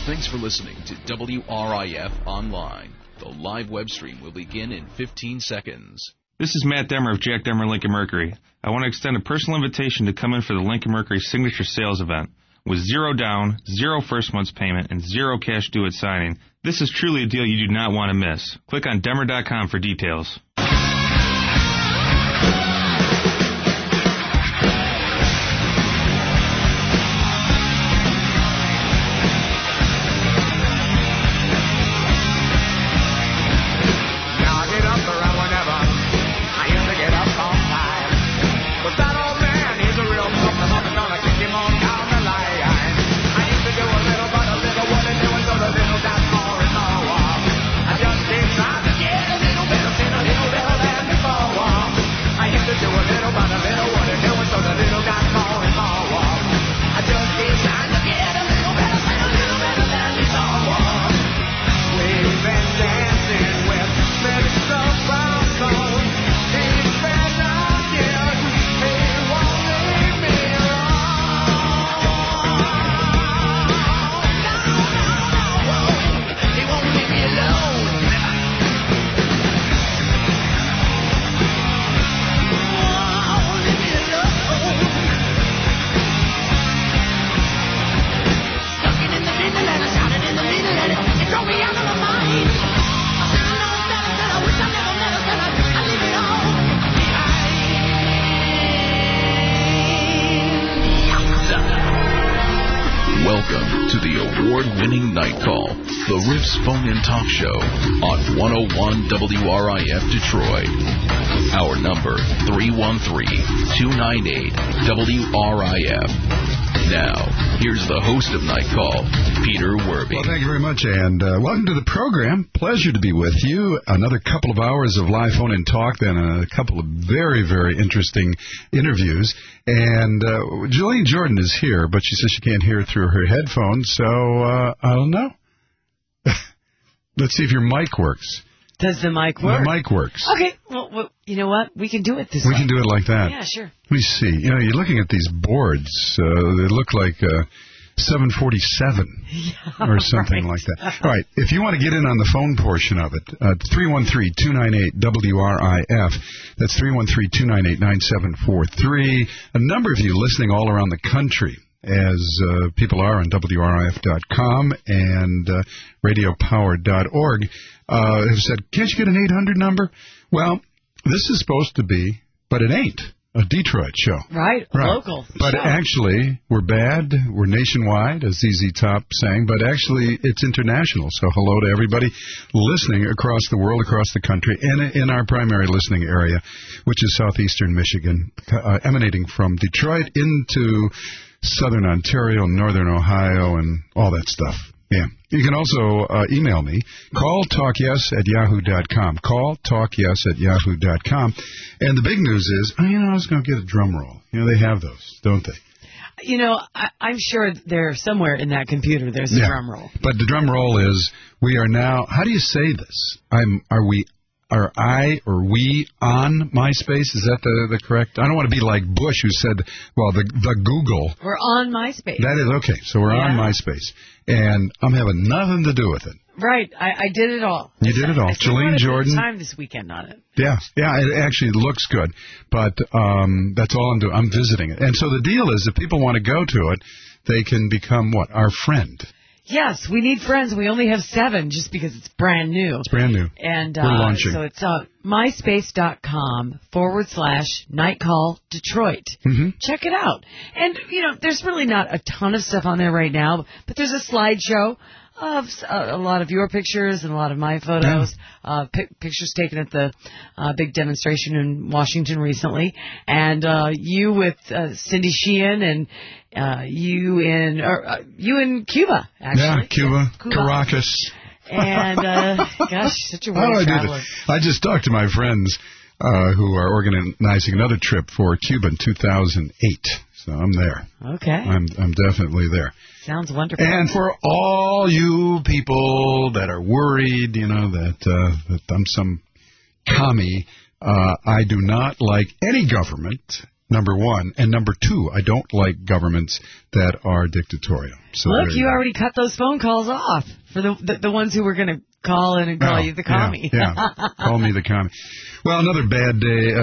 Thanks for listening to WRIF Online. The live web stream will begin in 15 seconds. This is Matt Demmer of Jack Demmer Lincoln Mercury. I want to extend a personal invitation to come in for the Lincoln Mercury Signature Sales Event. With 0 down, 0 first month's payment, and 0 cash due at signing, this is truly a deal you do not want to miss. Click on Demmer.com for details. Welcome to the award-winning Night Call, the Riffs phone-in talk show on 101 WRIF Detroit. Our number, 313-298-WRIF. Now, here's the host of Night Call, Peter Werby. Well, thank you very much, and welcome to the program. Pleasure to be with you. Another couple of hours of live phone-in talk, then a couple of very, very interesting interviews. And Jillian Jordan is here, but she says she can't hear through her headphones, so I don't know. Let's see if your mic works. Does the mic work? The mic works. Okay, well, you know what? We can do it this way. We can do it like that. Yeah, sure. Let me see. You know, you're looking at these boards. They look like 747 or something like that. All right. If you want to get in on the phone portion of it, 313-298-WRIF. That's 313-298-9743. A number of you listening all around the country, as people are on WRIF.com and radiopower.org, have said, can't you get an 800 number? Well, this is supposed to be, but it ain't, a Detroit show. Right, local But show. Actually, we're bad. We're nationwide, as ZZ Top sang, but actually it's international. So hello to everybody listening across the world, across the country, and in our primary listening area, which is southeastern Michigan, emanating from Detroit into southern Ontario, northern Ohio, and all that stuff. Yeah. You can also email me, calltalkyes@yahoo.com, calltalkyes@yahoo.com. And the big news is, I was going to get a drum roll. They have those, don't they? I'm sure there somewhere in that computer there's a drum roll. But the drum roll is, we are now, how do you say this? Are I or we on MySpace? Is that the correct? I don't want to be like Bush, who said, well, the Google. We're on MySpace. That is okay. So we're on MySpace. And I'm having nothing to do with it. Right. I did it all. You did it all. Jillian Jordan. Time this weekend on it. Yeah. It actually looks good. But that's all I'm doing. I'm visiting it. And so the deal is, if people want to go to it, they can become what? Our friend. Yes, we need friends. We only have 7 just because it's brand new. It's brand new. And we're launching. So it's myspace.com/Nightcall Detroit. Mm-hmm. Check it out. And, there's really not a ton of stuff on there right now, but there's a slideshow of a lot of your pictures and a lot of my photos, pictures taken at the big demonstration in Washington recently, and you with Cindy Sheehan and you in Cuba, actually. Yeah, Cuba. Caracas. And, gosh, such a world traveler. I just talked to my friends who are organizing another trip for Cuba in 2008. So I'm there. Okay. I'm definitely there. Sounds wonderful. And for all you people that are worried, that I'm some commie, I do not like any government, number one. And number two, I don't like governments that are dictatorial. So look, you already cut those phone calls off for the ones who were going to call in and call you the commie. Yeah, call me the commie. Well, another bad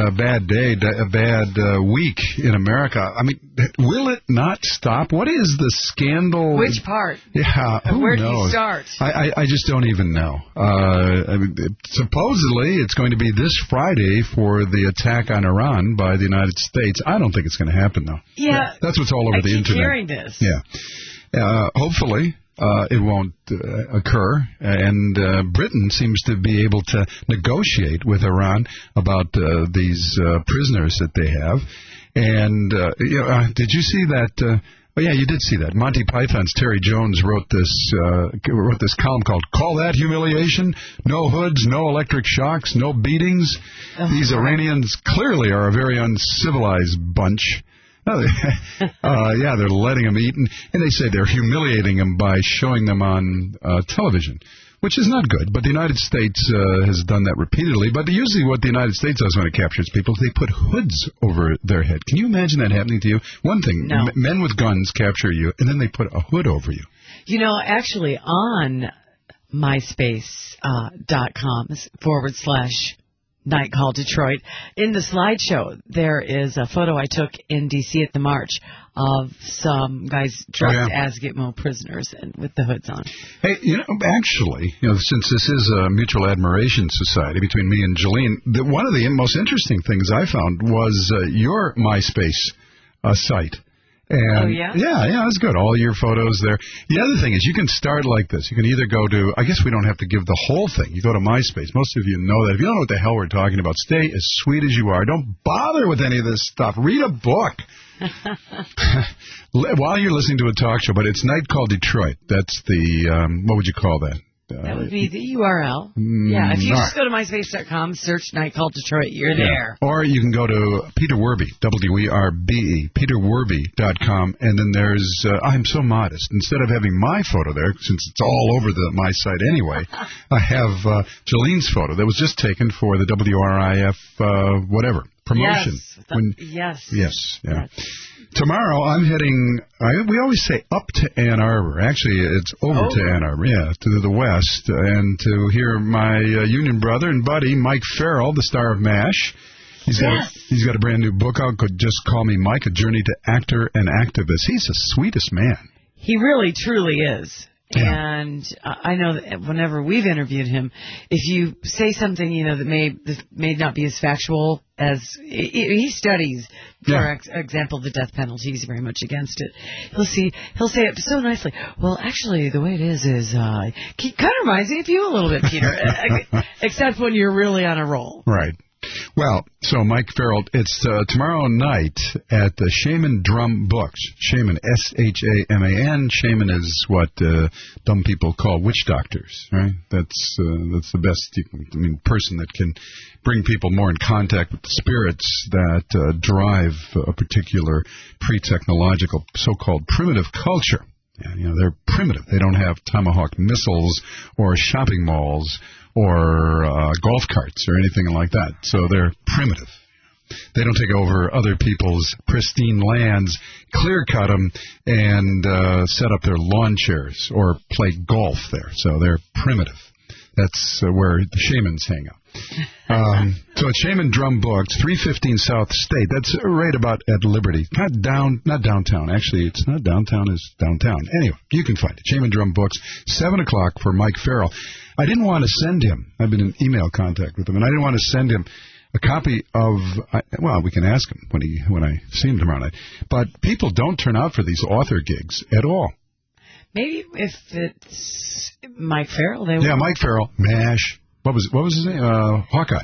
week in America. I mean, will it not stop? What is the scandal? Which part? Yeah, who Where knows? do you start? I just don't even know. I mean, supposedly, it's going to be this Friday for the attack on Iran by the United States. I don't think it's going to happen, though. Yeah. That's what's all over the internet. I keep hearing this. Yeah. Hopefully. It won't occur, and Britain seems to be able to negotiate with Iran about these prisoners that they have. And did you see that? Oh yeah, you did see that. Monty Python's Terry Jones wrote this column called "Call That Humiliation? No hoods, no electric shocks, no beatings. These Iranians clearly are a very uncivilized bunch." Yeah, they're letting them eat, and they say they're humiliating them by showing them on television, which is not good. But the United States has done that repeatedly. But usually what the United States does when it captures people is they put hoods over their head. Can you imagine that happening to you? One thing, no. Men with guns capture you, and then they put a hood over you. You know, actually on MySpace.com/Night Call Detroit. In the slideshow, there is a photo I took in D.C. at the march of some guys dressed as Gitmo prisoners and with the hoods on. Hey, actually, since this is a mutual admiration society between me and Jolene, one of the most interesting things I found was your MySpace site. And yeah, that's good. All your photos there. The other thing is you can start like this. You can either go to, I guess we don't have to give the whole thing. You go to MySpace. Most of you know that. If you don't know what the hell we're talking about, stay as sweet as you are. Don't bother with any of this stuff. Read a book. While you're listening to a talk show, but it's Night Call Detroit. That's the, what would you call that? That would be the URL. Yeah, if you just go to MySpace.com, search Night Call Detroit, you're there. Or you can go to Peter Werbe, W-E-R-B-E, peterwerbe.com, and then there's, I'm so modest. Instead of having my photo there, since it's all over my site anyway, I have Jolene's photo that was just taken for the WRIF, whatever, promotion. Yes. Yeah. Tomorrow I'm heading, we always say up to Ann Arbor. Actually, it's over to Ann Arbor, to the west, and to hear my union brother and buddy, Mike Farrell, the star of MASH. He's got a brand new book out called Just Call Me Mike, A Journey to Actor and Activist. He's the sweetest man. He really, truly is. Yeah. And I know that whenever we've interviewed him, if you say something, that may not be as factual as he studies, for example, the death penalty. He's very much against it. He'll say it so nicely. Well, actually, the way it is kind of reminds me of you a little bit, Peter, except when you're really on a roll. Right. Well, so Mike Farrell, it's tomorrow night at the Shaman Drum Books. Shaman, S-H-A-M-A-N. Shaman is what dumb people call witch doctors, right? That's the best person that can bring people more in contact with the spirits that drive a particular pre-technological so-called primitive culture. Yeah, they're primitive. They don't have tomahawk missiles or shopping malls or golf carts or anything like that. So they're primitive. They don't take over other people's pristine lands, clear-cut them, and set up their lawn chairs or play golf there. So they're primitive. That's where the shamans hang out. So it's Shaman Drum Books, 315 South State. That's right about at Liberty. Not downtown. Actually, it's not downtown. It's downtown. Anyway, you can find it. Shaman Drum Books, 7 o'clock for Mike Farrell. I didn't want to send him. I've been in email contact with him, and I didn't want to send him a copy of, we can ask him when I see him tomorrow night. But people don't turn out for these author gigs at all. Maybe if it's Mike Farrell, they Yeah, Mike Farrell, MASH. What was his name? Hawkeye.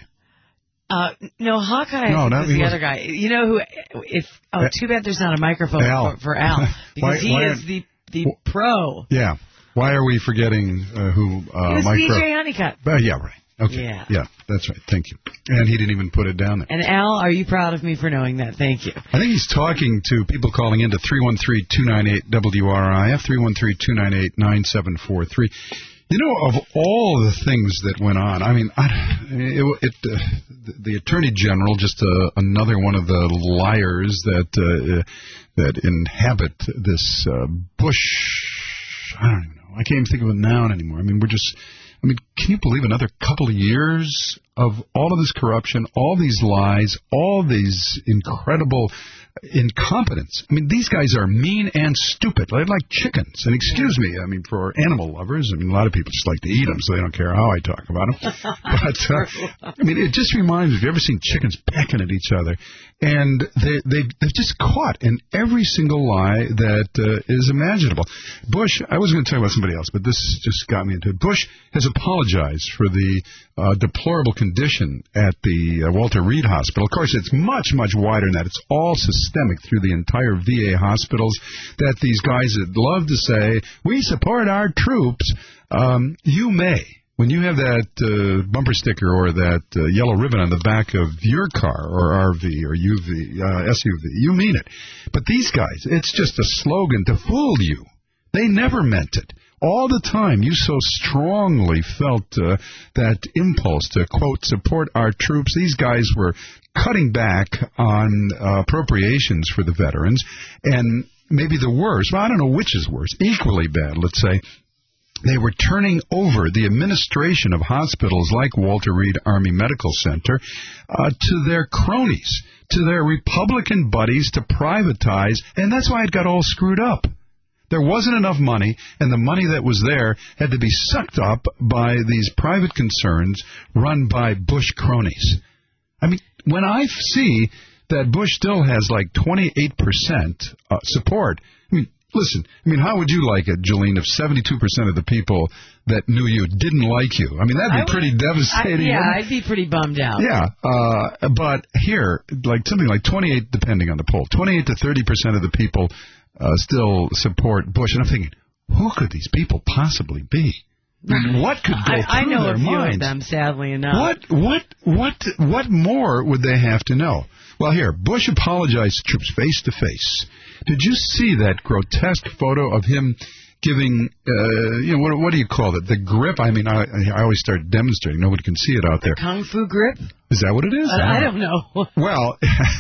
No, Hawkeye was the other guy. You know who? Too bad there's not a microphone for Al, because he is the pro. Yeah. Why are we forgetting who Mike Farrell? He was DJ Honeycutt. Yeah, right. Okay. Yeah, that's right. Thank you. And he didn't even put it down there. And Al, are you proud of me for knowing that? Thank you. I think he's talking to people calling into 313-298-WRIF, 313-298-9743. You know, of all the things that went on, I mean, the Attorney General, just another one of the liars that inhabit this Bush. I don't even know. I can't even think of a noun anymore. I mean, can you believe another couple of years of all of this corruption, all these lies, all these incredible incompetence? I mean, these guys are mean and stupid. They're like chickens. And excuse me, I mean, for animal lovers, I mean, a lot of people just like to eat them, so they don't care how I talk about them. But, I mean, it just reminds me, have you ever seen chickens pecking at each other? And they're just caught in every single lie that is imaginable. Bush, I was going to tell you about somebody else, but this just got me into it. Bush has apologized for the deplorable condition at the Walter Reed Hospital. Of course, it's much, much wider than that. It's all systemic through the entire VA hospitals, that these guys that love to say, we support our troops. You may. When you have that bumper sticker or that yellow ribbon on the back of your car or RV or SUV, you mean it. But these guys, it's just a slogan to fool you. They never meant it. All the time, you so strongly felt that impulse to, quote, support our troops. These guys were cutting back on appropriations for the veterans. And maybe the worst, well, I don't know which is worse, equally bad, let's say, they were turning over the administration of hospitals like Walter Reed Army Medical Center to their cronies, to their Republican buddies to privatize, and that's why it got all screwed up. There wasn't enough money, and the money that was there had to be sucked up by these private concerns run by Bush cronies. I mean, when I see that Bush still has like 28% support, I mean, listen, how would you like it, Jolene, if 72% of the people that knew you didn't like you? I mean, that'd be pretty devastating. I'd be pretty bummed out. Yeah, but here, like something like 28, depending on the poll, 28 to 30% of the people still support Bush. And I'm thinking, who could these people possibly be? What could go through I know their a few minds? of them, sadly enough. What more would they have to know? Well, here, Bush apologized to troops face to face. Did you see that grotesque photo of him giving, what do you call it? The grip? I mean, I always start demonstrating. Nobody can see it out there. Kung Fu grip? Is that what it is? I don't know. Well,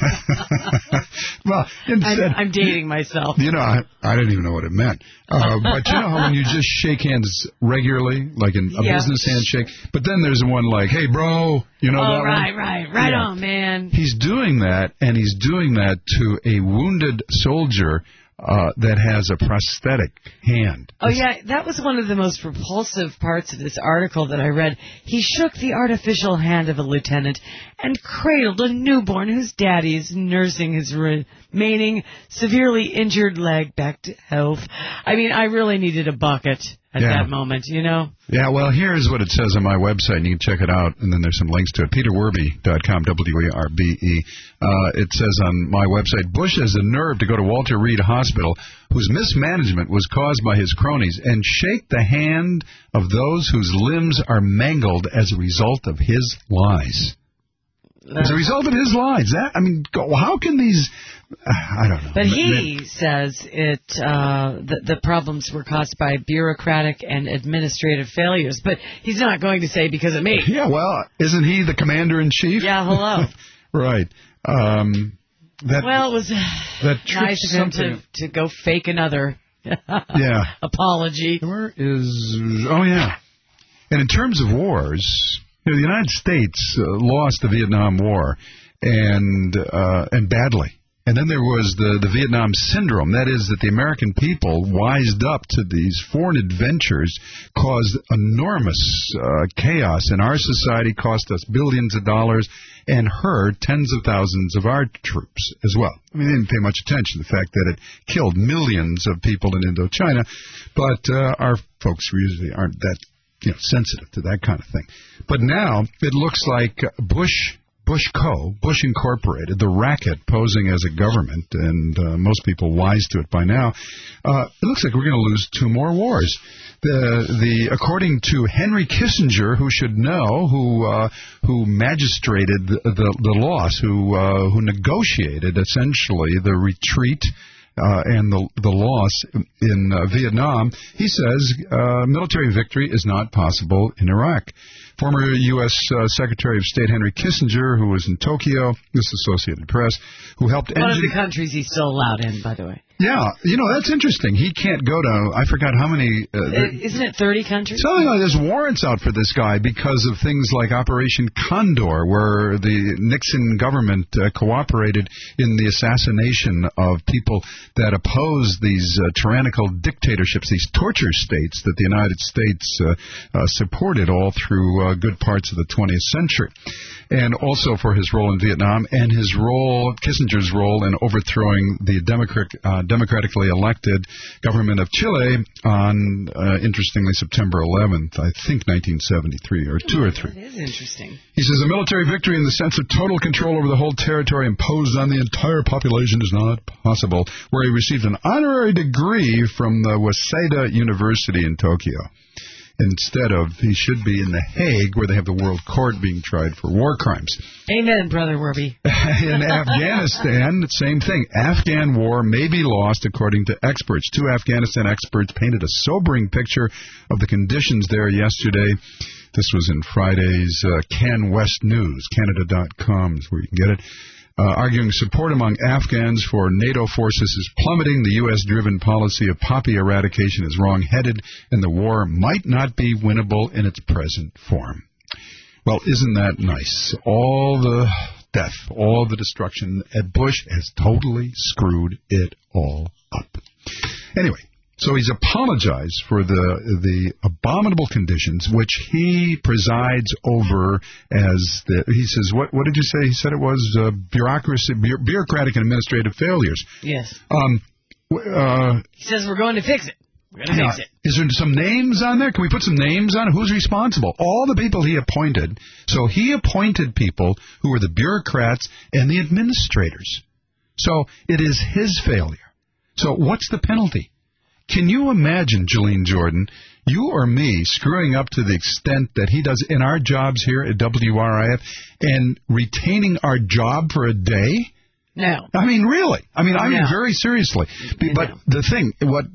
instead, I'm dating myself. I didn't even know what it meant. But you know how when you just shake hands regularly, like in a business handshake, but then there's one like, hey, bro, that one? Right on, man. He's doing that, and he's doing that to a wounded soldier that has a prosthetic hand. Oh, yeah, that was one of the most repulsive parts of this article that I read. He shook the artificial hand of a lieutenant and cradled a newborn whose daddy is nursing his remaining severely injured leg back to health. I mean, I really needed a bucket at that moment, Yeah, well, here's what it says on my website, and you can check it out, and then there's some links to it. PeterWerbe.com, W-E-R-B-E. It says on my website, Bush has the nerve to go to Walter Reed Hospital, whose mismanagement was caused by his cronies, and shake the hand of those whose limbs are mangled as a result of his lies. As a result of his lies. How can these... I don't know. But he says the problems were caused by bureaucratic and administrative failures. But he's not going to say because of me. Yeah, well, isn't he the commander-in-chief? Yeah, hello. Right. It was nice of him to go fake another apology. Where is... Oh, yeah. And in terms of wars... the United States lost the Vietnam War, and badly. And then there was the Vietnam Syndrome. That is that the American people wised up to these foreign adventures, caused enormous chaos in our society, cost us billions of dollars, and hurt tens of thousands of our troops as well. I mean, they didn't pay much attention to the fact that it killed millions of people in Indochina, but our folks usually aren't that sensitive to that kind of thing. But now it looks like Bush Incorporated, the racket posing as a government, and most people wise to it by now, it looks like we're going to lose 2 more wars. According to Henry Kissinger, who should know, who magistrated the loss, who negotiated essentially the retreat and the loss in Vietnam, he says military victory is not possible in Iraq. Former U.S. Secretary of State Henry Kissinger, who was in Tokyo, this Associated Press, who helped... One of the countries he's still allowed in, by the way. Yeah, that's interesting. He can't go to, I forgot how many... Isn't it 30 countries? Something like there's warrants out for this guy because of things like Operation Condor, where the Nixon government cooperated in the assassination of people that oppose these tyrannical dictatorships, these torture states that the United States supported all through good parts of the 20th century. And also for his role in Vietnam and Kissinger's role in overthrowing the democratically elected government of Chile on, interestingly, September 11th, I think 1973, or 2 or 3. That is interesting. He says a military victory in the sense of total control over the whole territory imposed on the entire population is not possible, where he received an honorary degree from the Waseda University in Tokyo. Instead of, he should be in The Hague, where they have the World Court being tried for war crimes. Amen, Brother Werby. In Afghanistan, same thing. Afghan war may be lost, according to experts. 2 Afghanistan experts painted a sobering picture of the conditions there yesterday. This was in Friday's Can West News. Canada.com is where you can get it. Arguing support among Afghans for NATO forces is plummeting. The U.S.-driven policy of poppy eradication is wrong-headed, and the war might not be winnable in its present form. Well, isn't that nice? All the death, all the destruction. Bush has totally screwed it all up. Anyway. So he's apologized for the abominable conditions which he presides over as he says, what did you say? He said it was bureaucratic and administrative failures. Yes. He says we're going to fix it. We're going to fix it. Is there some names on there? Can we put some names on it? Who's responsible? All the people he appointed. So he appointed people who were the bureaucrats and the administrators. So it is his failure. So what's the penalty? Can you imagine, Jalene Jordan, you or me screwing up to the extent that he does in our jobs here at WRIF and retaining our job for a day? No. I mean, really. I mean very seriously. But the thing,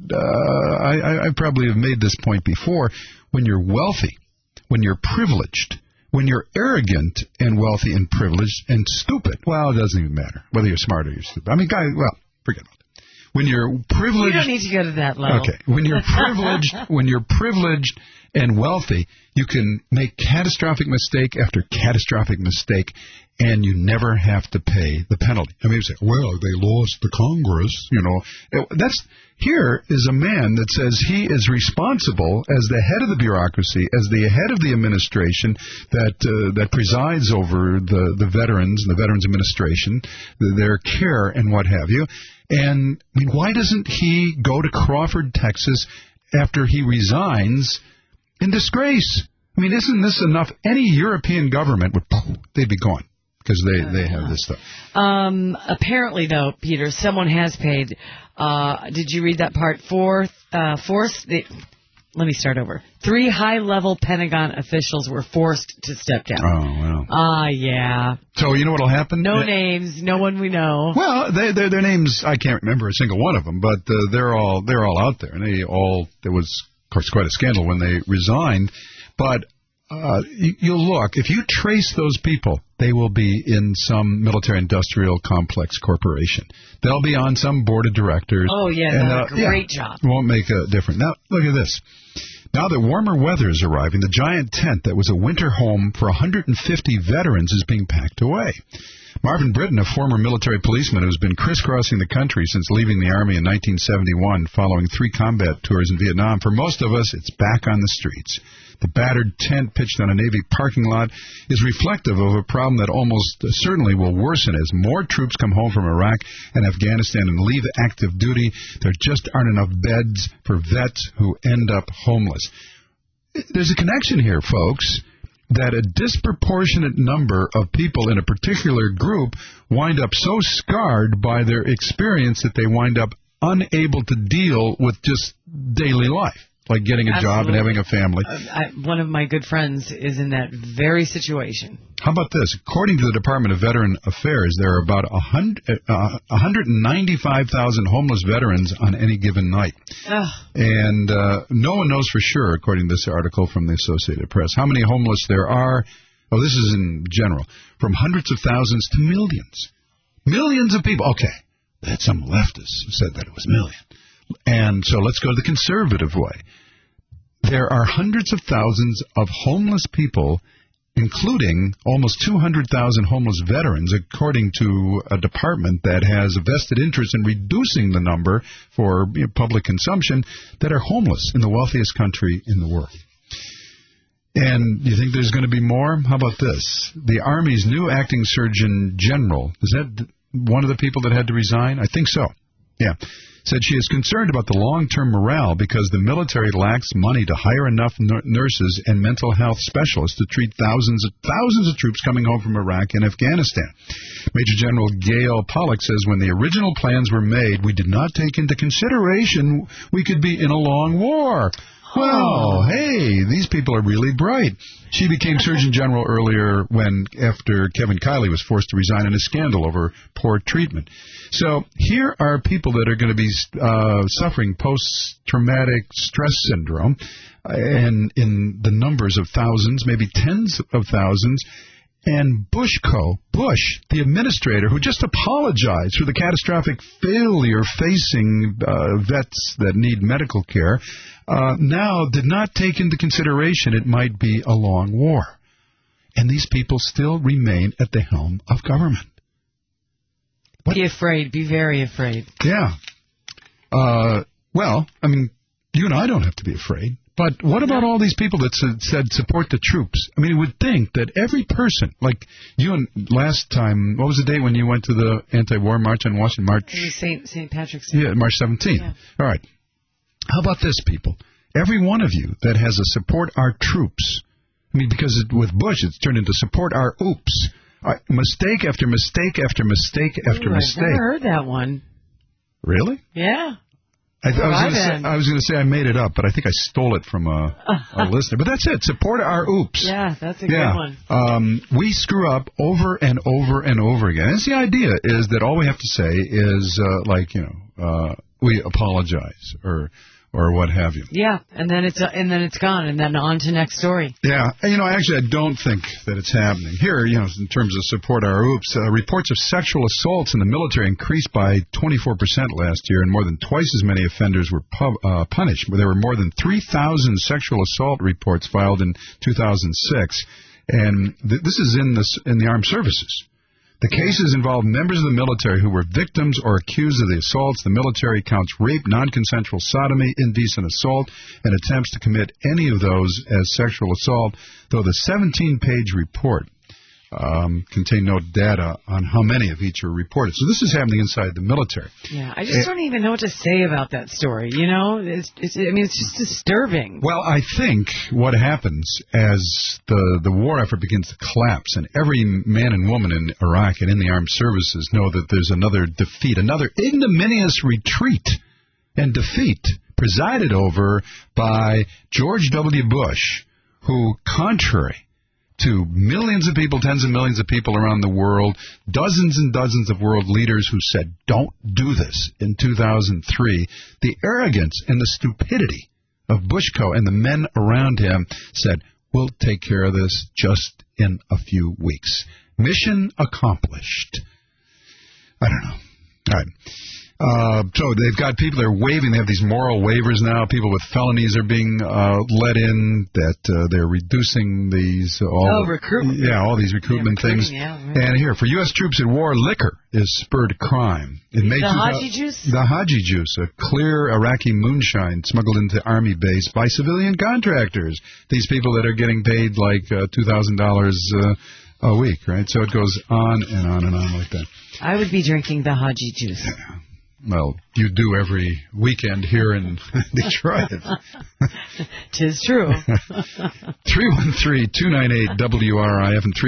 I probably have made this point before, when you're wealthy, when you're privileged, when you're arrogant and wealthy and privileged and stupid, well, it doesn't even matter whether you're smart or you're stupid. I mean, forget about it. When you're privileged, you don't need to go to that level. Okay. When you're privileged and wealthy, you can make catastrophic mistake after catastrophic mistake, and you never have to pay the penalty. I mean, you say, well, they lost the Congress, Here is a man that says he is responsible as the head of the bureaucracy, as the head of the administration that presides over the veterans and the Veterans Administration, their care and what have you. And I mean, why doesn't he go to Crawford, Texas, after he resigns in disgrace? I mean, isn't this enough? Any European government they'd be gone because they have this stuff. Apparently, though, Peter, someone has paid. Did you read that part? Let me start over. 3 high-level Pentagon officials were forced to step down. Oh, wow. Yeah. So you know what will happen? No names, no one we know. Well, their names, I can't remember a single one of them, but they're all out there. And there was, of course, quite a scandal when they resigned. But you'll look, if you trace those people, they will be in some military-industrial complex corporation. They'll be on some board of directors. Oh, yeah, great job. Won't make a difference. Now, look at this. Now that warmer weather is arriving, the giant tent that was a winter home for 150 veterans is being packed away. Marvin Britton, a former military policeman who's been crisscrossing the country since leaving the Army in 1971 following 3 combat tours in Vietnam, for most of us, it's back on the streets. The battered tent pitched on a Navy parking lot is reflective of a problem that almost certainly will worsen as more troops come home from Iraq and Afghanistan and leave active duty. There just aren't enough beds for vets who end up homeless. There's a connection here, folks, that a disproportionate number of people in a particular group wind up so scarred by their experience that they wind up unable to deal with just daily life. like getting a job and having a family. One of my good friends is in that very situation. How about this? According to the Department of Veteran Affairs, there are about 195,000 homeless veterans on any given night. And no one knows for sure, according to this article from the Associated Press, how many homeless there are. Oh, this is in general. From hundreds of thousands to millions. Millions of people. Okay. That some leftists said that it was million. And so let's go the conservative way. There are hundreds of thousands of homeless people, including almost 200,000 homeless veterans, according to a department that has a vested interest in reducing the number for public consumption, that are homeless in the wealthiest country in the world. And you think there's going to be more? How about this? The Army's new acting surgeon general, is that one of the people that had to resign? I think so. Yeah. Said she is concerned about the long-term morale because the military lacks money to hire enough nurses and mental health specialists to treat thousands of troops coming home from Iraq and Afghanistan. Major General Gail Pollock says when the original plans were made, we did not take into consideration we could be in a long war. Well, hey, these people are really bright. She became Surgeon General earlier after Kevin Kiley was forced to resign in a scandal over poor treatment. So here are people that are going to be suffering post-traumatic stress syndrome and in the numbers of thousands, maybe tens of thousands. And Bush, the administrator, who just apologized for the catastrophic failure facing vets that need medical care, now did not take into consideration it might be a long war. And these people still remain at the helm of government. Be afraid. Be very afraid. Yeah. Well, I mean, you and I don't have to be afraid. But what about all these people that said support the troops? I mean, you would think that every person, like you and last time, what was the date when you went to the anti-war march on Washington? March? St. Patrick's Day. Yeah, March 17th. Yeah. All right. How about this, people? Every one of you that has a support our troops, I mean, because with Bush, it's turned into support our oops. Mistake after mistake after mistake after mistake. I've never heard that one. Really? Yeah. I was going to say I made it up, but I think I stole it from a listener. But that's it. Support our oops. Yeah, that's a good one. We screw up over and over and over again. And the idea is that all we have to say is, we apologize or what have you. Yeah, and then it's gone, and then on to next story. Yeah, actually, I don't think that it's happening here. In terms of support our oops, reports of sexual assaults in the military increased by 24% last year, and more than twice as many offenders were punished. There were more than 3,000 sexual assault reports filed in 2006, and this is in the armed services. The cases involve members of the military who were victims or accused of the assaults. The military counts rape, non-consensual sodomy, indecent assault, and attempts to commit any of those as sexual assault, though the 17-page report contained no data on how many of each are reported. So this is happening inside the military. Yeah, I just don't even know what to say about that story. It's just disturbing. Well, I think what happens as the war effort begins to collapse, and every man and woman in Iraq and in the armed services know that there's another defeat, another ignominious retreat and defeat presided over by George W. Bush, who, contrary to millions of people, tens of millions of people around the world, dozens and dozens of world leaders who said, don't do this in 2003, the arrogance and the stupidity of Bushko and the men around him said, we'll take care of this just in a few weeks. Mission accomplished. I don't know. All right. So they've got people that are waiving. They have these moral waivers now. People with felonies are being let in. That they're reducing these recruitment. Yeah, all these recruitment things. Yeah, right. And here, for U.S. troops at war, liquor is spurred crime. The Haji juice. The Haji juice, a clear Iraqi moonshine smuggled into Army base by civilian contractors. These people that are getting paid like $2,000 a week, right? So it goes on and on and on like that. I would be drinking the Haji juice. Yeah. Well, you do every weekend here in Detroit. 'Tis true. 313-298-WRIF and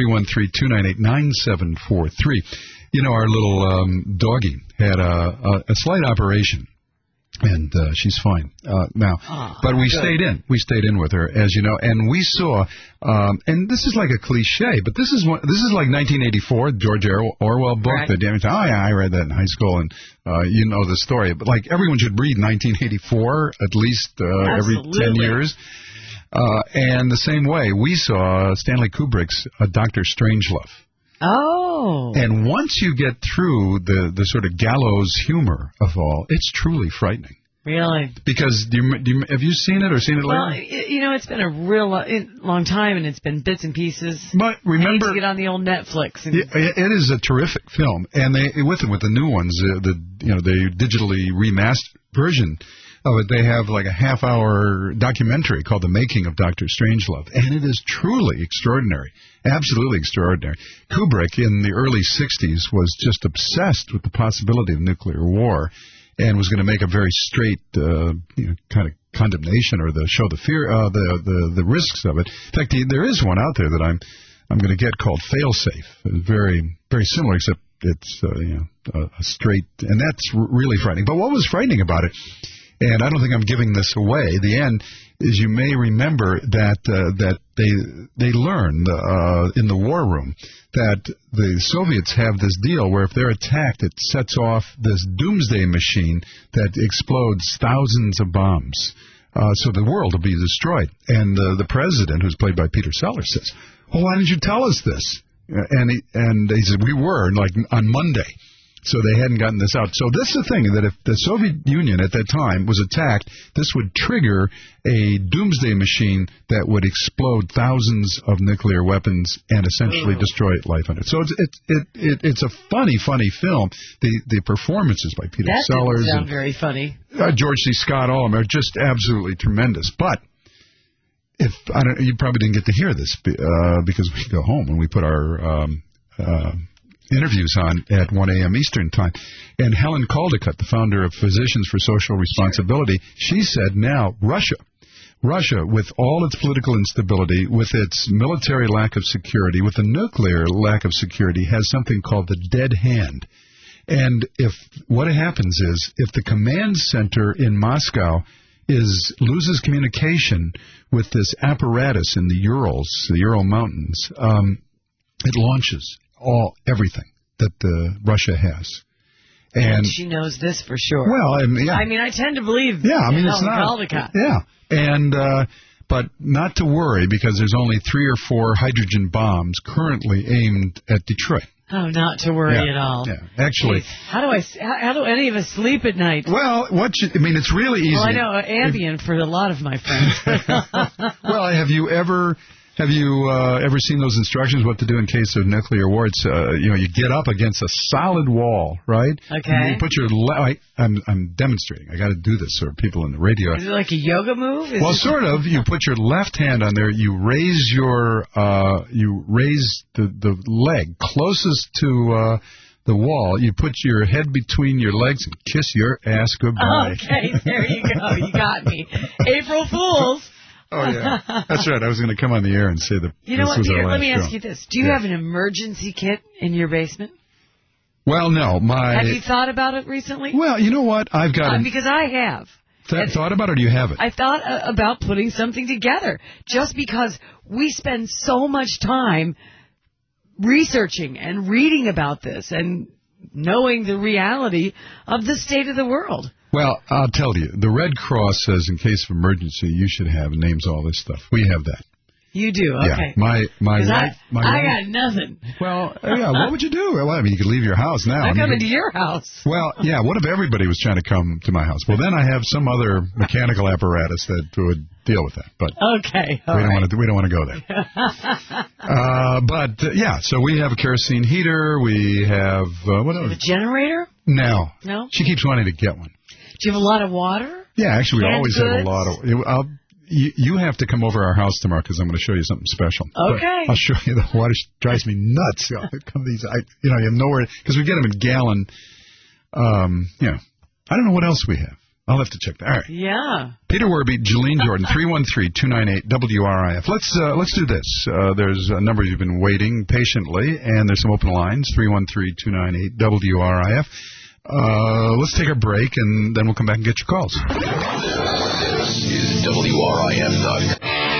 313-298-9743. Our little doggy had a slight operation And she's fine now. But we stayed in. We stayed in with her, as you know, and we saw. And this is like a cliche, but this is like 1984, George Orwell book. Right. The damn time. Oh, yeah, I read that in high school, and you know the story. But like everyone should read 1984 at least every 10 years. And the same way, we saw Stanley Kubrick's Dr. Strangelove. Oh. And once you get through the sort of gallows humor of all, it's truly frightening. Really? Because have you seen it or seen it later? Well, you know, it's been a real long time, and it's been bits and pieces. But remember, I need to get on the old Netflix. And it is a terrific film, and with the new ones, the digitally remastered version of it, they have like a half-hour documentary called The Making of Dr. Strangelove, and it is truly extraordinary, absolutely extraordinary. Kubrick in the early 60s was just obsessed with the possibility of nuclear war, and was going to make a very straight kind of condemnation or show the fear, the risks of it. In fact, there is one out there that I'm going to get called Failsafe. Very very similar, except it's a straight, and that's really frightening. But what was frightening about it? And I don't think I'm giving this away. The end is, you may remember that they learned in the war room that the Soviets have this deal where if they're attacked, it sets off this doomsday machine that explodes thousands of bombs. So the world will be destroyed. And the president, who's played by Peter Sellers, says, "Well, why didn't you tell us this?" And he said, "We were like on Monday." So they hadn't gotten this out. So this is the thing, that if the Soviet Union at that time was attacked, this would trigger a doomsday machine that would explode thousands of nuclear weapons and essentially destroy life on it. So it's a funny film. The performances by Peter Sellers. That didn't sound very funny. George C. Scott, all of them are just absolutely tremendous. But you probably didn't get to hear this because we go home and we put our interviews on at 1 a.m. Eastern Time. And Helen Caldicott, the founder of Physicians for Social Responsibility, she said now Russia, with all its political instability, with its military lack of security, with the nuclear lack of security, has something called the dead hand. And what happens is, if the command center in Moscow loses communication with this apparatus in the Urals, the Ural Mountains, it launches everything that Russia has. And she knows this for sure. Well, I tend to believe. Yeah, it's not. Caldicott. Yeah, and but not to worry, because there's only 3 or 4 hydrogen bombs currently aimed at Detroit. Oh, not to worry at all. Yeah, actually. Jeez, how do any of us sleep at night? Well, it's really easy. Well, I know Ambien for a lot of my friends. Well, have you ever seen those instructions what to do in case of nuclear war? It's you get up against a solid wall, right? Okay. You put your I'm demonstrating. I got to do this for people in the radio. Is it like a yoga move? Sort of. You put your left hand on there. You raise the leg closest to the wall. You put your head between your legs and kiss your ass goodbye. Okay, there you go. You got me. April Fools. Oh, yeah. That's right. I was going to come on the air and say that you know this what, was our last let me show. ask you this. Do you have an emergency kit in your basement? Well, no. Have you thought about it recently? Well, you know what? I've got because I have. Thought about it, or do you have it? I thought about putting something together, just because we spend so much time researching and reading about this and knowing the reality of the state of the world. Well, I'll tell you. The Red Cross says in case of emergency, you should have, names all this stuff. We have that. You do? Okay. Yeah. My wife... I got nothing. Well, yeah, what would you do? Well, you could leave your house now. I'm coming to your house. Well, yeah, what if everybody was trying to come to my house? Well, then I have some other mechanical apparatus that would deal with that. But okay, we don't want to go there. But so we have a kerosene heater. We have... what else? A generator? No. No? She keeps wanting to get one. Do you have a lot of water? Yeah, actually, we always have a goods? lot of... You have to come over to our house tomorrow because I'm going to show you something special. Okay. But I'll show you. The water drives me nuts. You have nowhere... Because we get them in gallon... I don't know what else we have. I'll have to check that. All right. Yeah. Peter Werby, Jalene Jordan, 313-298-WRIF. Let's do this. There's a number you've been waiting patiently, and there's some open lines, 313-298-WRIF. Let's take a break, and then we'll come back and get your calls. This is WRIF.com.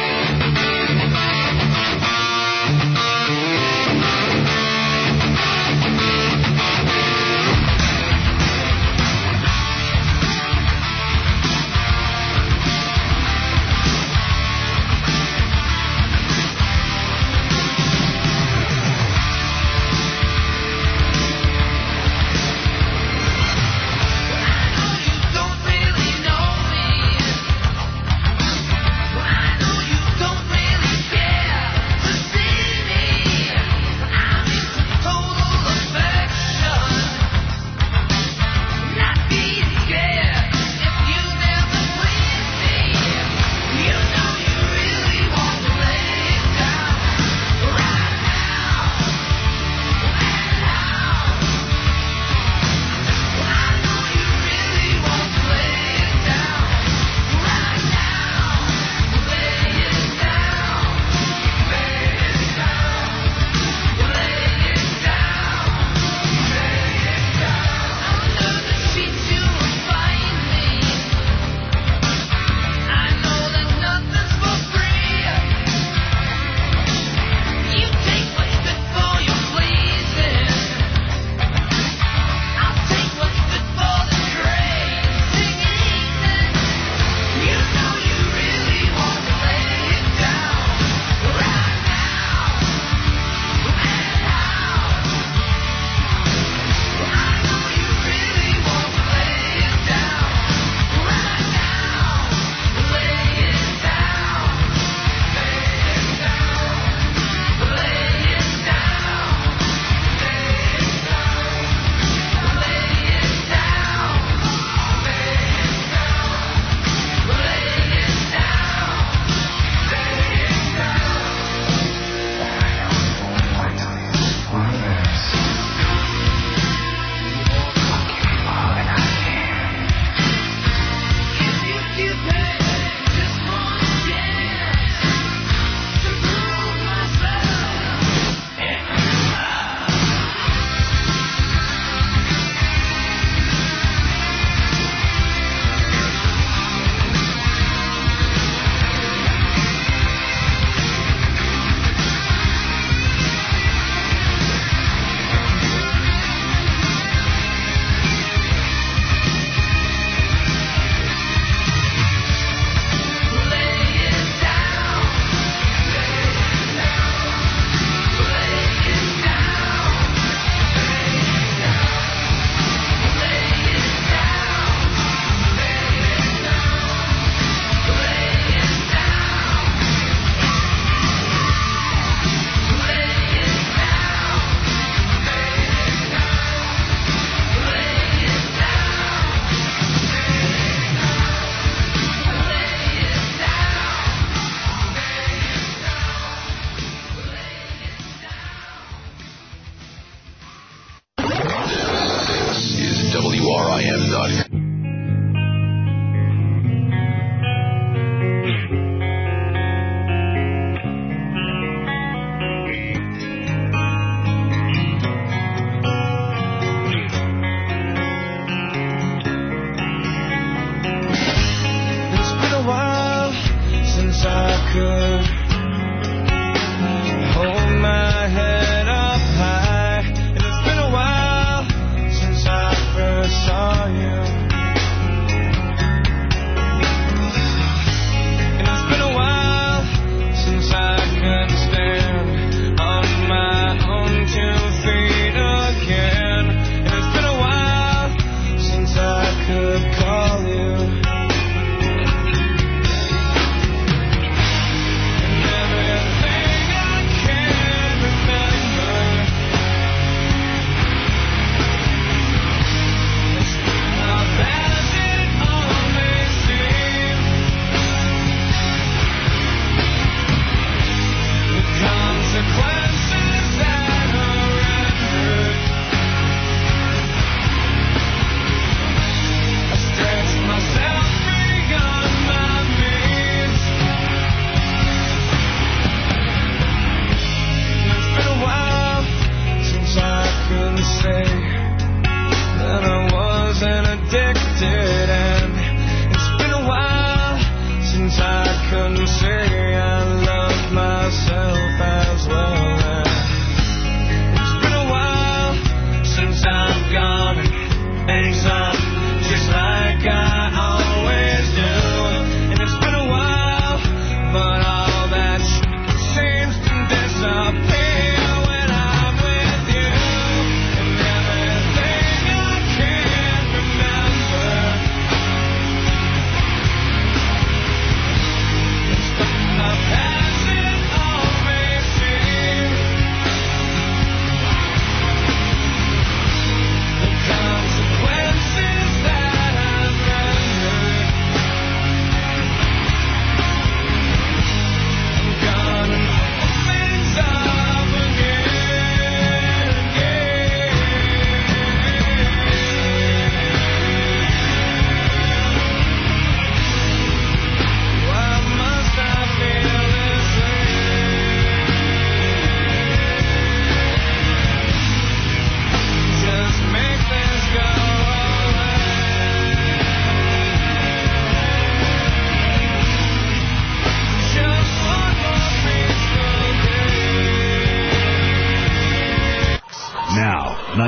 WRIF.com.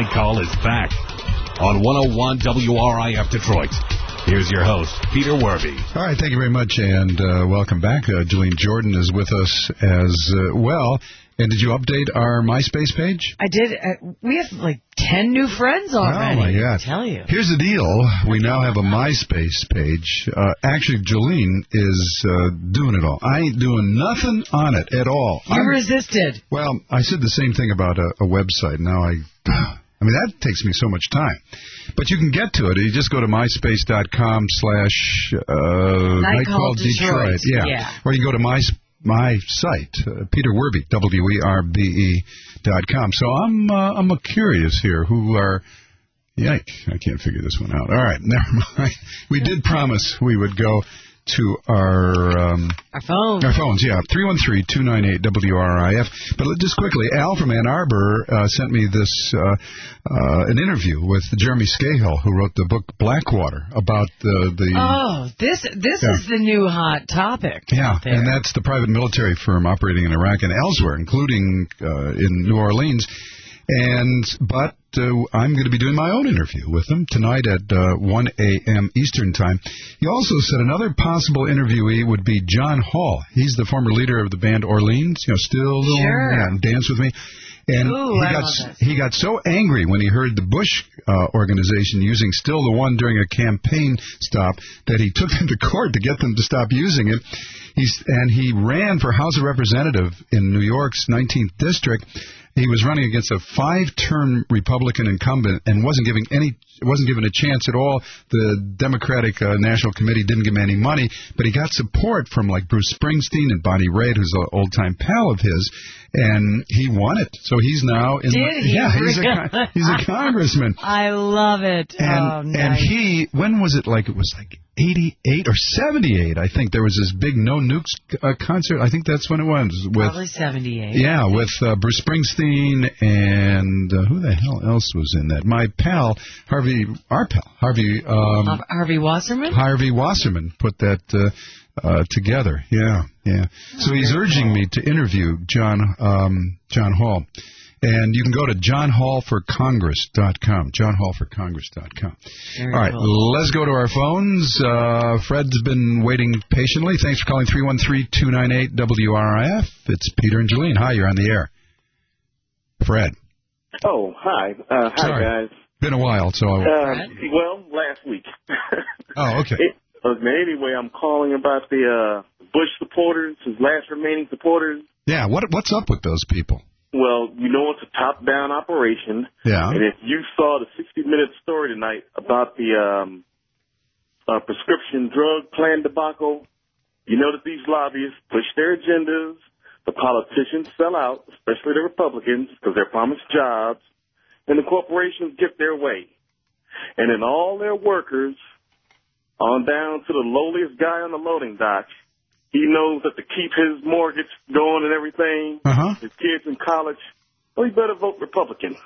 Night Call is back on 101 WRIF Detroit. Here's your host, Peter Werby. All right, thank you very much, and welcome back. Jolene Jordan is with us as well. And did you update our MySpace page? I did. We have like 10 new friends already. Oh, my God. I tell you. Here's the deal. We now have a MySpace page. Actually, Jolene is doing it all. I ain't doing nothing on it at all. You resisted. Well, I said the same thing about a website. Now I mean, that takes me so much time. But you can get to it. You just go to myspace.com/Nightcall-Detroit. Yeah. Or you go to my site, Peter Werby, WERBE.com. So I'm curious here who are... Yikes, I can't figure this one out. All right, never mind. We did promise we would go to our phones. Our phones, yeah. 313-298-WRIF. But just quickly, Al from Ann Arbor sent me this an interview with Jeremy Scahill, who wrote the book Blackwater about the. Oh, this is the new hot topic. Yeah, and that's the private military firm operating in Iraq and elsewhere, including in New Orleans. But I'm going to be doing my own interview with him tonight at 1 a.m. Eastern Time. He also said another possible interviewee would be John Hall. He's the former leader of the band Orleans, Still Little Dance With Me. And he got so angry when he heard the Bush organization using Still the One during a campaign stop that he took them to court to get them to stop using it. He ran for House of Representative in New York's 19th District. He was running against a 5-term Republican incumbent and wasn't given a chance at all. The Democratic National Committee didn't give him any money, but he got support from like Bruce Springsteen and Bonnie Raitt, who's an old-time pal of his, and he won it. So he's now in. He's a congressman. I love it. And he, when was it? Like it was like 88 or 78, I think. There was this big No Nukes concert. I think that's when it was. Probably 78. Yeah, with Bruce Springsteen and who the hell else was in that? My pal, Harvey Wasserman? Harvey Wasserman put that together. Yeah. So he's urging me to interview John Hall. And you can go to johnhallforcongress.com, johnhallforcongress.com. All right, let's go to our phones. Fred's been waiting patiently. Thanks for calling 313-298-WRIF. It's Peter and Jolene. Hi, you're on the air. Fred. Oh, hi. Hi, guys. Been a while, so... last week. Oh, okay. Anyway, I'm calling about the Bush supporters, his last remaining supporters. Yeah, what's up with those people? Well, it's a top-down operation. Yeah. And if you saw the 60-minute story tonight about the prescription drug plan debacle, you know that these lobbyists push their agendas. The politicians sell out, especially the Republicans, because they're promised jobs. And the corporations get their way. And then all their workers, on down to the lowliest guy on the loading dock, he knows that to keep his mortgage going and everything, his kids in college, well, he better vote Republican.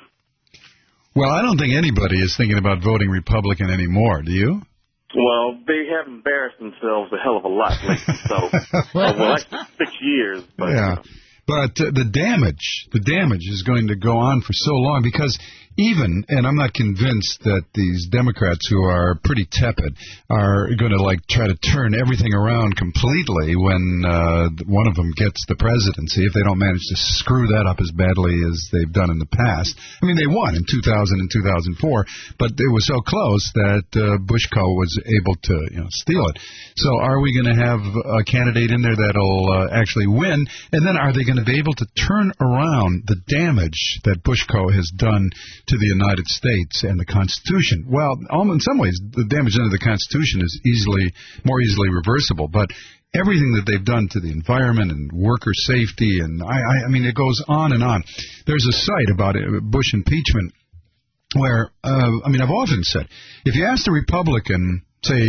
Well, I don't think anybody is thinking about voting Republican anymore, do you? Well, they have embarrassed themselves a hell of a lot lately, so, like 6 years. But, yeah. But the damage is going to go on for so long because and I'm not convinced that these Democrats who are pretty tepid are going to try to turn everything around completely when one of them gets the presidency, if they don't manage to screw that up as badly as they've done in the past. I mean, they won in 2000 and 2004, but it was so close that Bushco was able to steal it. So are we going to have a candidate in there that'll actually win? And then are they going to be able to turn around the damage that Bushco has done to the United States and the Constitution? Well, in some ways, the damage under the Constitution is more easily reversible, but everything that they've done to the environment and worker safety, and I mean, it goes on and on. There's a site about Bush impeachment where, I've often said, if you ask a Republican, say,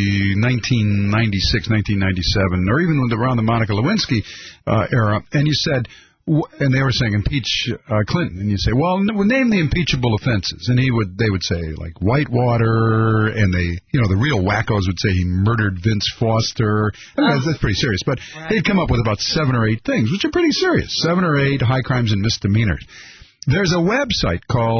1996, 1997, or even around the Monica Lewinsky era, and you said, and they were saying impeach Clinton, and you say, well, name the impeachable offenses, and they would say like Whitewater, and the real wackos would say he murdered Vince Foster. That's pretty serious, but they'd come up with about 7 or 8 things, which are pretty serious, 7 or 8 high crimes and misdemeanors. There's a website called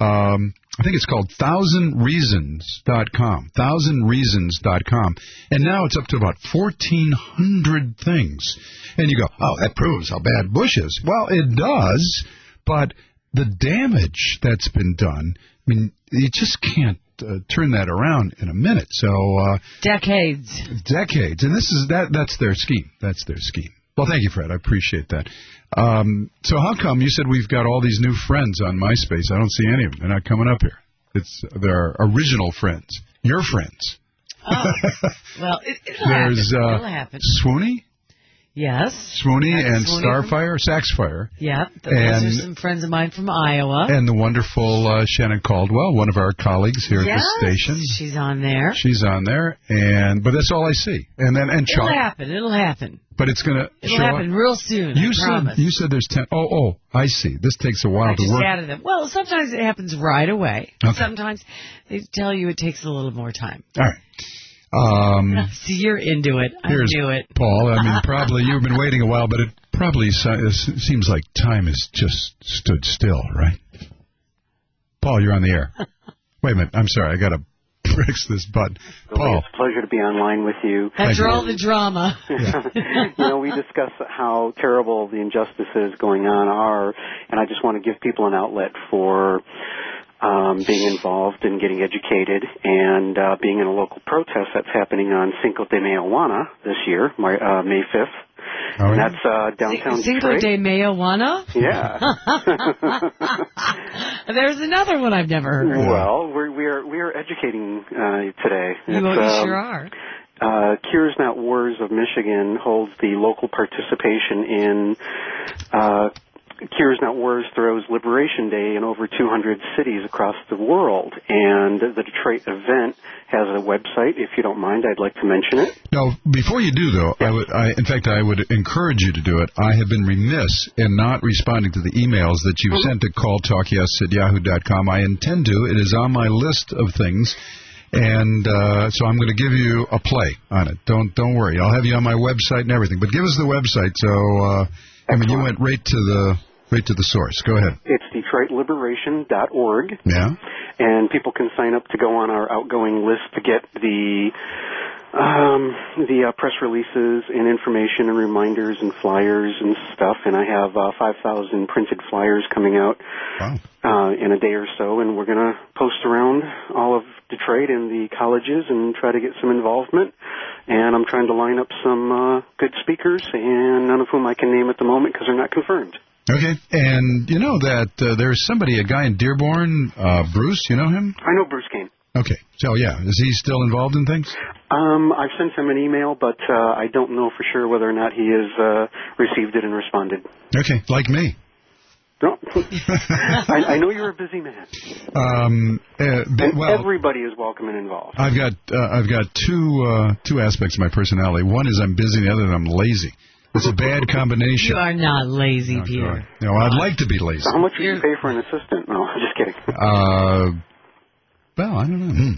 I think it's called 1000reasons.com, 1000reasons.com, and now it's up to about 1,400 things. And you go, oh, that proves how bad Bush is. Well, it does, but the damage that's been done, I mean, you just can't turn that around in a minute. So decades, and that's their scheme. That's their scheme. Well, thank you, Fred. I appreciate that. So how come you said we've got all these new friends on MySpace? I don't see any of them. They're not coming up here. They're original friends. Your friends. Oh, well, it'll happen. Swoony? Yes. Swoony and Starfire, Saxfire. Yeah, those are some friends of mine from Iowa. And the wonderful Shannon Caldwell, one of our colleagues here at the station. She's on there. She's on there, but that's all I see. And Chuck. It'll happen. But it'll happen real soon. You said there's 10. Oh, I see. This takes a while to work. Added them. Well, sometimes it happens right away. Okay. Sometimes they tell you it takes a little more time. All right. See, you're into it. I knew it. Paul, I mean, probably you've been waiting a while, but it probably seems like time has just stood still, right? Paul, you're on the air. Wait a minute. I'm sorry. I got to press this button. Paul. It's a pleasure to be online with you. After all the drama. We discuss how terrible the injustices going on are, and I just want to give people an outlet for being involved and getting educated and being in a local protest that's happening on Cinco de Mayo this year, May 5th. Oh, and that's downtown Cinco Detroit. de Mayo? Yeah. There's another one I've never heard of. Well, we are educating today. You sure are. Cures Not Wars of Michigan holds the local participation in Cures Not Wars throws Liberation Day in over 200 cities across the world. And the Detroit event has a website. If you don't mind, I'd like to mention it. No, before you do, though, in fact, I would encourage you to do it. I have been remiss in not responding to the emails that you've sent to calltalkyes@yahoo.com. I intend to. It is on my list of things. And so I'm going to give you a play on it. Don't worry. I'll have you on my website and everything. But give us the website. So, you went right to the source. Go ahead. It's DetroitLiberation.org. Yeah. And people can sign up to go on our outgoing list to get the press releases and information and reminders and flyers and stuff. And I have 5,000 printed flyers coming out in a day or so. And we're going to post around all of Detroit and the colleges and try to get some involvement. And I'm trying to line up some good speakers, and none of whom I can name at the moment because they're not confirmed. Okay. And you know that there's a guy in Dearborn, Bruce, you know him? I know Bruce Kane. Okay. So, is he still involved in things? I've sent him an email, but I don't know for sure whether or not he has received it and responded. Okay. Like me. No. I know you're a busy man. Everybody is welcome and involved. I've got two aspects of my personality. One is I'm busy, and the other is I'm lazy. It's a bad combination. You are not lazy, Peter. No, I'd like to be lazy. So how much do you pay for an assistant? No, I'm just kidding. Well, I don't know.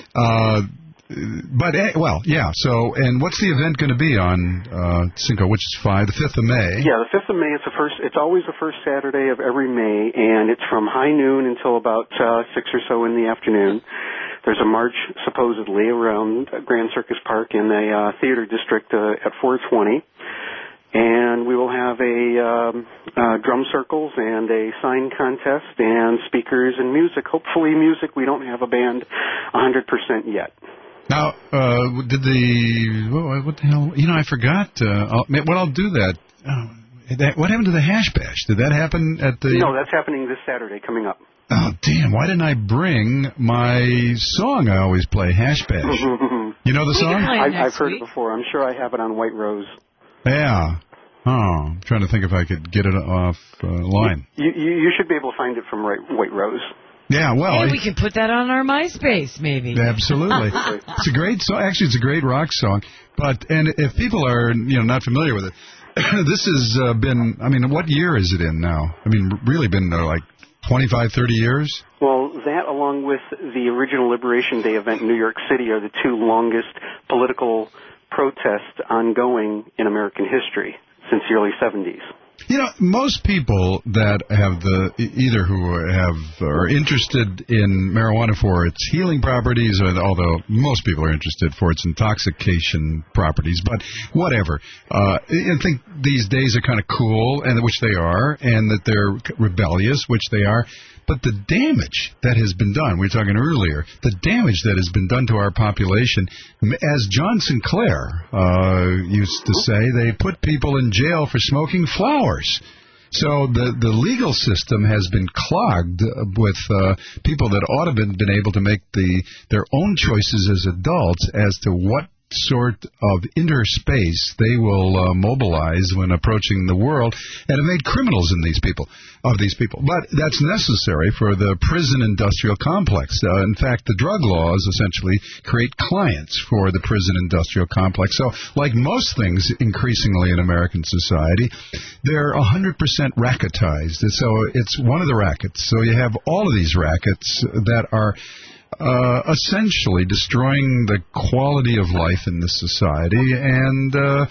So, and what's the event going to be on Cinco, which is the 5th of May? Yeah, the 5th of May. It's always the first Saturday of every May, and it's from high noon until about 6 or so in the afternoon. There's a march, supposedly, around Grand Circus Park in the theater district at 420. And we will have a drum circles and a sign contest and speakers and music. Hopefully music. We don't have a band 100% yet. Now, what the hell? I forgot. I'll do that. What happened to the Hash Bash? Did that happen at the... No, that's happening this Saturday coming up. Oh, damn. Why didn't I bring my song I always play, Hash Bash? You know the song? I've heard it before. I'm sure I have it on White Rose. Yeah. Oh, I'm trying to think if I could get it off line. You should be able to find it from White Rose. Yeah, well... we can put that on our MySpace, maybe. Absolutely. It's a great song. Actually, it's a great rock song. And if people are, not familiar with it, this has been... what year is it in now? Really been like 25, 30 years? Well, that along with the original Liberation Day event in New York City are the two longest political protests ongoing in American history since the early 70s. You know, most people that have either who are interested in marijuana for its healing properties, although most people are interested for its intoxication properties, but whatever. I think these days are kind of cool, and which they are, and that they're rebellious, which they are. But the damage that has been done, we were talking earlier, the damage that has been done to our population, as John Sinclair used to say, they put people in jail for smoking flowers. So the legal system has been clogged with people that ought to have been able to make their own choices as adults as to what sort of inner space they will mobilize when approaching the world, and have made criminals of these people. But that's necessary for the prison industrial complex. In fact, the drug laws essentially create clients for the prison industrial complex. So, like most things increasingly in American society, they're 100% racketized. So it's one of the rackets. So you have all of these rackets that are essentially destroying the quality of life in this society and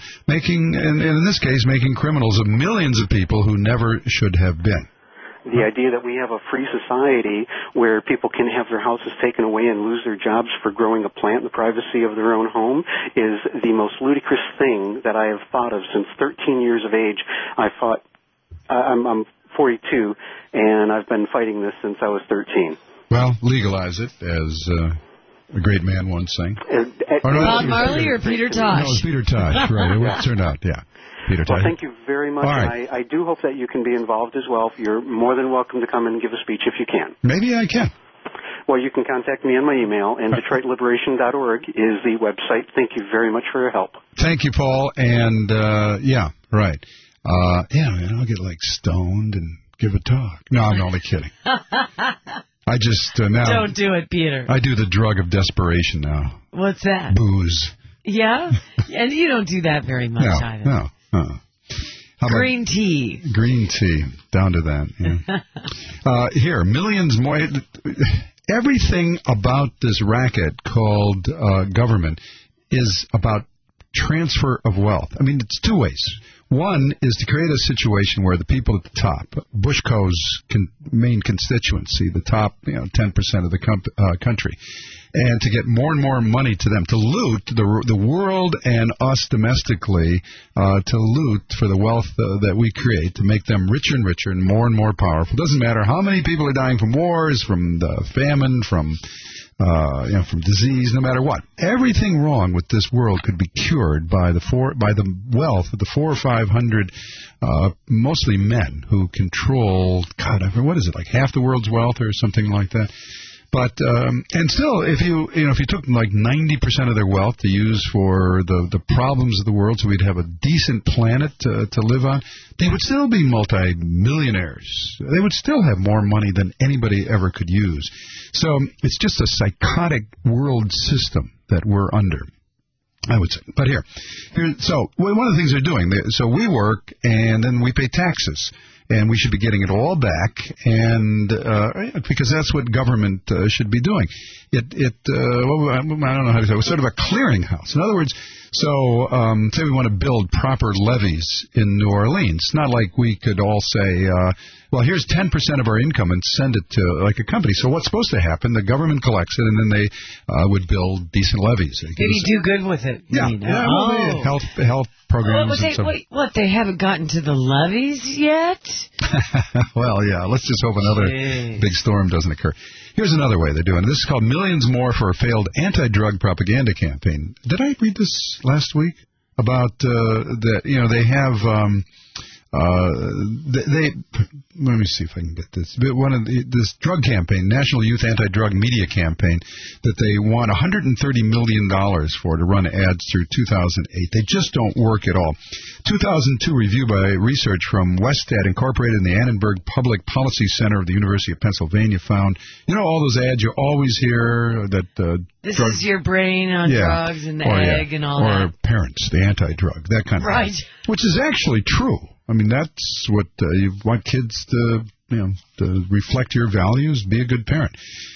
in this case, making criminals of millions of people who never should have been. The idea that we have a free society where people can have their houses taken away and lose their jobs for growing a plant in the privacy of their own home is the most ludicrous thing that I have thought of since 13 years of age. I'm 42, and I've been fighting this since I was 13. Well, legalize it, as a great man once sang. Bob Marley or Peter Tosh? No, it was Peter Tosh, right. It turned out, yeah. Peter Tosh. Well, thank you very much. Right. I do hope that you can be involved as well. You're more than welcome to come and give a speech if you can. Maybe I can. Well, you can contact me on my email, and DetroitLiberation.org is the website. Thank you very much for your help. Thank you, Paul. And, yeah, right. I'll get, stoned and give a talk. No, I'm only kidding. I just now... Don't do it, Peter. I do the drug of desperation now. What's that? Booze. Yeah? And you don't do that very much either. No. Green tea. Green tea. Down to that. Yeah. Here, millions more... Everything about this racket called government is about transfer of wealth. I mean, it's two ways. One is to create a situation where the people at the top, Bushko's main constituency, the top 10% of the country, and to get more and more money to them, to loot the world and us domestically, to loot for the wealth that we create, to make them richer and richer and more powerful. It doesn't matter how many people are dying from wars, from the famine, from disease, no matter what. Everything wrong with this world could be cured by the wealth of the 400 or 500, mostly men who control, what is it, like half the world's wealth or something like that. But and still, if you took like 90% of their wealth to use for the problems of the world, so we'd have a decent planet to live on, they would still be multi-millionaires. They would still have more money than anybody ever could use. So it's just a psychotic world system that we're under, I would say. But so one of the things they're doing, so we work and then we pay taxes. And we should be getting it all back, and because that's what government should be doing. I don't know how to say it. It's sort of a clearinghouse. In other words, so say we want to build proper levees in New Orleans. It's not like we could all say, well, here's 10% of our income and send it to like a company. So what's supposed to happen? The government collects it, and then they would build decent levees. Did he do good with it? Yeah. Health programs. What, they haven't gotten to the levees yet? Well, yeah. Let's just hope another big storm doesn't occur. Here's another way they're doing it. This is called Millions More for a Failed Anti-Drug Propaganda Campaign. Did I read this last week? About that, they have... let me see if I can get this. This drug campaign, National Youth Anti-Drug Media Campaign, that they want $130 million for to run ads through 2008. They just don't work at all. 2002 review by research from Westat Incorporated and the Annenberg Public Policy Center of the University of Pennsylvania found, all those ads you always hear that... This is your brain on drugs and the egg and all that. Or parents, the anti-drug, that kind of thing. Right. Which is actually true. I mean, that's what you want kids to, to reflect your values, be a good parent.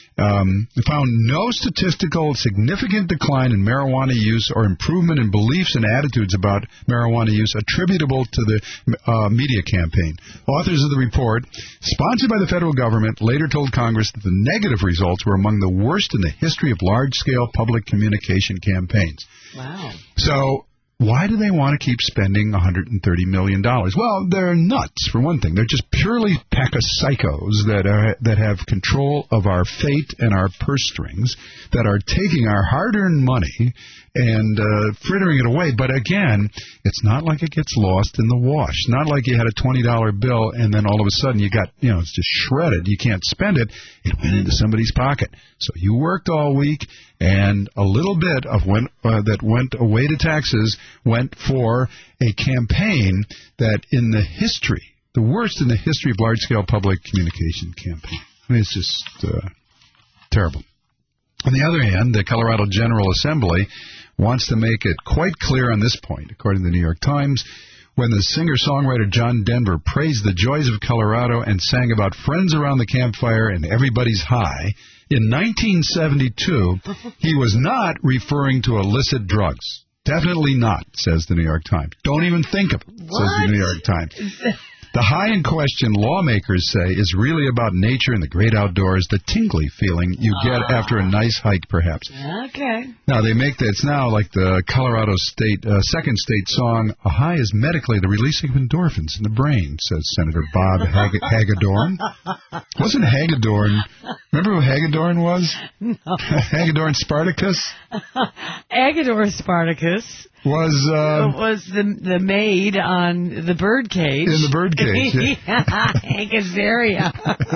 found no statistical significant decline in marijuana use or improvement in beliefs and attitudes about marijuana use attributable to the media campaign. Authors of the report, sponsored by the federal government, later told Congress that the negative results were among the worst in the history of large-scale public communication campaigns. Wow. So why do they want to keep spending $130 million? Well, they're nuts, for one thing. They're just purely pack of psychos that have control of our fate and our purse strings, that are taking our hard-earned money and frittering it away. But again, it's not like it gets lost in the wash. Not like you had a $20 bill and then all of a sudden you got, it's just shredded. You can't spend it. It went into somebody's pocket. So you worked all week, and a little bit of that went away to taxes went for a campaign that in the history, the worst in the history of large-scale public communication campaign. I mean, it's just terrible. On the other hand, the Colorado General Assembly wants to make it quite clear on this point, according to the New York Times, when the singer-songwriter John Denver praised the joys of Colorado and sang about friends around the campfire and everybody's high, in 1972, he was not referring to illicit drugs. Definitely not, says the New York Times. Don't even think of it, says the New York Times. The high in question, lawmakers say, is really about nature and the great outdoors, the tingly feeling you get after a nice hike, perhaps. Okay. Now, they make that, it's now like the Colorado State, second state song, a high is medically the releasing of endorphins in the brain, says Senator Bob Hagedorn. Wasn't Hagedorn, remember who Hagedorn was? No. Hagedorn Spartacus? Hagedorn Spartacus was the maid on the Birdcage. In the Birdcage, yeah. Hank Azaria.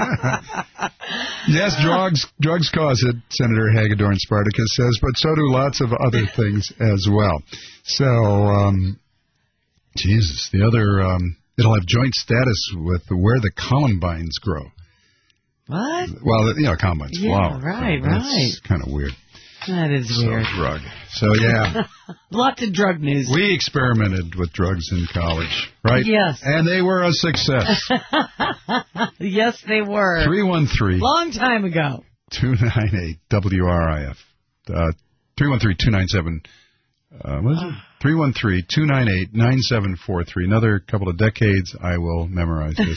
Yes, drugs cause it, Senator Hagedorn Spartacus says, but so do lots of other things as well. So, Jesus, the other, it'll have joint status with where the columbines grow. What? Well, columbines flower. Right, so that's kind of weird. That is weird. Drug. So, yeah. Lots of drug news. We experimented with drugs in college, right? Yes. And they were a success. Yes, they were. 313. Long time ago. 298 WRIF. 313-297. What is it? 313-298-9743. Another couple of decades, I will memorize this.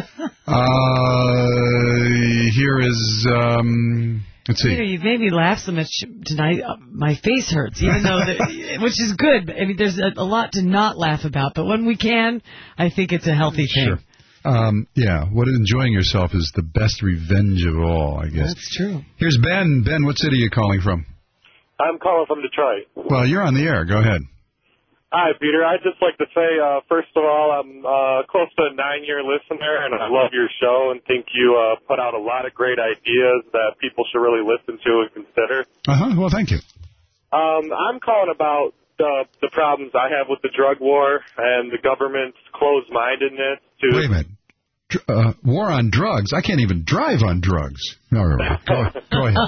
Here is... let's see. You made me laugh so much tonight. My face hurts, even though, which is good. I mean, there's a lot to not laugh about, but when we can, I think it's a healthy thing. Sure. Yeah, enjoying yourself is the best revenge of all, I guess. That's true. Here's Ben. Ben, what city are you calling from? I'm calling from Detroit. Well, you're on the air. Go ahead. Hi, Peter. I'd just like to say, first of all, I'm close to a 9-year listener, and I love your show and think you put out a lot of great ideas that people should really listen to and consider. Well, thank you. I'm calling about the problems I have with the drug war and the government's closed-mindedness to... Wait a minute. War on drugs? I can't even drive on drugs. No, go ahead. Go ahead.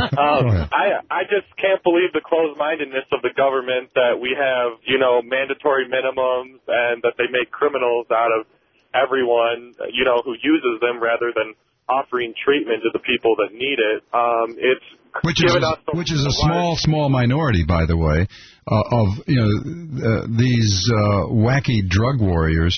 I just can't believe the closed-mindedness of the government that we have, mandatory minimums and that they make criminals out of everyone, who uses them rather than offering treatment to the people that need it. Which is a small minority, by the way, of these wacky drug warriors.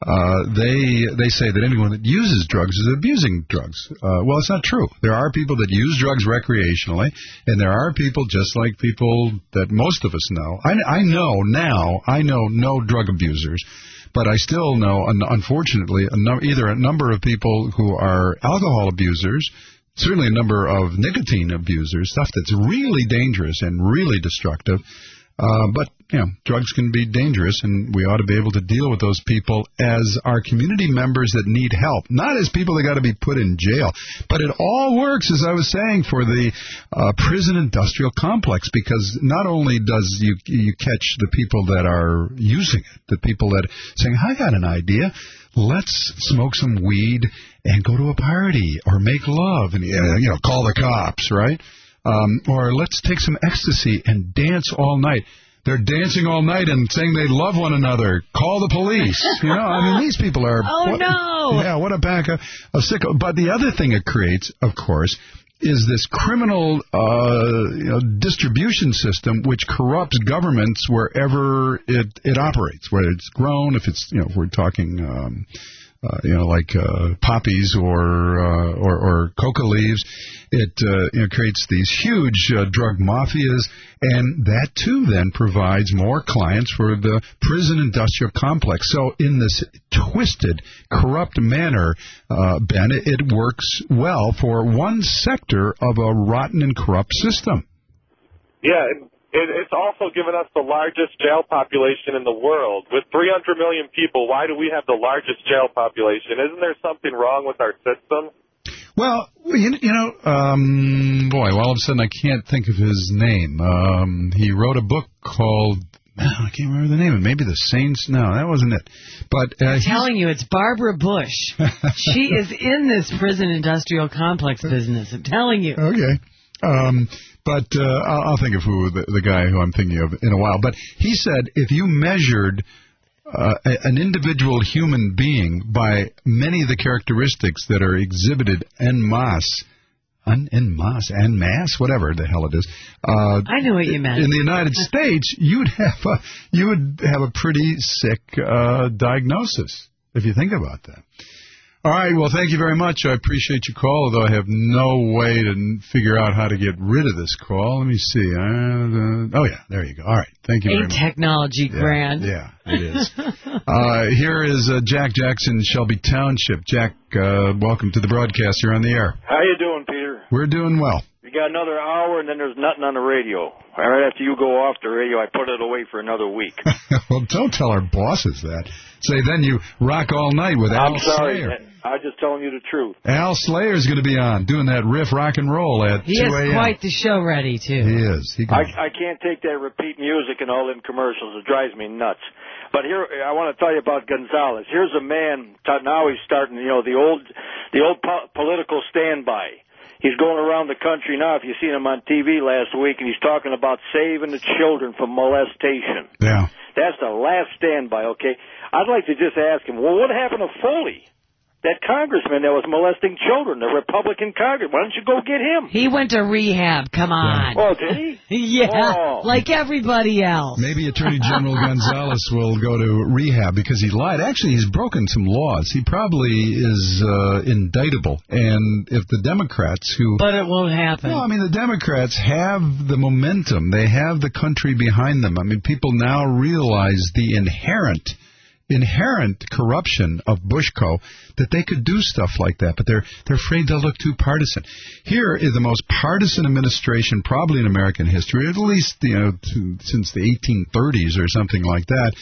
They say that anyone that uses drugs is abusing drugs. Well, it's not true. There are people that use drugs recreationally, and there are people just like people that most of us know. I know no drug abusers, but I still know, unfortunately, either a number of people who are alcohol abusers, certainly a number of nicotine abusers, stuff that's really dangerous and really destructive. But, drugs can be dangerous, and we ought to be able to deal with those people as our community members that need help, not as people that got to be put in jail. But it all works, as I was saying, for the prison industrial complex, because not only does you catch the people that are using it, the people that are saying, I got an idea, let's smoke some weed and go to a party or make love and, call the cops, right? Or let's take some ecstasy and dance all night. They're dancing all night and saying they love one another. Call the police. These people are... no! Yeah, what a pack of sicko. But the other thing it creates, of course, is this criminal distribution system which corrupts governments wherever it operates, whether it's grown, if it's, if we're talking... like poppies or coca leaves. It creates these huge drug mafias, and that too then provides more clients for the prison industrial complex. So in this twisted, corrupt manner, Ben, it works well for one sector of a rotten and corrupt system. Yeah, it's also given us the largest jail population in the world. With 300 million people, why do we have the largest jail population? Isn't there something wrong with our system? Well, all of a sudden I can't think of his name. He wrote a book called... I can't remember the name. Maybe The Saints. No, that wasn't it. But I'm telling you, it's Barbara Bush. She is in this prison industrial complex business. I'm telling you. Okay. But I'll think of who the guy who I'm thinking of in a while. But he said if you measured an individual human being by many of the characteristics that are exhibited en masse, whatever the hell it is. I knew what you meant. In the United States, you would have a pretty sick diagnosis if you think about that. All right, well, thank you very much. I appreciate your call, although I have no way to figure out how to get rid of this call. Let me see. There you go. All right, thank you very much. Technology, grand. Yeah, it is. Here is Jack Jackson, Shelby Township. Jack, welcome to the broadcast. You're on the air. How you doing, Peter? We're doing well. You got another hour, and then there's nothing on the radio. Right after you go off the radio, I put it away for another week. Well, don't tell our bosses that. Say then you rock all night with Al Slayer. I'm just telling you the truth. Al Slayer's going to be on, doing that riff rock and roll at 2 a.m. He has quite the show ready, too. He is. I can't take that repeat music and all them commercials. It drives me nuts. But here, I want to tell you about Gonzalez. Here's a man, now he's starting, the old political standby. He's going around the country now, if you've seen him on TV last week, and he's talking about saving the children from molestation. Yeah. That's the last standby, okay? I'd like to just ask him, well, what happened to Foley? That congressman that was molesting children, the Republican congressman. Why don't you go get him? He went to rehab. Come on. Oh, did he? Yeah, like everybody else. Maybe Attorney General Gonzalez will go to rehab because he lied. Actually, he's broken some laws. He probably is indictable. And if the Democrats who... But it won't happen. No, the Democrats have the momentum. They have the country behind them. People now realize the inherent corruption of Bushco, that they could do stuff like that, but they're afraid they'll look too partisan. Here is the most partisan administration probably in American history, at least since the 1830s or something like that.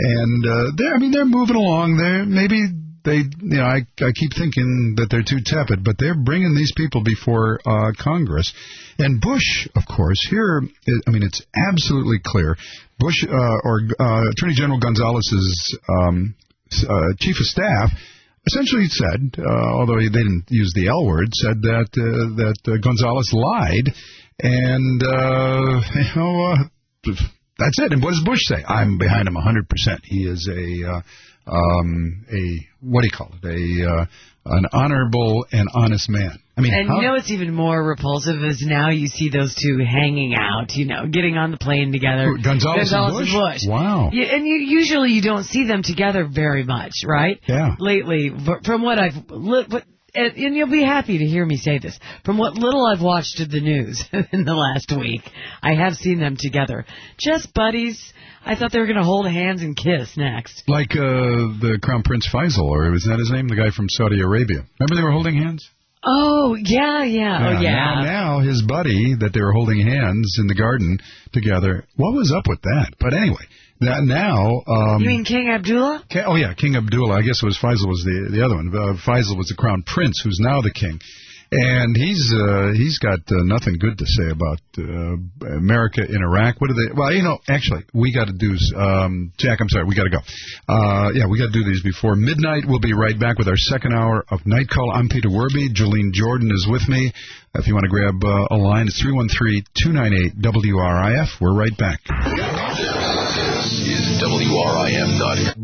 And they're moving along. I keep thinking that they're too tepid, but they're bringing these people before Congress. And Bush, of course, here, it's absolutely clear. Bush, Attorney General Gonzalez's chief of staff, essentially said, although they didn't use the L word, said that Gonzalez lied, and that's it. And what does Bush say? I'm behind him 100%. He is an honorable and honest man. What's even more repulsive is now you see those two hanging out, getting on the plane together. Gonzalez and Bush? Wow. Yeah, and usually you don't see them together very much, right? Yeah. Lately, from what I've... And you'll be happy to hear me say this. From what little I've watched of the news in the last week, I have seen them together. Just buddies. I thought they were going to hold hands and kiss next. Like the Crown Prince Faisal, or was that his name? The guy from Saudi Arabia. Remember they were holding hands? Oh, yeah. Oh, yeah. Now his buddy that they were holding hands in the garden together. What was up with that? But anyway... you mean King Abdullah? King Abdullah. I guess it was Faisal was the other one. Faisal was the crown prince, who's now the king, and he's got nothing good to say about America in Iraq. What are they? Well, actually, we got to do. Jack, I'm sorry, we got to go. We got to do these before midnight. We'll be right back with our second hour of Night Call. I'm Peter Werby. Jolene Jordan is with me. If you want to grab a line, it's 313-298-WRIF. We're right back. 101.com.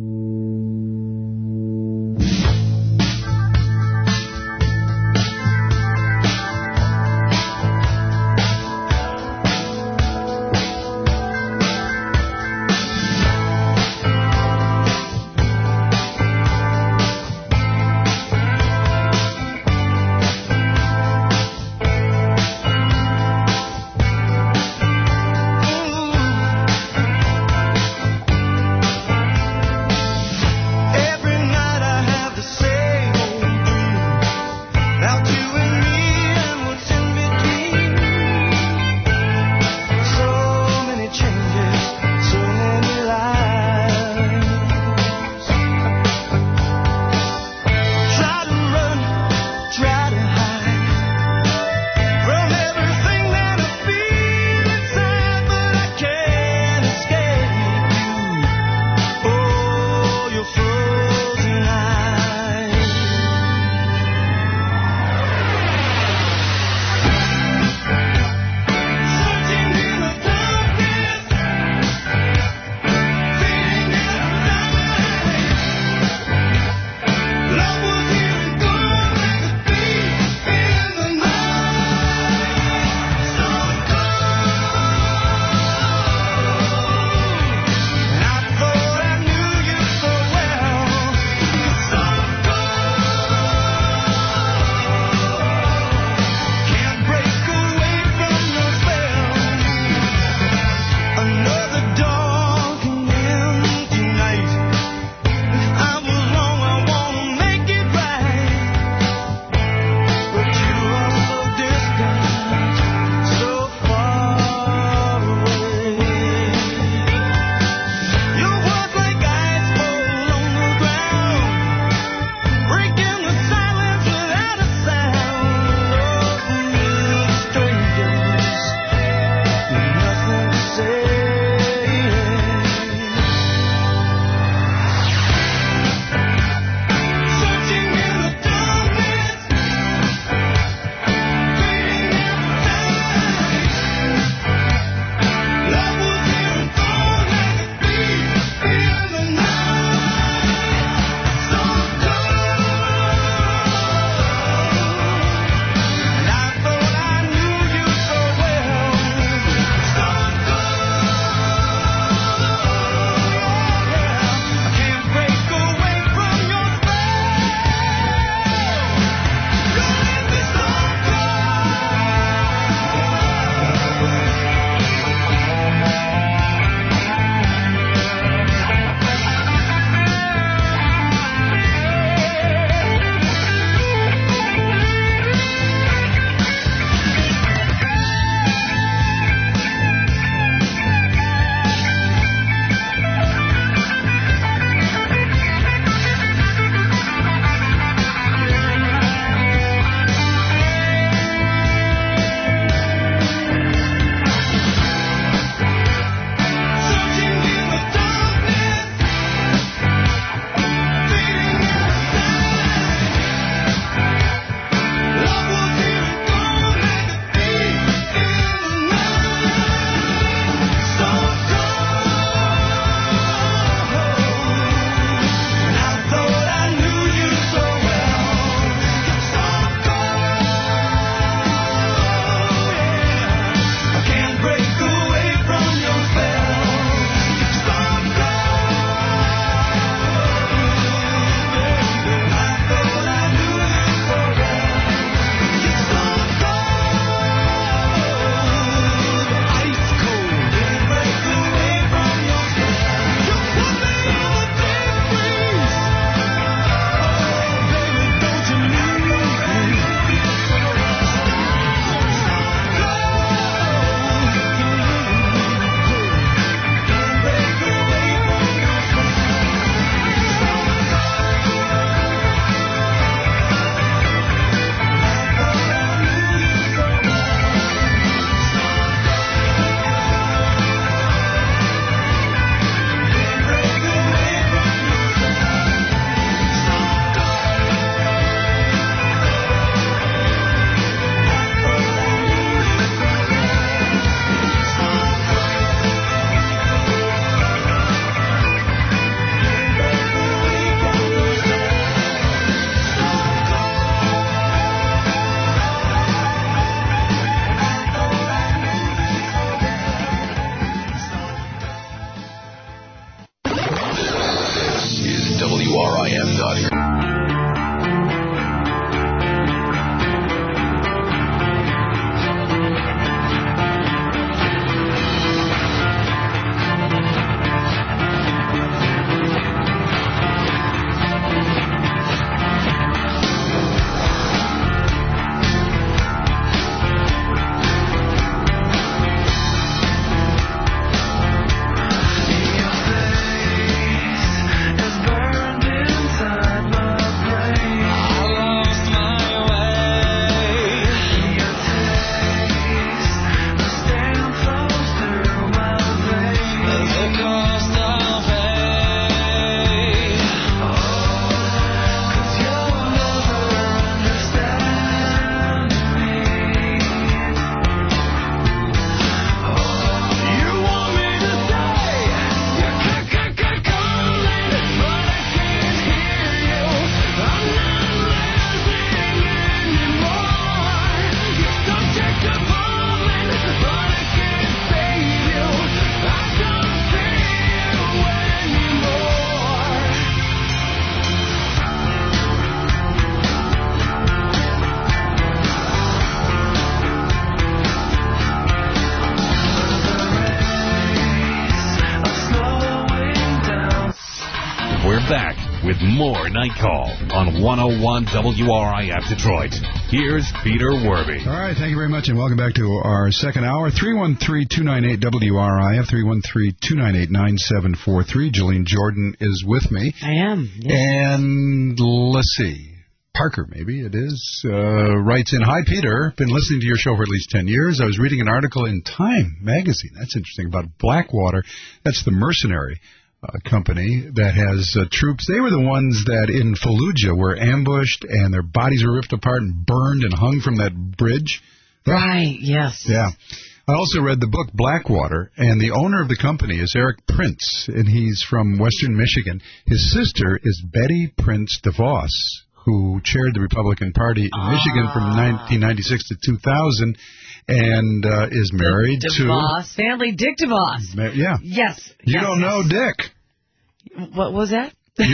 More Night Call on 101 WRIF Detroit. Here's Peter Werby. All right, thank you very much, and welcome back to our second hour. 313-298-WRIF, 313-298-9743. Jolene Jordan is with me. I am. Yes. And let's see. Parker, maybe it is, writes in, "Hi, Peter. Been listening to your show for at least 10 years. I was reading an article in Time magazine," that's interesting, "about Blackwater." That's the mercenary company that has troops. They were the ones that in Fallujah were ambushed and their bodies were ripped apart and burned and hung from that bridge. Right, yes. Yeah. I also read the book Blackwater, and the owner of the company is Eric Prince, and he's from Western Michigan. His sister is Betty Prince DeVos, who chaired the Republican Party in Michigan from 1996 to 2000, and is married to DeVos family, Dick DeVos. Yeah. Yes. You don't know Dick. What was that?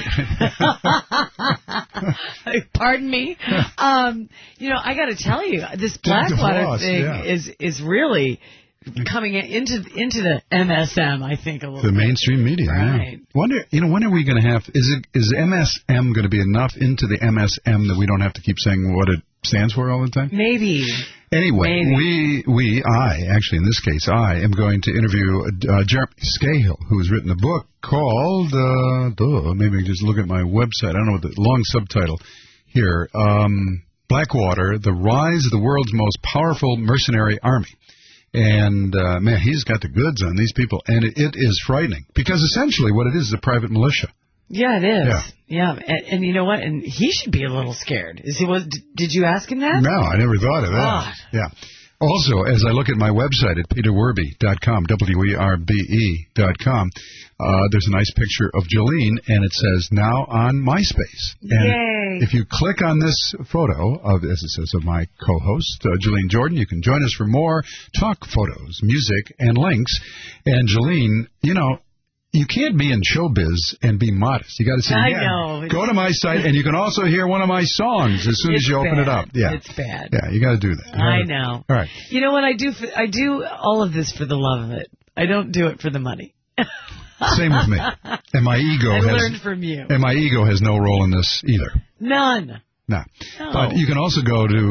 Pardon me. I got to tell you, this Blackwater thing is really coming into the MSM, I think, a little the bit. mainstream media. Right. Yeah. When are we going to have? Is MSM going to be enough into the MSM that we don't have to keep saying what it stands for all the time? Maybe. Anyway, I in this case, I am going to interview Jeremy Scahill, who has written a book called, maybe just look at my website. I don't know what the long subtitle here. Blackwater, The Rise of the World's Most Powerful Mercenary Army. And, man, he's got the goods on these people, and it is frightening, because essentially what it is a private militia. Yeah, it is. Yeah. And you know what? And he should be a little scared. Did you ask him that? No, I never thought of that. God. Yeah. Also, as I look at my website at peterwerby.com, WERBE.com, there's a nice picture of Jolene, and it says, now on MySpace. And Yay. if you click on this photo, as it says, of my co-host, Jolene Jordan, you can join us for more talk, photos, music, and links. And Jolene, you can't be in showbiz and be modest. You got to say, I know. Go to my site, and you can also hear one of my songs as soon as you open it up. Yeah, it's bad. Yeah, you got to do that. I know. All right. You know what I do? I do all of this for the love of it. I don't do it for the money. Same with me. And my ego I learned from you. And my ego has no role in this either. None. No. But you can also go to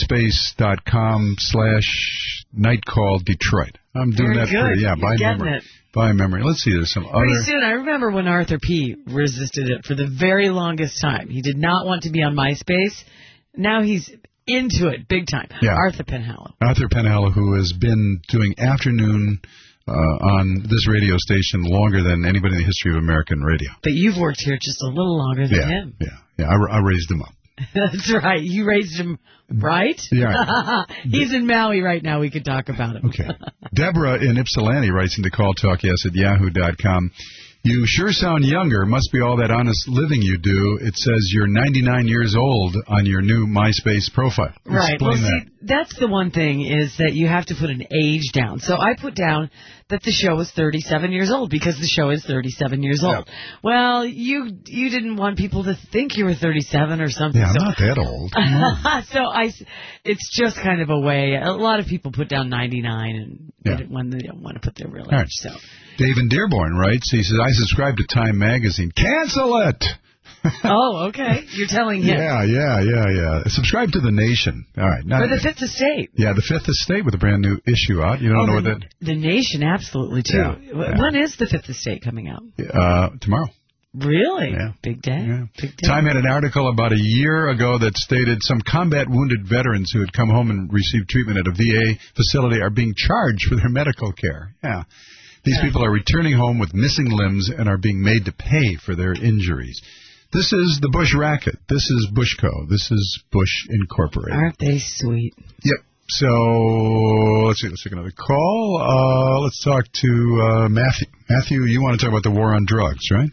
myspace.com/nightcalldetroit. I'm doing that for you. Yeah, by memory. By memory. Let's see, there's some other... Pretty soon, I remember when Arthur P. resisted it for the very longest time. He did not want to be on MySpace. Now he's into it big time. Yeah. Arthur Penhallow. Arthur Penhallow, who has been doing afternoon on this radio station longer than anybody in the history of American radio. But you've worked here just a little longer than him. Yeah. I raised him up. That's right. You raised him right? Yeah. He's in Maui right now. We could talk about him. Okay. Deborah in Ypsilanti writes into calltalkyes@yahoo.com. You sure sound younger. Must be all that honest living you do. It says you're 99 years old on your new MySpace profile. Right. Explain that. See, that's the one thing is that you have to put an age down. So I put down that the show is 37 years old because the show is 37 years old. Yeah. Well, you didn't want people to think you were 37 or something. Yeah, I'm not that old. So it's just kind of a way. A lot of people put down 99 when they don't want to put their real age. Right. So. Dave in Dearborn writes, he says, I subscribe to Time Magazine. Cancel it! Oh, okay. You're telling him. Yeah. Subscribe to The Nation. All right. For the Fifth Estate. Yeah, the Fifth Estate with a brand new issue out. You don't know what that... The Nation, absolutely, too. Yeah. When is the Fifth Estate coming out? Tomorrow. Really? Yeah. Big day. Yeah. Big day. Time had an article about a year ago that stated some combat wounded veterans who had come home and received treatment at a VA facility are being charged for their medical care. Yeah. These people are returning home with missing limbs and are being made to pay for their injuries. This is the Bush racket. This is Bushco. This is Bush Incorporated. Aren't they sweet? Yep. So, let's see. Let's take another call. Let's talk to Matthew. Matthew, you want to talk about the war on drugs, right?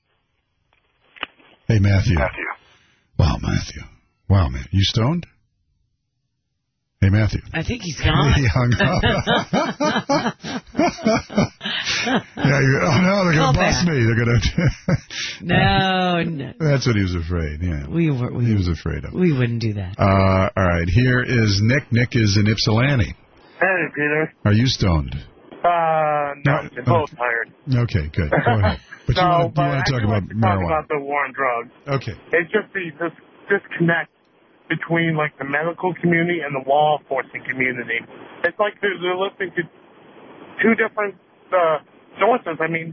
Hey, Matthew. Wow, Matthew. Wow, man. You stoned? Hey, Matthew. I think he's gone. He hung up. They're going to bust me. They're going to... No. That's what he was afraid, yeah. He was afraid of. We wouldn't do that. All right, here is Nick. Nick is in Ypsilanti. Hey, Peter. Are you stoned? No, they're both hired. Okay, good. Go ahead. But you want to talk about marijuana. Talk about the war on drugs. Okay. It's just this disconnect between, like, the medical community and the law enforcement community. It's like they're listening to two different sources. I mean,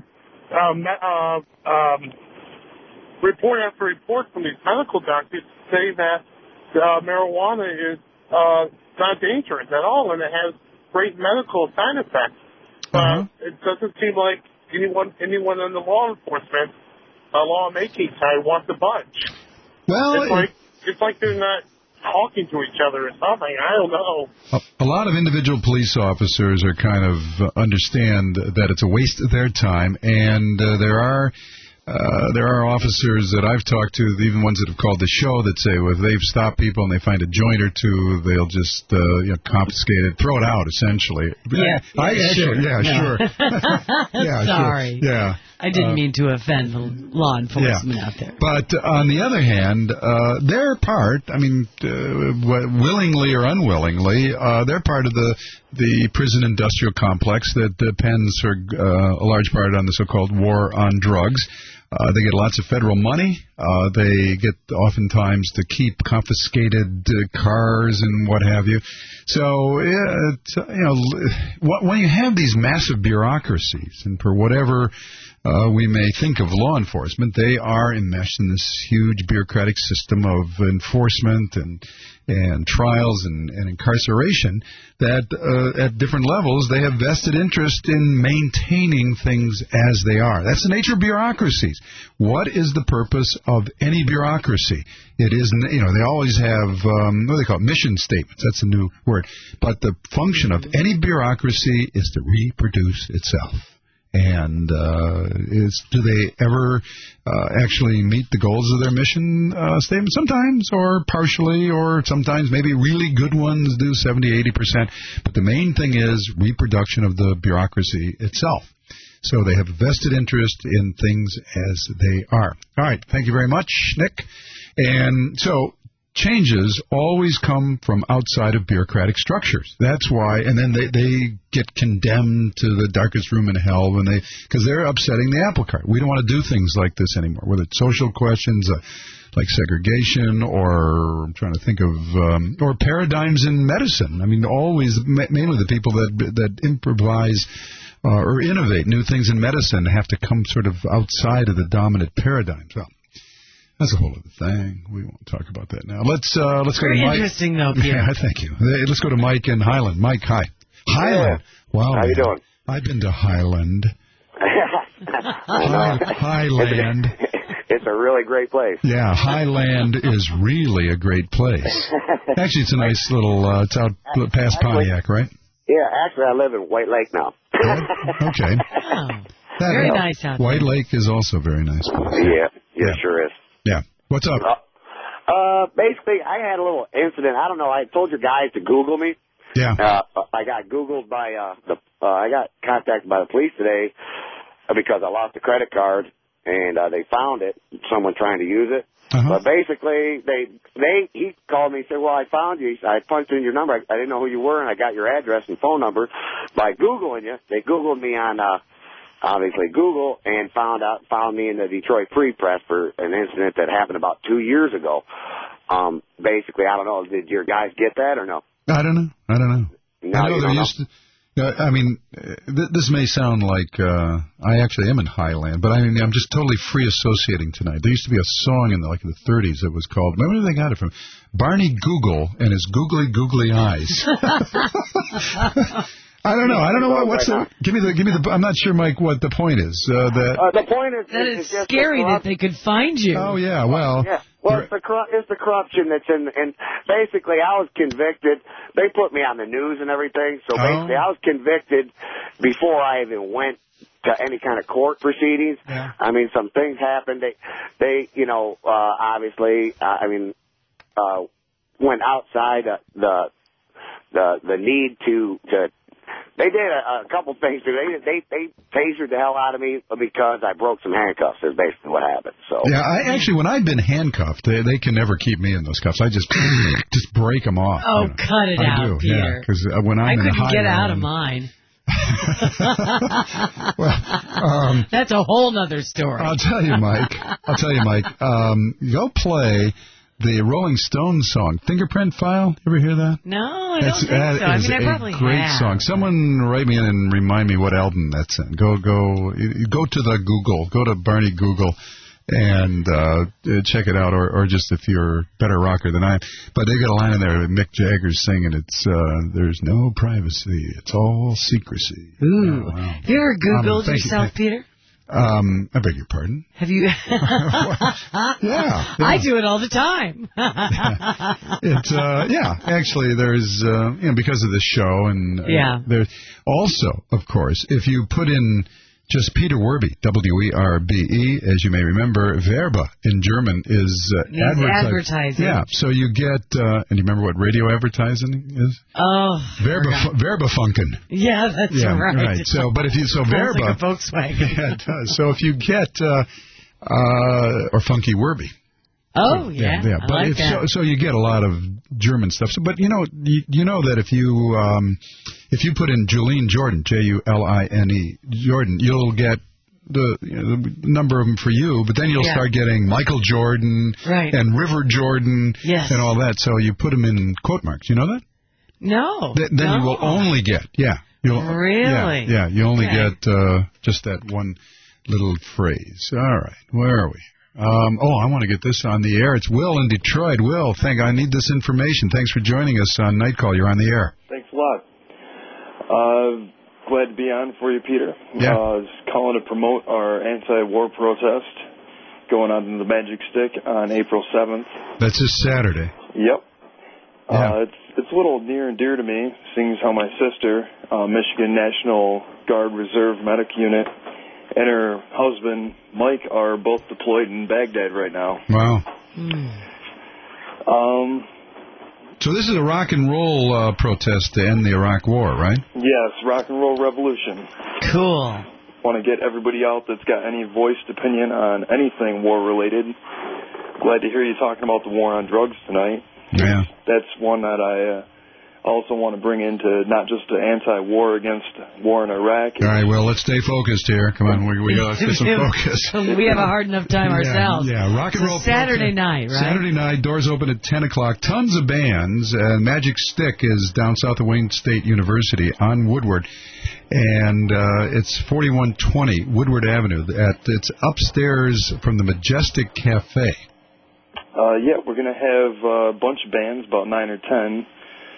report after report from these medical doctors say that marijuana is not dangerous at all, and it has great medical side effects. It doesn't seem like anyone in the law enforcement, lawmaking side wants to budge. Well, it's like they're not talking to each other or something. I don't know. A lot of individual police officers are kind of understand that it's a waste of their time, and there are officers that I've talked to, even ones that have called the show, that say, well, if they've stopped people and they find a joint or two, they'll just confiscate it, throw it out, essentially. Yeah, sure. Sorry. Sure. Yeah. I didn't mean to offend the law enforcement out there. But on the other hand, their part, I mean, willingly or unwillingly, they're part of the prison industrial complex that depends for a large part on the so-called war on drugs. They get lots of federal money. They get oftentimes to keep confiscated cars and what have you. So, when you have these massive bureaucracies, and for whatever we may think of law enforcement, they are enmeshed in this huge bureaucratic system of enforcement and trials and incarceration that at different levels they have vested interest in maintaining things as they are. That's the nature of bureaucracies. What is the purpose of any bureaucracy? It is, they always have, what do they call it, mission statements. That's a new word. But the function of any bureaucracy is to reproduce itself. And do they ever actually meet the goals of their mission statement? Sometimes, or partially, or sometimes maybe really good ones do 70, 80%. But the main thing is reproduction of the bureaucracy itself. So they have a vested interest in things as they are. All right. Thank you very much, Nick. And so changes always come from outside of bureaucratic structures. That's why, and then they get condemned to the darkest room in hell because they're upsetting the apple cart. We don't want to do things like this anymore, whether it's social questions like segregation, or I'm trying to think of, or paradigms in medicine. I mean, always, mainly the people that improvise or innovate new things in medicine have to come sort of outside of the dominant paradigms. Well, that's a whole other thing. We won't talk about that now. Let's go to Mike. Very interesting, though, Pierre. Yeah, thank you. Let's go to Mike in Highland. Mike, hi. Highland. Wow. How you doing? I've been to Highland. Highland. It's a really great place. Yeah, Highland is really a great place. Actually, it's a nice little, it's out past Pontiac, right? Yeah, actually, I live in White Lake now. Okay. Oh, very nice out there. White Lake is also a very nice place. Yeah, sure is. Yeah. What's up? Basically, I had a little incident. I don't know. I told your guys to Google me. Yeah. I got Googled by I got contacted by the police today because I lost a credit card, and they found it. Someone trying to use it. But basically, he called me and said, well, I found you. I punched in your number. I didn't know who you were, and I got your address and phone number by Googling you. They Googled me on, obviously, Google, and found me in the Detroit Free Press for an incident that happened about 2 years ago. Basically, I don't know. Did your guys get that or no? I don't know. No, I know they're used to. I mean, this may sound like I actually am in Highland, but I mean, I'm just totally free associating tonight. There used to be a song in the 30s that was called, remember where they got it from? Barney Google and his googly eyes. I don't know. What's the? Give me the. I'm not sure, Mike, what the point is. The point is that it's scary that they could find you. Oh yeah, well. Yeah. Well, it's the corruption that's in, and basically I was convicted. They put me on the news and everything, so basically I was convicted before I even went to any kind of court proceedings. Yeah. I mean, some things happened. They obviously, went outside the need to. They did a couple things. They tasered the hell out of me because I broke some handcuffs. Is basically what happened. So yeah, when I've been handcuffed, they can never keep me in those cuffs. I just break them off. Oh, cut it out, do, Peter. Yeah, because when I'm I in couldn't Highland, get out of mine. That's a whole nother story. I'll tell you, Mike. Go play the Rolling Stones song, Fingerprint File. You ever hear that? No, I don't think so. I mean, I probably have. Great song. Someone write me in and remind me what album that's in. Go to the Google. Go to Barney Google and check it out, or just if you're a better rocker than I am. But they got a line in there that Mick Jagger's singing. It's there's no privacy. It's all secrecy. Ooh. Oh, wow. Have you ever Googled yourself, Peter? I beg your pardon? Have you? Yeah. I do it all the time. It's actually there's because of the show and there's also, of course, if you put in just Peter Werbe, Werbe, as you may remember, Verba in German is advertising. Yeah, so you get, and you remember what radio advertising is? Oh, Verbafunken. Yeah, that's right. So, but if you Verba, like a Volkswagen. Yeah, it does. So if you get or Funky Werbe. Oh yeah. But I like that. So you get a lot of German stuff. So, but you know that if you put in Juline Jordan, Juline Jordan, you'll get the number of them for you. But then you'll start getting Michael Jordan and River Jordan and all that. So you put them in quote marks. You know that? No. Then you will only get really. Yeah, you only get just that one little phrase. All right, where are we? I want to get this on the air. It's Will in Detroit. Will, I need this information. Thanks for joining us on Night Call. You're on the air. Thanks a lot. Glad to be on for you, Peter. Yeah. I was calling to promote our anti-war protest going on in the Magic Stick on April 7th. That's this Saturday. Yep. Yeah. It's a little near and dear to me, seeing as how my sister, Michigan National Guard Reserve Medic Unit, and her husband, Mike, are both deployed in Baghdad right now. Wow. So this is a rock and roll protest to end the Iraq War, right? Yes, rock and roll revolution. Cool. Want to get everybody out that's got any voiced opinion on anything war-related. Glad to hear you talking about the war on drugs tonight. Yeah. That's one that I also want to bring into not just the anti-war against war in Iraq. All right, well, let's stay focused here. Come on, we got to get some focus. We have a hard enough time ourselves. Yeah, rock and roll. Saturday night, right? Saturday night, doors open at 10 o'clock. Tons of bands. Magic Stick is down south of Wayne State University on Woodward. And it's 4120 Woodward Avenue. It's upstairs from the Majestic Cafe. We're going to have a bunch of bands, about 9 or 10.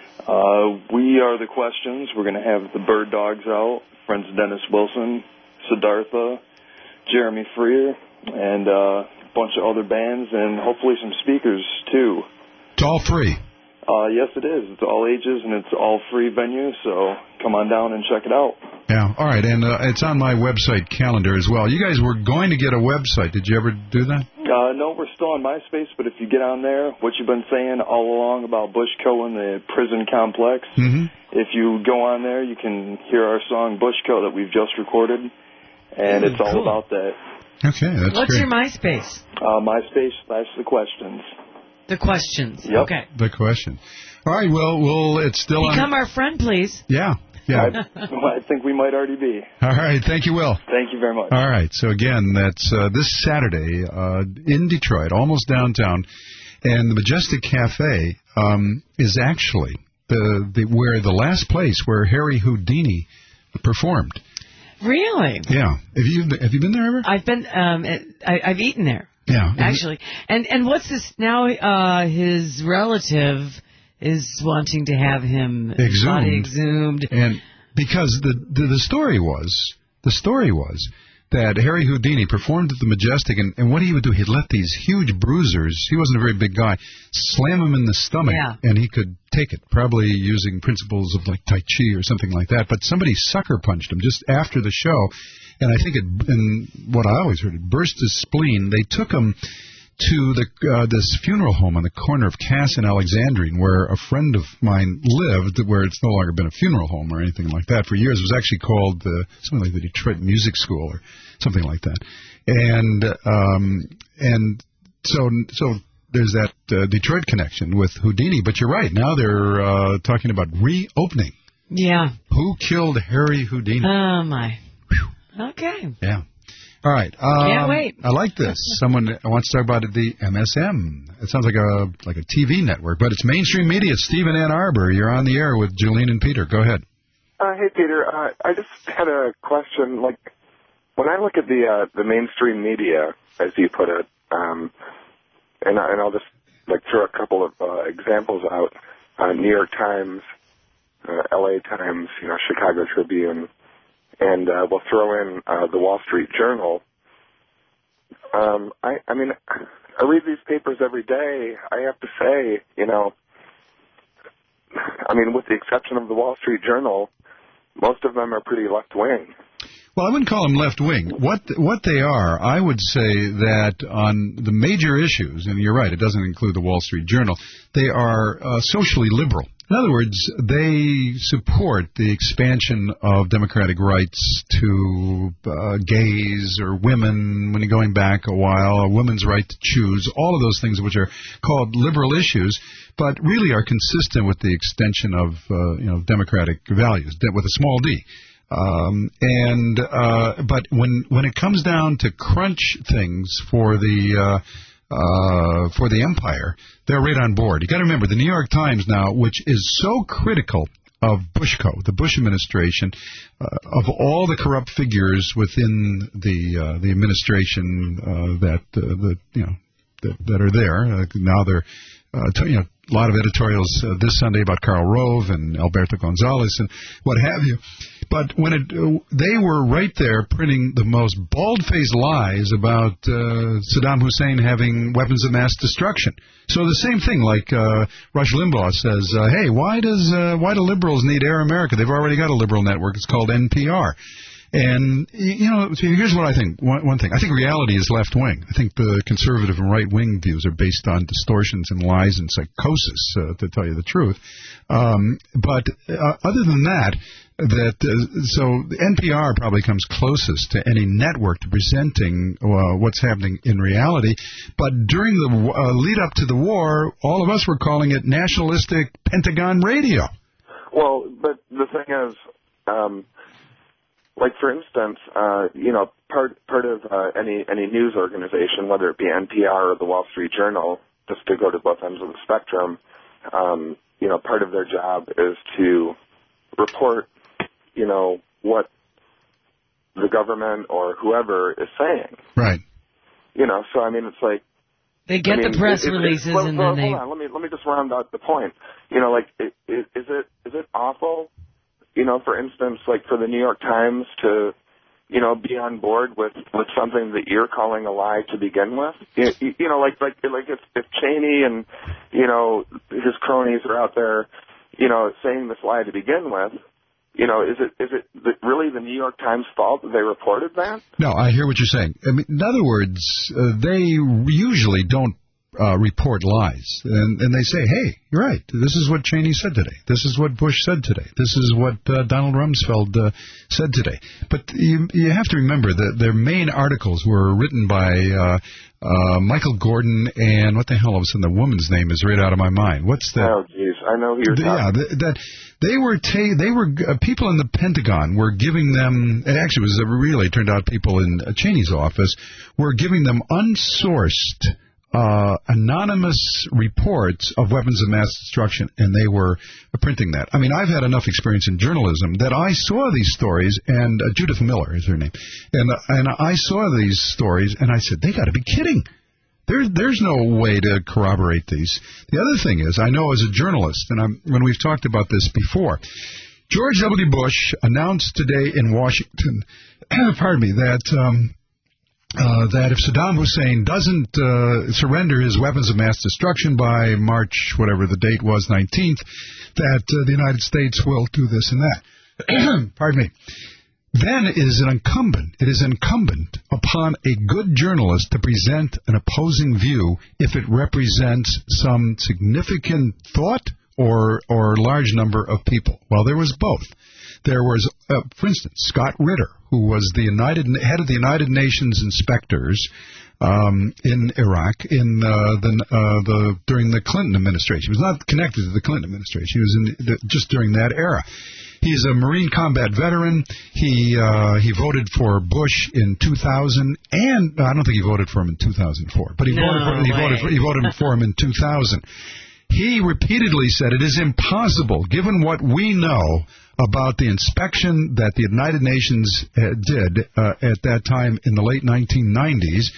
We Are the Questions. We're going to have the Bird Dogs out, friends of Dennis Wilson, Siddhartha, Jeremy Freer, and a bunch of other bands, and hopefully some speakers, too. It's all free. Yes, it is. It's all ages, and it's all free venue, so come on down and check it out. Yeah, all right, and it's on my website calendar as well. You guys were going to get a website. Did you ever do that? No, we're still on MySpace, but if you get on there, what you've been saying all along about Bushco and the prison complex, if you go on there, you can hear our song Bushco that we've just recorded, and it's all about that. Okay, that's What's great. your MySpace? MySpace/The Questions. The Questions. Yep. Okay. The Question. All right, well, it's still Become our friend, please. Yeah. I think we might already be. All right, thank you, Will. Thank you very much. All right, so again, that's this Saturday in Detroit, almost downtown, and the Majestic Cafe is actually the last place where Harry Houdini performed. Really? Yeah. Have you been there ever? I've been. I've eaten there. Yeah. Actually, and what's this now? His relative is wanting to have him exhumed, and because the story was that Harry Houdini performed at the Majestic, and what he would do, he'd let these huge bruisers, he wasn't a very big guy, slam him in the stomach, and he could take it, probably using principles of like Tai Chi or something like that. But somebody sucker punched him just after the show, and I think and what I always heard, it burst his spleen. They took him to this funeral home on the corner of Cass and Alexandrine, where a friend of mine lived, where it's no longer been a funeral home or anything like that for years. It was actually called something like the Detroit Music School or something like that. And so there's that Detroit connection with Houdini. But you're right. Now they're talking about reopening Yeah. Who killed Harry Houdini? Oh, my. Okay. Yeah. All right. Can't wait. I like this. Someone wants to talk about the MSM. It sounds like a TV network, but it's mainstream media. It's Steve in Ann Arbor. You're on the air with Julene and Peter. Go ahead. Hey, Peter. I just had a question. Like, when I look at the mainstream media, as you put it, and I'll just throw a couple of examples out: New York Times, L.A. Times, Chicago Tribune. And we'll throw in the Wall Street Journal. I mean, I read these papers every day. I have to say, I mean, with the exception of the Wall Street Journal, most of them are pretty left-wing. Well, I wouldn't call them left-wing. What they are, I would say that on the major issues, and you're right, it doesn't include the Wall Street Journal, they are socially liberal. In other words, they support the expansion of democratic rights to gays or women when you're going back a while, a woman's right to choose, all of those things which are called liberal issues, but really are consistent with the extension of democratic values, with a small d. But when it comes down to crunch things for the empire, they're right on board. You got to remember, the New York Times now, which is so critical of Bushco, the Bush administration, of all the corrupt figures within the administration that are there. Now they're a lot of editorials this Sunday about Karl Rove and Alberto Gonzalez and what have you. But when they were right there printing the most bald-faced lies about Saddam Hussein having weapons of mass destruction. So the same thing, like Rush Limbaugh says, hey, why do liberals need Air America? They've already got a liberal network. It's called NPR. And, here's what I think. One thing. I think reality is left-wing. I think the conservative and right-wing views are based on distortions and lies and psychosis, to tell you the truth. But other than that, so NPR probably comes closest to any network to presenting what's happening in reality. But during the lead-up to the war, all of us were calling it nationalistic Pentagon radio. Well, but the thing is... like, for instance, part of any news organization, whether it be NPR or the Wall Street Journal, just to go to both ends of the spectrum, part of their job is to report, what the government or whoever is saying. Right. So, I mean, it's like... They get the press releases and then they... Hold on, let me just round out the point. Is it awful... for instance, like for the New York Times to, be on board with something that you're calling a lie to begin with? Like if Cheney and, his cronies are out there, saying this lie to begin with, is it really the New York Times' fault that they reported that? No, I hear what you're saying. I mean, in other words, they usually don't report lies. And they say, hey, you're right. This is what Cheney said today. This is what Bush said today. This is what Donald Rumsfeld said today. But you have to remember that their main articles were written by Michael Gordon and what the hell, all of a sudden the woman's name is right out of my mind. What's that? Oh, geez. I know who you're talking about. They were people in the Pentagon were giving them, it actually was really turned out people in Cheney's office were giving them unsourced anonymous reports of weapons of mass destruction, and they were printing that. I mean, I've had enough experience in journalism that I saw these stories, and Judith Miller is her name, and I saw these stories, and I said, they got to be kidding. There's no way to corroborate these. The other thing is, I know as a journalist, and when we've talked about this before, George W. Bush announced today in Washington, pardon me, that if Saddam Hussein doesn't surrender his weapons of mass destruction by March, whatever the date was, 19th, that the United States will do this and that. Pardon me. Then it is incumbent upon a good journalist to present an opposing view if it represents some significant thought or large number of people. Well, there was both. There was, for instance, Scott Ritter, who was the head of the United Nations inspectors in Iraq during the Clinton administration. He was not connected to the Clinton administration. He was just during that era. He's a Marine combat veteran. He voted for Bush in 2000, and I don't think he voted for him in 2004, but he voted for him in 2000. He repeatedly said it is impossible, given what we know about the inspection that the United Nations did at that time in the late 1990s,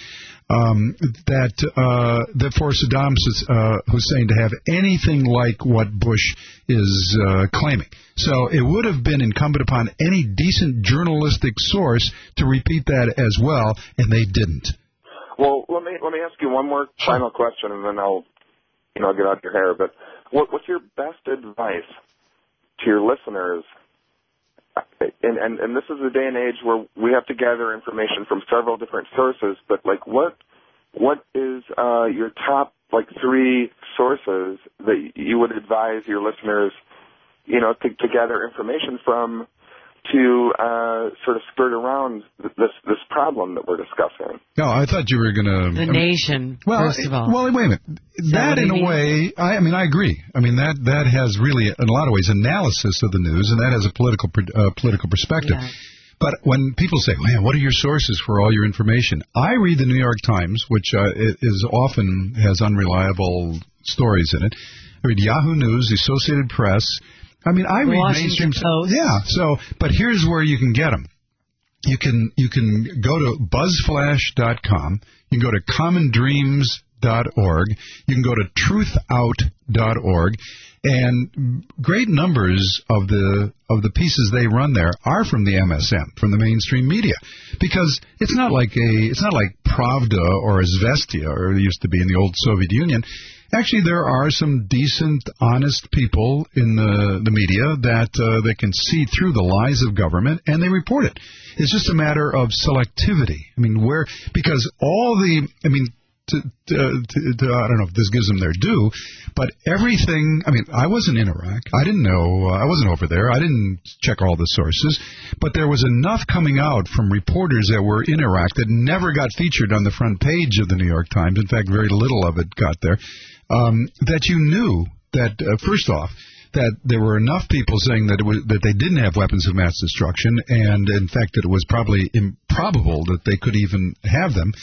that for Saddam Hussein to have anything like what Bush is claiming. So it would have been incumbent upon any decent journalistic source to repeat that as well, and they didn't. Well, let me ask you one more final question, and then I'll get out your hair. But what's your best advice to your listeners? And this is a day and age where we have to gather information from several different sources. But like, what is your top 3 sources that you would advise your listeners, to gather information from, to sort of skirt around this problem that we're discussing? No, I thought you were going to... The Nation, first of all. Well, wait a minute. That, in a way, I agree. I mean, that has really, in a lot of ways, analysis of the news, and that has a political perspective. Yeah. But when people say, man, what are your sources for all your information? I read the New York Times, which is often has unreliable stories in it. I read Yahoo News, the Associated Press. I read mainstream. Yeah. But here's where you can get them. You can go to buzzflash.com. You can go to commondreams.org. You can go to truthout.org. And great numbers of the pieces they run there are from the MSM, from the mainstream media, because it's not like Pravda or Izvestia, or it used to be in the old Soviet Union. Actually, there are some decent, honest people in the media that can see through the lies of government, and they report it. It's just a matter of selectivity. Because all the, I don't know if this gives them their due, but everything, I wasn't in Iraq. I didn't know, I wasn't over there. I didn't check all the sources, but there was enough coming out from reporters that were in Iraq that never got featured on the front page of the New York Times. In fact, very little of it got there, that you knew that, first off, that there were enough people saying that that they didn't have weapons of mass destruction, and in fact that it was probably improbable that they could even have them.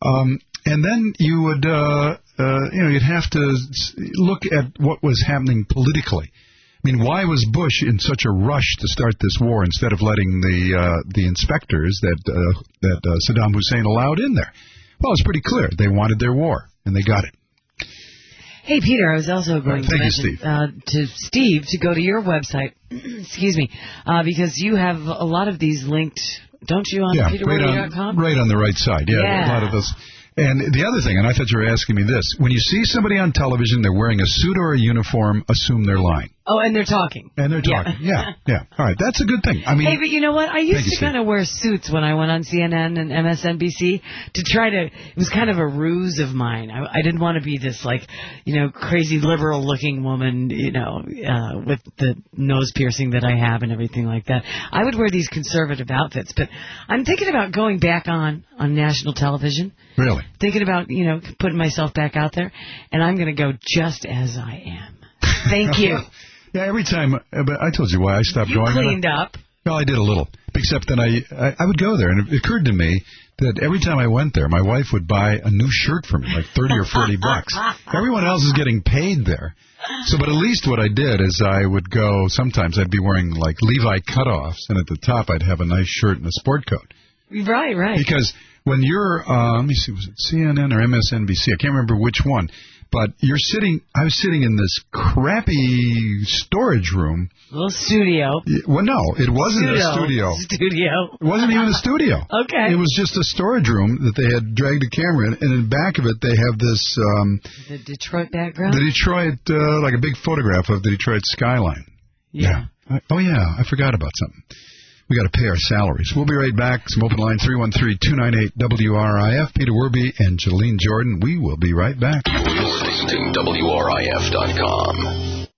And then you would, you'd have to look at what was happening politically. Why was Bush in such a rush to start this war instead of letting the inspectors that Saddam Hussein allowed in there? Well, it's pretty clear. They wanted their war, and they got it. Hey, Peter, I was also going to mention Steve. To Steve to go to your website, excuse me, because you have a lot of these linked, don't you, on peterworley.com? Right on the right side, yeah. A lot of those. And the other thing, and I thought you were asking me this, when you see somebody on television, they're wearing a suit or a uniform, assume they're lying. Oh, and they're talking. Yeah. All right, that's a good thing. Hey, but you know what? I used to kind of wear suits when I went on CNN and MSNBC to try to, it was kind of a ruse of mine. I didn't want to be this, crazy liberal-looking woman, with the nose piercing that I have and everything like that. I would wear these conservative outfits, but I'm thinking about going back on national television. Really? Thinking about, putting myself back out there, and I'm going to go just as I am. Thank you. Yeah, every time, but I told you why I stopped going. You cleaned up. Well, I did a little, except that I would go there, and it occurred to me that every time I went there, my wife would buy a new shirt for me, like $30 or $40. Everyone else is getting paid there. So, but at least what I did is I would go, sometimes I'd be wearing like Levi cutoffs, and at the top I'd have a nice shirt and a sport coat. Right. Because when you're, let me see, was it CNN or MSNBC? I can't remember which one. But I was sitting in this crappy storage room. Little studio. Well, no, it wasn't a studio. It wasn't even a studio. Okay. It was just a storage room that they had dragged a camera in, and in the back of it they have this... the Detroit background? The Detroit, like a big photograph of the Detroit skyline. Yeah. I forgot about something. We got to pay our salaries. We'll be right back. Some open line, 313-298-WRIF. Peter Werby and Jolene Jordan. We will be right back. You're listening to WRIF.com.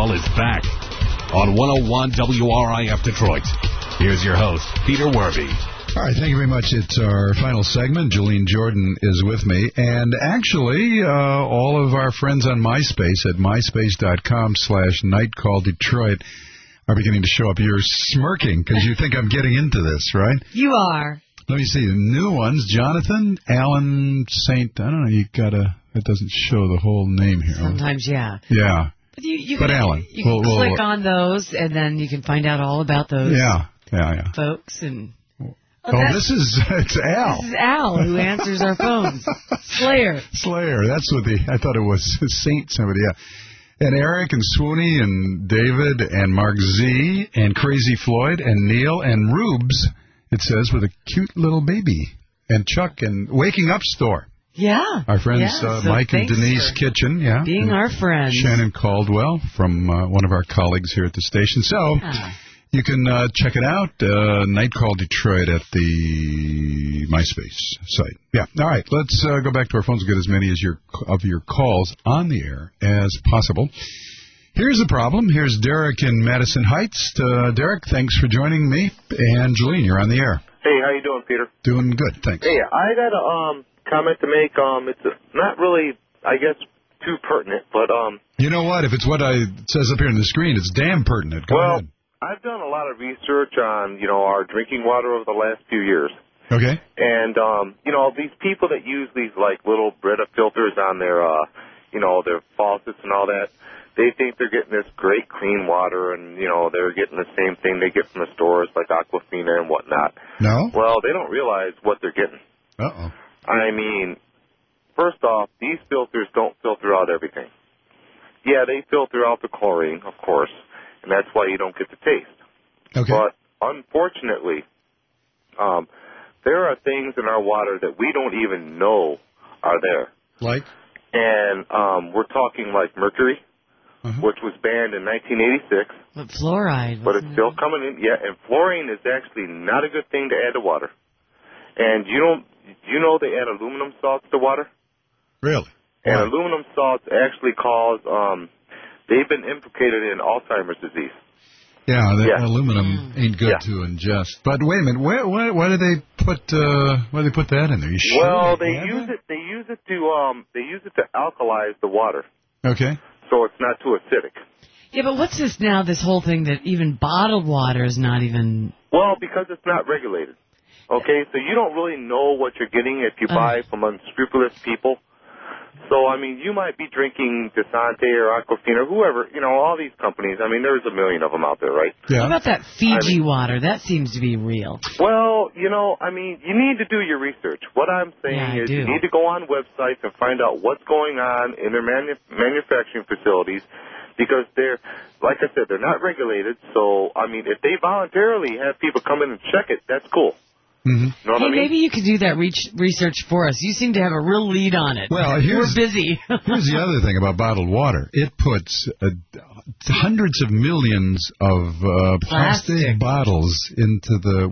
Call is back on 101 WRIF Detroit. Here's your host, Peter Werby. All right, thank you very much. It's our final segment. Jolene Jordan is with me. And actually, all of our friends on MySpace at myspace.com/nightcalldetroit are beginning to show up. You're smirking because you think I'm getting into this, right? You are. Let me see. The new ones, Jonathan, Alan, Saint, I don't know, it doesn't show the whole name here. Sometimes, yeah. Yeah. But Alan. You can click on those, and then you can find out all about those folks. And it's Al. This is Al who answers our phones. Slayer. That's what I thought it was Saint somebody. Yeah. And Eric and Swoony and David and Mark Z and Crazy Floyd and Neil and Rubes, it says, with a cute little baby. And Chuck and Waking Up Store. Yeah. Our friends Mike and Denise Kitchen. Yeah. Being our friends. Shannon Caldwell from one of our colleagues here at the station. So you can check it out, Night Call Detroit at the MySpace site. Yeah. All right. Let's go back to our phones and get as many of your calls on the air as possible. Here's the problem. Here's Derek in Madison Heights. Derek, thanks for joining me. And Jolene, you're on the air. Hey, how you doing, Peter? Doing good, thanks. Hey, I got a comment to make. It's not really, I guess, too pertinent, but you know what? If it's what it says up here on the screen, it's damn pertinent. Go ahead. I've done a lot of research on, our drinking water over the last few years. Okay. And these people that use these like little Brita filters on their their faucets and all that, they think they're getting this great clean water, and they're getting the same thing they get from the stores like Aquafina and whatnot. No. Well, they don't realize what they're getting. Uh-oh. I mean, first off, these filters don't filter out everything. Yeah, they filter out the chlorine, of course, and that's why you don't get the taste. Okay. But unfortunately, there are things in our water that we don't even know are there. Like? And we're talking like mercury, which was banned in 1986. But fluoride. But it's still coming in. Yeah, and fluorine is actually not a good thing to add to water. And you know they add aluminum salts to water? Really? And aluminum salts actually cause, they've been implicated in Alzheimer's disease. Yeah, aluminum ain't good to ingest. But wait a minute, why do they put that in there? You sure? Well, they use it to alkalize the water. Okay. So it's not too acidic. Yeah, but what's this now? This whole thing that even bottled water is not even. Well, because it's not regulated. Okay, so you don't really know what you're getting if you buy from unscrupulous people. So, I mean, you might be drinking Desante or Aquafina or whoever, all these companies. I mean, there's a million of them out there, right? Yeah. What about that Fiji water? That seems to be real. Well, I mean, you need to do your research. What I'm saying is you need to go on websites and find out what's going on in their manufacturing facilities because they're, like I said, they're not regulated. So, I mean, if they voluntarily have people come in and check it, that's cool. Mm-hmm. Know what I mean? Maybe you could do that research for us. You seem to have a real lead on it. Well, we're busy. Here's the other thing about bottled water. It puts hundreds of millions of plastic bottles into the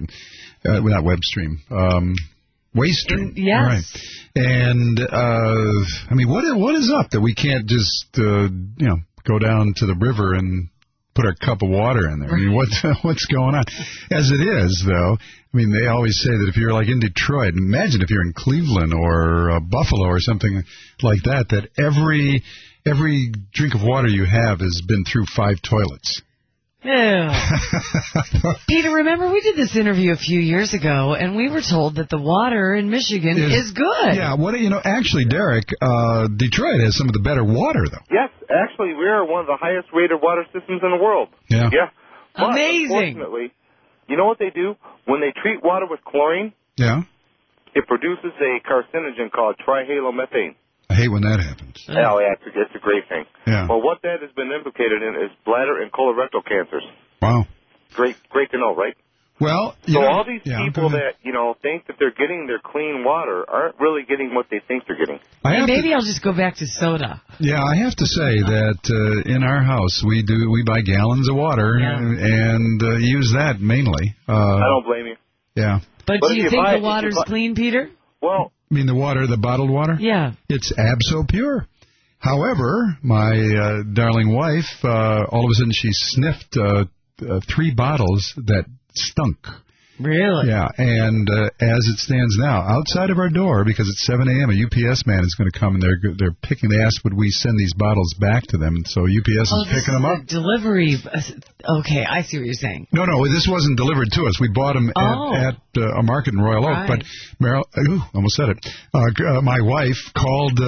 waste stream. Yes. Right. And, I mean, what is up that we can't just, go down to the river and put our cup of water in there? I mean, what's going on? As it is, though, I mean, they always say that if you're like in Detroit, imagine if you're in Cleveland or Buffalo or something like that every drink of water you have has been through 5 toilets. Ew. Peter, remember we did this interview a few years ago, and we were told that the water in Michigan is good. Yeah, actually, Derek, Detroit has some of the better water, though. Yes, actually, we're one of the highest rated water systems in the world. Yeah. Yeah. But amazing. Unfortunately, you know what they do? When they treat water with chlorine, it produces a carcinogen called trihalomethane. I hate when that happens. Oh, yeah, it's a great thing. Yeah. Well, what that has been implicated in is bladder and colorectal cancers. Wow. Great to know, right? Well, all these people that, think that they're getting their clean water aren't really getting what they think they're getting. Maybe I'll just go back to soda. Yeah, I have to say that in our house we buy gallons of water and use that mainly. I don't blame you. Yeah. But do you think the water's clean, Peter? Well, I mean the bottled water? Yeah. It's Abso Pure. However, my darling wife, all of a sudden she sniffed 3 bottles that stunk. Really? Yeah, and as it stands now, outside of our door, because it's 7 a.m., a UPS man is going to come, and they're picking. They asked would we send these bottles back to them, and so UPS is picking them up. Delivery. Okay, I see what you're saying. No, this wasn't delivered to us. We bought them at a market in Royal Oak. But almost said it. My wife called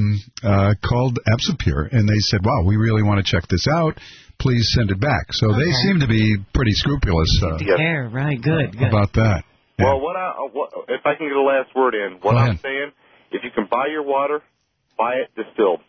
Absapure, and they said, "Wow, we really want to check this out. Please send it back." So they seem to be pretty scrupulous right, good. About that. Yeah. Well, if I can get a last word in, what I'm saying, if you can buy your water, buy it distilled.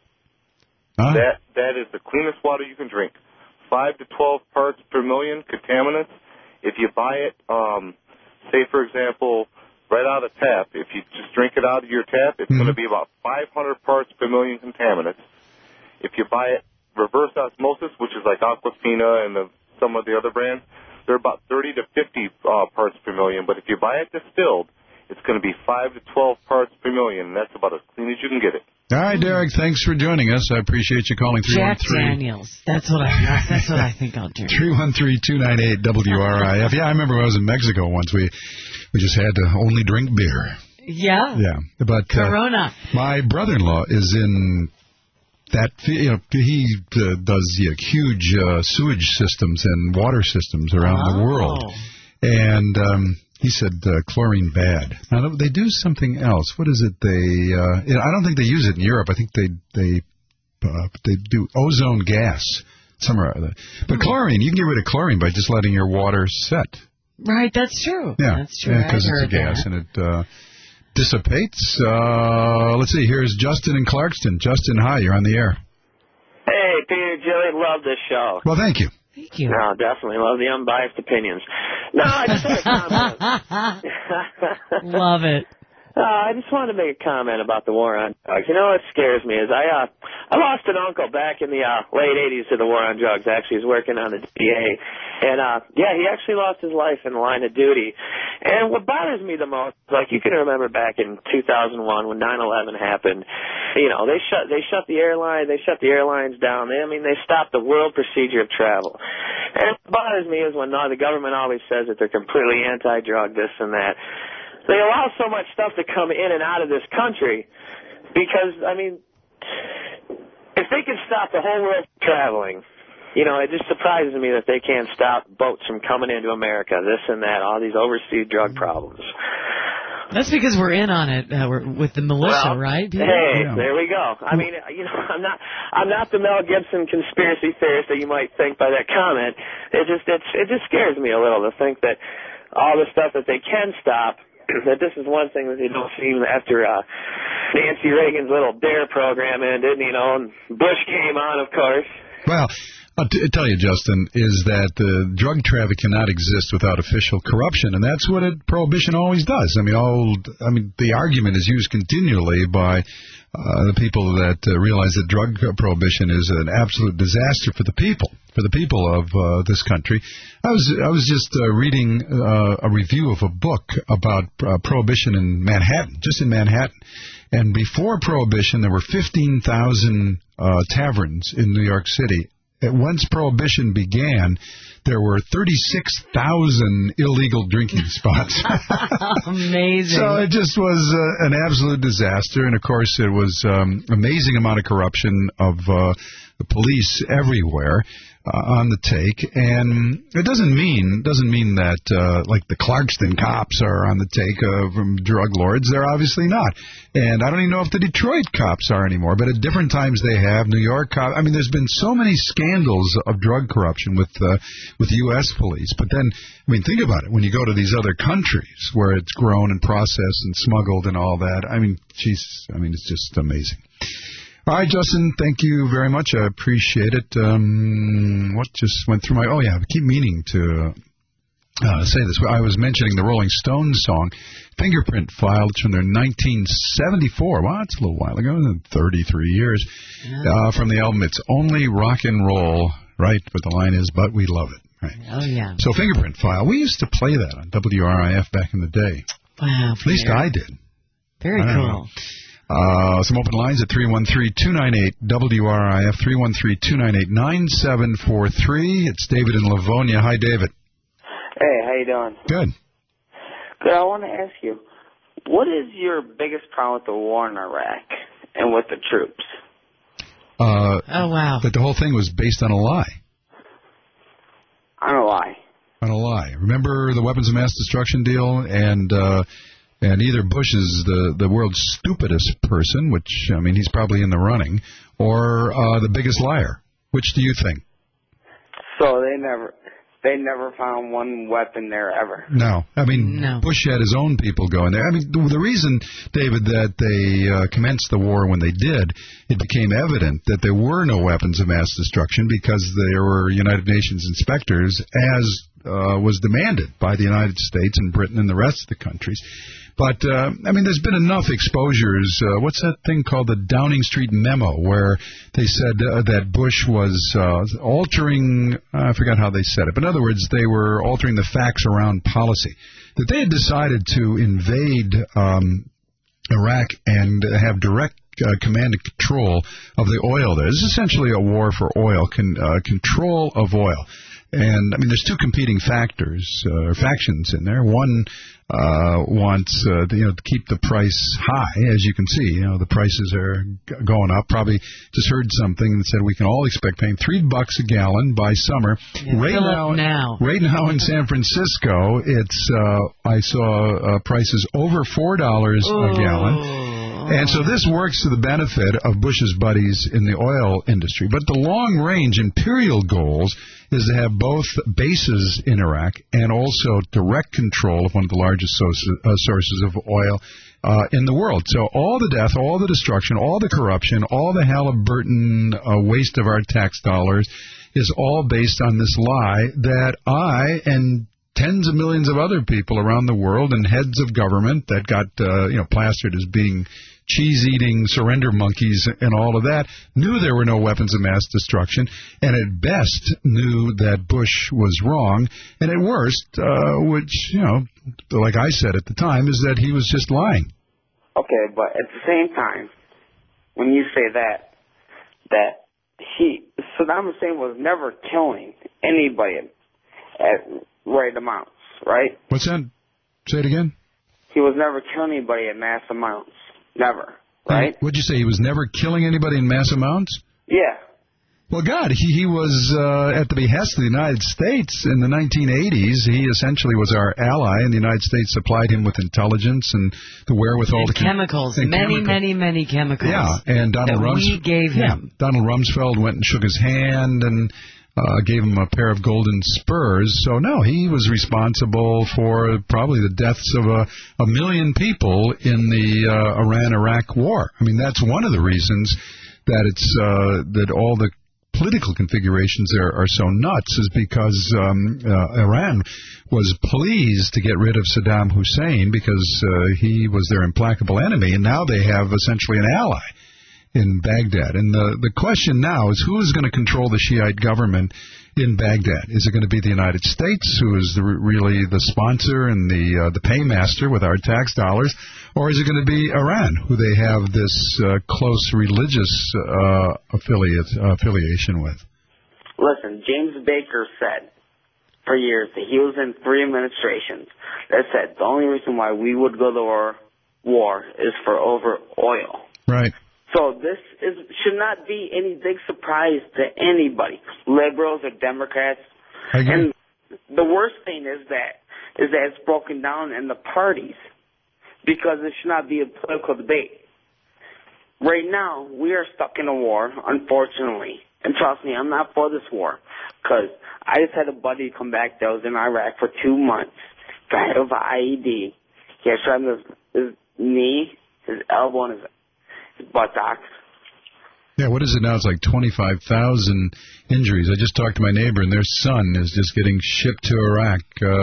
That is the cleanest water you can drink. 5 to 12 parts per million contaminants. If you buy it, say, for example, right out of the tap, if you just drink it out of your tap, it's going to be about 500 parts per million contaminants. If you buy it reverse osmosis, which is like Aquafina and some of the other brands, they're about 30 to 50 parts per million. But if you buy it distilled, it's going to be 5 to 12 parts per million, and that's about as clean as you can get it. All right, Derek, thanks for joining us. I appreciate you calling 313. Jack Daniels. That's what I think I'll do. 313-298-WRIF. Yeah, I remember when I was in Mexico once. We just had to only drink beer. Yeah. Yeah. But Corona. My brother-in-law is in that, he does huge sewage systems and water systems around the world. And he said chlorine bad. Now, they do something else. What is it? I don't think they use it in Europe. I think they do ozone gas somewhere. But chlorine, you can get rid of chlorine by just letting your water set. Right, that's true. Yeah, that's true. Because it's a gas and it dissipates. Let's see. Here's Justin in Clarkston. Justin, hi. You're on the air. Hey, Peter, Joey, love this show. Well, thank you. Thank you. No, definitely love the unbiased opinions. No, I just had a comment. Love it. I just wanted to make a comment about the war on drugs. You know what scares me is I lost an uncle back in the late 80s to the war on drugs. Actually, he was working on the DA. And, he actually lost his life in the line of duty. And what bothers me the most, like you can remember back in 2001 when 9/11 happened, they shut the airlines down. They stopped the world procedure of travel. And what bothers me is when the government always says that they're completely anti-drug, this and that. They allow so much stuff to come in and out of this country because, if they can stop the whole world from traveling, it just surprises me that they can't stop boats from coming into America, this and that, all these overseas drug problems. That's because we're in on it with the militia, right? Hey, there we go. I'm not the Mel Gibson conspiracy theorist that you might think by that comment. It just scares me a little to think that all the stuff that they can stop, that this is one thing that they don't seem after Nancy Reagan's little DARE program ended, and Bush came on, of course. Well, I'll tell you, Justin, is that the drug traffic cannot exist without official corruption, and that's what prohibition always does. The argument is used continually by the people that realize that drug prohibition is an absolute disaster for the people of this country. I was just reading a review of a book about prohibition in Manhattan, just in Manhattan. And before prohibition, there were 15,000 taverns in New York City. Once prohibition began, there were 36,000 illegal drinking spots. Amazing. So it just was an absolute disaster. And, of course, it was amazing amount of corruption of the police everywhere on the take. And it doesn't mean that, like, the Clarkston cops are on the take from drug lords. They're obviously not. And I don't even know if the Detroit cops are anymore. But at different times they have. New York cops. There's been so many scandals of drug corruption with U.S. police. But then, think about it. When you go to these other countries where it's grown and processed and smuggled and all that, it's just amazing. All right, Justin, thank you very much. I appreciate it. What just went through I keep meaning to say this. I was mentioning the Rolling Stones song, Fingerprint File. It's from their 1974. Well, that's a little while ago, 33 years, from the album It's Only Rock and Roll, right? But the line is, but we love it. Right. Oh, yeah. So Fingerprint File, we used to play that on WRIF back in the day. Wow. At least I did. Very cool. Some open lines at 313-298-WRIF, 313-298-9743. It's David in Livonia. Hi, David. Hey, how you doing? Good. Good. I want to ask you, what is your biggest problem with the war in Iraq and with the troops? Oh, wow. That the whole thing was based on a lie. On a lie. On a lie. Remember the weapons of mass destruction deal? And either Bush is the world's stupidest person, which, I mean, he's probably in the running, or the biggest liar. Which do you think? So they never found one weapon there ever. No. I mean, Bush had his own people going there. I mean, the reason, David, that they commenced the war when they did, it became evident that there were no weapons of mass destruction because there were United Nations inspectors, as was demanded by the United States and Britain and the rest of the countries. But, I mean, there's been enough exposures. What's that thing called, the Downing Street Memo, where they said that Bush was altering, I forgot how they said it, but in other words, they were altering the facts around policy. That they had decided to invade Iraq and have direct command and control of the oil there. This is essentially a war for oil, control of oil. And, I mean, there's two competing factions in there. One wants to keep the price high. As you can see, the prices are going up. Probably just heard something that said we can all expect paying $3 a gallon by summer. Yeah, right now in San Francisco, it's I saw prices over $4 a gallon. And so this works to the benefit of Bush's buddies in the oil industry. But the long-range imperial goals is to have both bases in Iraq and also direct control of one of the largest sources of oil in the world. So all the death, all the destruction, all the corruption, all the Halliburton waste of our tax dollars is all based on this lie that I and tens of millions of other people around the world and heads of government that got plastered as being cheese-eating surrender monkeys and all of that, knew there were no weapons of mass destruction, and at best knew that Bush was wrong, and at worst, which, like I said at the time, is that he was just lying. Okay, but at the same time, when you say that Saddam Hussein was never killing anybody at right amounts, right? What's that? Say it again. He was never killing anybody at mass amounts. Never, right? What'd you say? He was never killing anybody in mass amounts? Yeah. Well, God, he was at the behest of the United States in the 1980s. He essentially was our ally, and the United States supplied him with intelligence and the wherewithal to chemicals, many chemicals. Yeah, and we gave him. Donald Rumsfeld went and shook his hand and gave him a pair of golden spurs. So, no, he was responsible for probably the deaths of a million people in the Iran-Iraq war. I mean, that's one of the reasons that it's that all the political configurations there are so nuts, is because Iran was pleased to get rid of Saddam Hussein because he was their implacable enemy, and now they have essentially an ally in Baghdad. And the question now is, who is going to control the Shiite government in Baghdad? Is it going to be the United States, who is really the sponsor and the paymaster with our tax dollars, or is it going to be Iran, who they have this close religious affiliation with? Listen, James Baker said for years that he was in 3 administrations that said the only reason why we would go to war is for over oil. Right. So this should not be any big surprise to anybody, liberals or Democrats. I agree. And the worst thing is that it's broken down in the parties, because it should not be a political debate. Right now, we are stuck in a war, unfortunately. And trust me, I'm not for this war, because I just had a buddy come back that was in Iraq for 2 months, died of an IED. He had shot in his knee, his elbow, and his buttocks. Yeah, what is it now? It's like 25,000 injuries. I just talked to my neighbor, and their son is just getting shipped to Iraq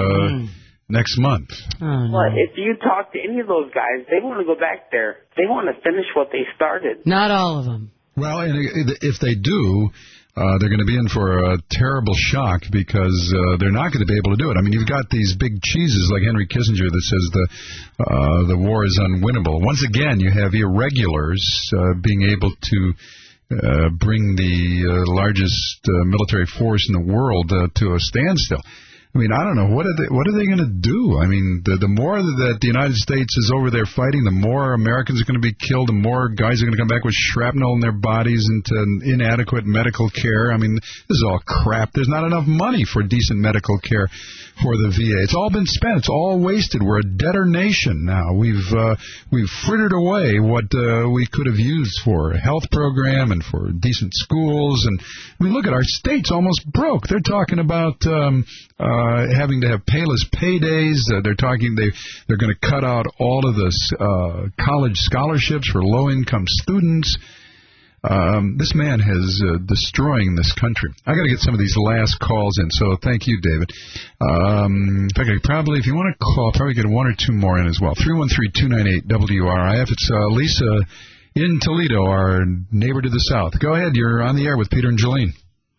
next month. Oh, no. But if you talk to any of those guys, they want to go back there. They want to finish what they started. Not all of them. Well, and if they do, they're going to be in for a terrible shock because they're not going to be able to do it. I mean, you've got these big cheeses like Henry Kissinger that says the war is unwinnable. Once again, you have irregulars being able to bring the largest military force in the world to a standstill. I mean, I don't know. What are they going to do? I mean, the more that the United States is over there fighting, the more Americans are going to be killed, the more guys are going to come back with shrapnel in their bodies into inadequate medical care. I mean, this is all crap. There's not enough money for decent medical care for the VA. It's all been spent. It's all wasted. We're a debtor nation now. We've frittered away what we could have used for a health program and for decent schools. And I mean, look at our state's almost broke. They're talking about having to have payless paydays. They're talking they're going to cut out all of the college scholarships for low-income students. This man is destroying this country. I got to get some of these last calls in, so thank you, David. In fact, if you want to call, probably get one or two more in as well. 313-298-WRIF. It's Lisa in Toledo, our neighbor to the south. Go ahead. You're on the air with Peter and Jolene.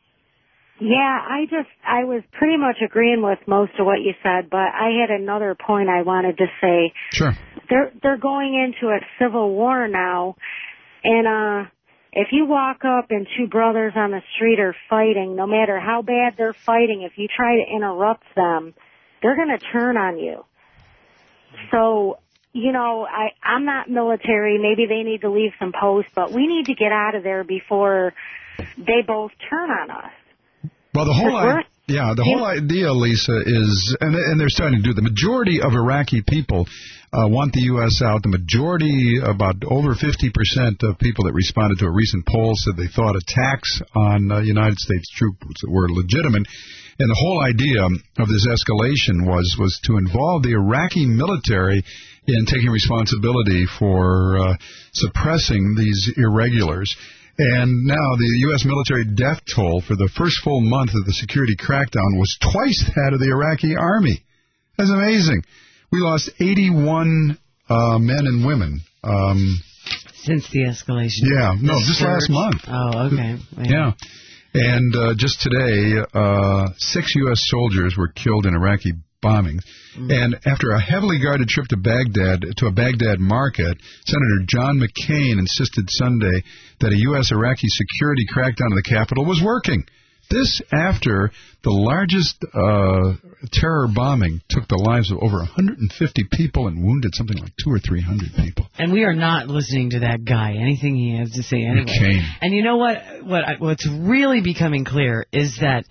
Yeah, I was pretty much agreeing with most of what you said, but I had another point I wanted to say. Sure. They're going into a civil war now, and if you walk up and two brothers on the street are fighting, no matter how bad they're fighting, if you try to interrupt them, they're going to turn on you. So, you know, I'm not military. Maybe they need to leave some posts, but we need to get out of there before they both turn on us. Well, the whole idea, Lisa, is, and they're starting to do, the majority of Iraqi people want the U.S. out. The majority, about over 50% of people that responded to a recent poll said they thought attacks on United States troops were legitimate. And the whole idea of this escalation was to involve the Iraqi military in taking responsibility for suppressing these irregulars. And now the U.S. military death toll for the first full month of the security crackdown was twice that of the Iraqi army. That's amazing. We lost 81 men and women. Since the escalation? Yeah, no, just last month. Oh, okay. Yeah. And just today, 6 U.S. soldiers were killed in Iraqi bombings. Mm-hmm. And after a heavily guarded trip to a Baghdad market, Senator John McCain insisted Sunday that a U.S.-Iraqi security crackdown on the capital was working. This after the largest terror bombing took the lives of over 150 people and wounded something like 200 or 300 people. And we are not listening to that guy, anything he has to say anyway. McCain. And you know what's really becoming clear is that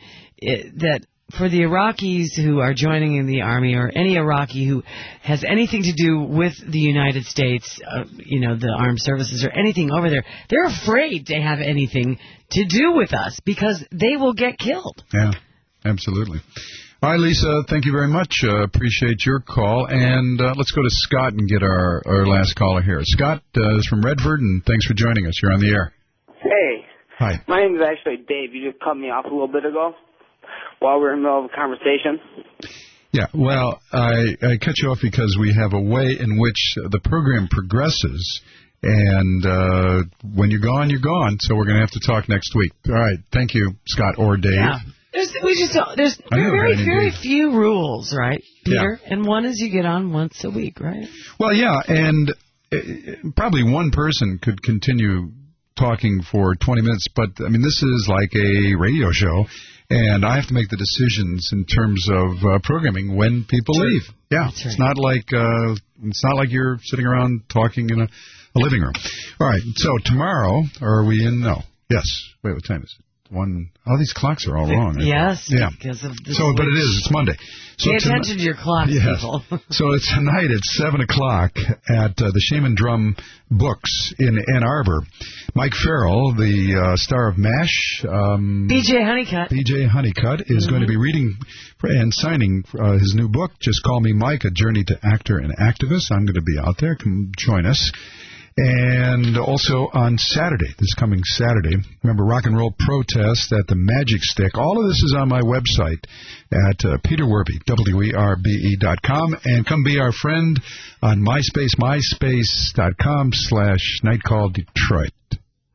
for the Iraqis who are joining in the army, or any Iraqi who has anything to do with the United States, the armed services or anything over there, they're afraid to have anything to do with us because they will get killed. Yeah, absolutely. All right, Lisa, thank you very much. Appreciate your call. And let's go to Scott and get our last caller here. Scott is from Redford, and thanks for joining us. You're on the air. Hey. Hi. My name is actually Dave. You just cut me off a little bit ago while we were in the middle of a conversation. Yeah, well, I cut you off because we have a way in which the program progresses, and when you're gone, you're gone, so we're going to have to talk next week. All right, thank you, Scott or Dave. Yeah. There's very few rules, right, Peter? Yeah. And one is you get on once a week, right? Well, yeah, and probably one person could continue talking for 20 minutes, but, I mean, this is like a radio show, and I have to make the decisions in terms of programming when people leave. Yeah, right. It's not like you're sitting around talking in a living room. All right, so tomorrow, are we in? No. Yes. Wait, what time is it? All these clocks are all wrong. Yes, yeah. Because of the but it is. It's Monday. So pay attention to your clocks, people. So it's tonight at 7 o'clock at the Shaman Drum Books in Ann Arbor. Mike Farrell, the star of MASH. B.J. Honeycutt is going to be reading and signing his new book, Just Call Me Mike, A Journey to Actor and Activist. I'm going to be out there. Come join us. And also on Saturday, this coming Saturday, remember Rock and Roll Protest at the Magic Stick. All of this is on my website at Peter Werbe, WERBE.com. And come be our friend on MySpace, myspace.com/NightCallDetroit.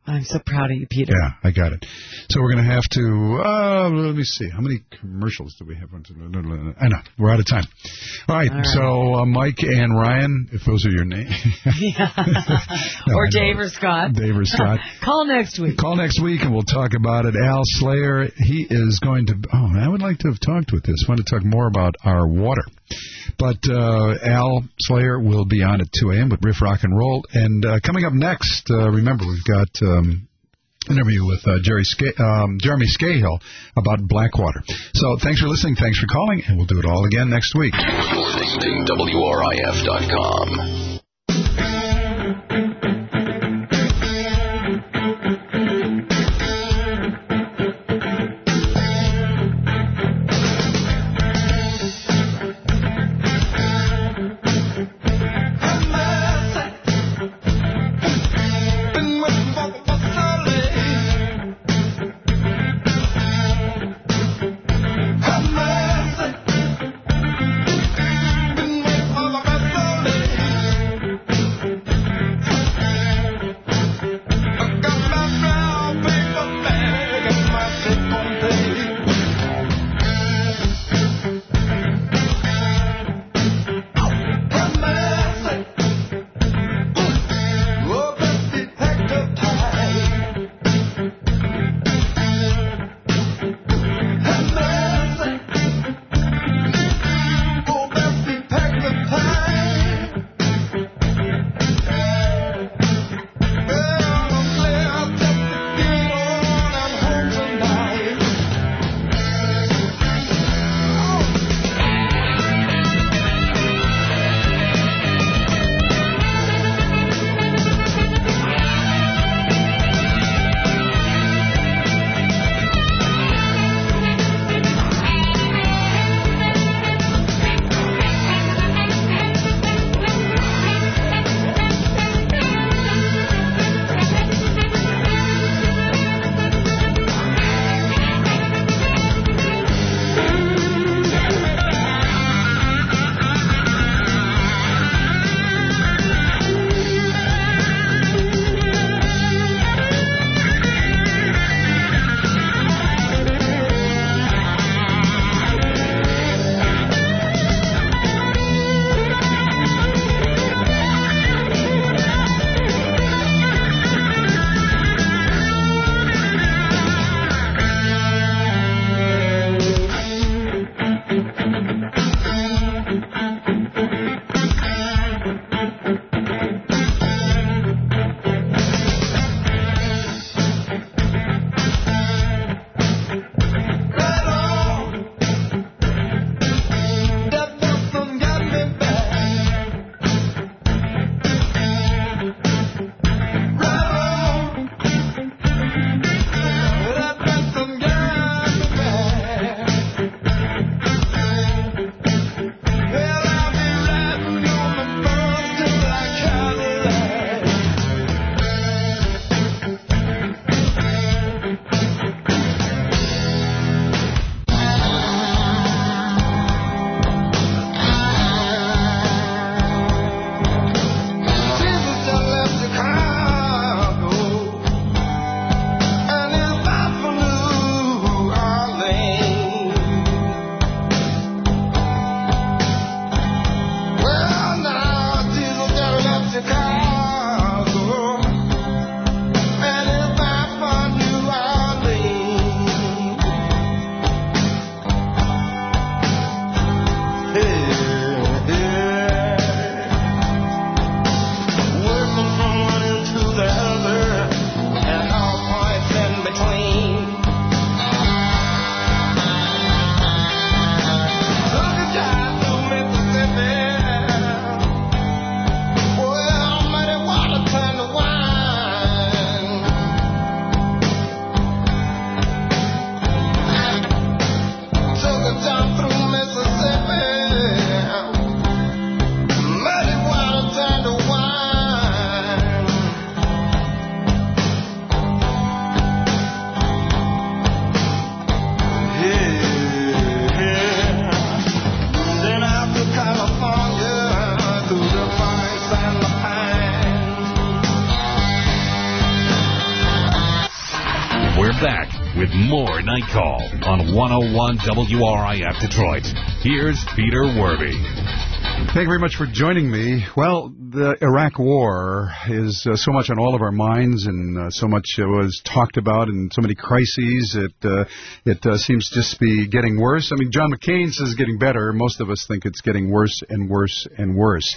I'm so proud of you, Peter. Yeah, I got it. So we're going to have to, let me see. How many commercials do we have? I know. We're out of time. All right. So Mike and Ryan, if those are your names. No, or Dave or Scott. Dave or Scott. Call next week. Call next week and we'll talk about it. Al Slayer, he is going to, I would like to have talked with this. I want to talk more about our water. But Al Slayer will be on at 2 a.m. with Riff Rock and Roll. And coming up next, remember, we've got an interview with Jeremy Scahill about Blackwater. So thanks for listening, thanks for calling, and we'll do it all again next week. You're listening to WRIF.com. back with more Night Call on 101 WRIF Detroit. Here's Peter Werby. Thank you very much for joining me. Well, the Iraq War is so much on all of our minds, and so much was talked about, and so many crises. It seems just to be getting worse. I mean, John McCain says it's getting better. Most of us think it's getting worse and worse and worse.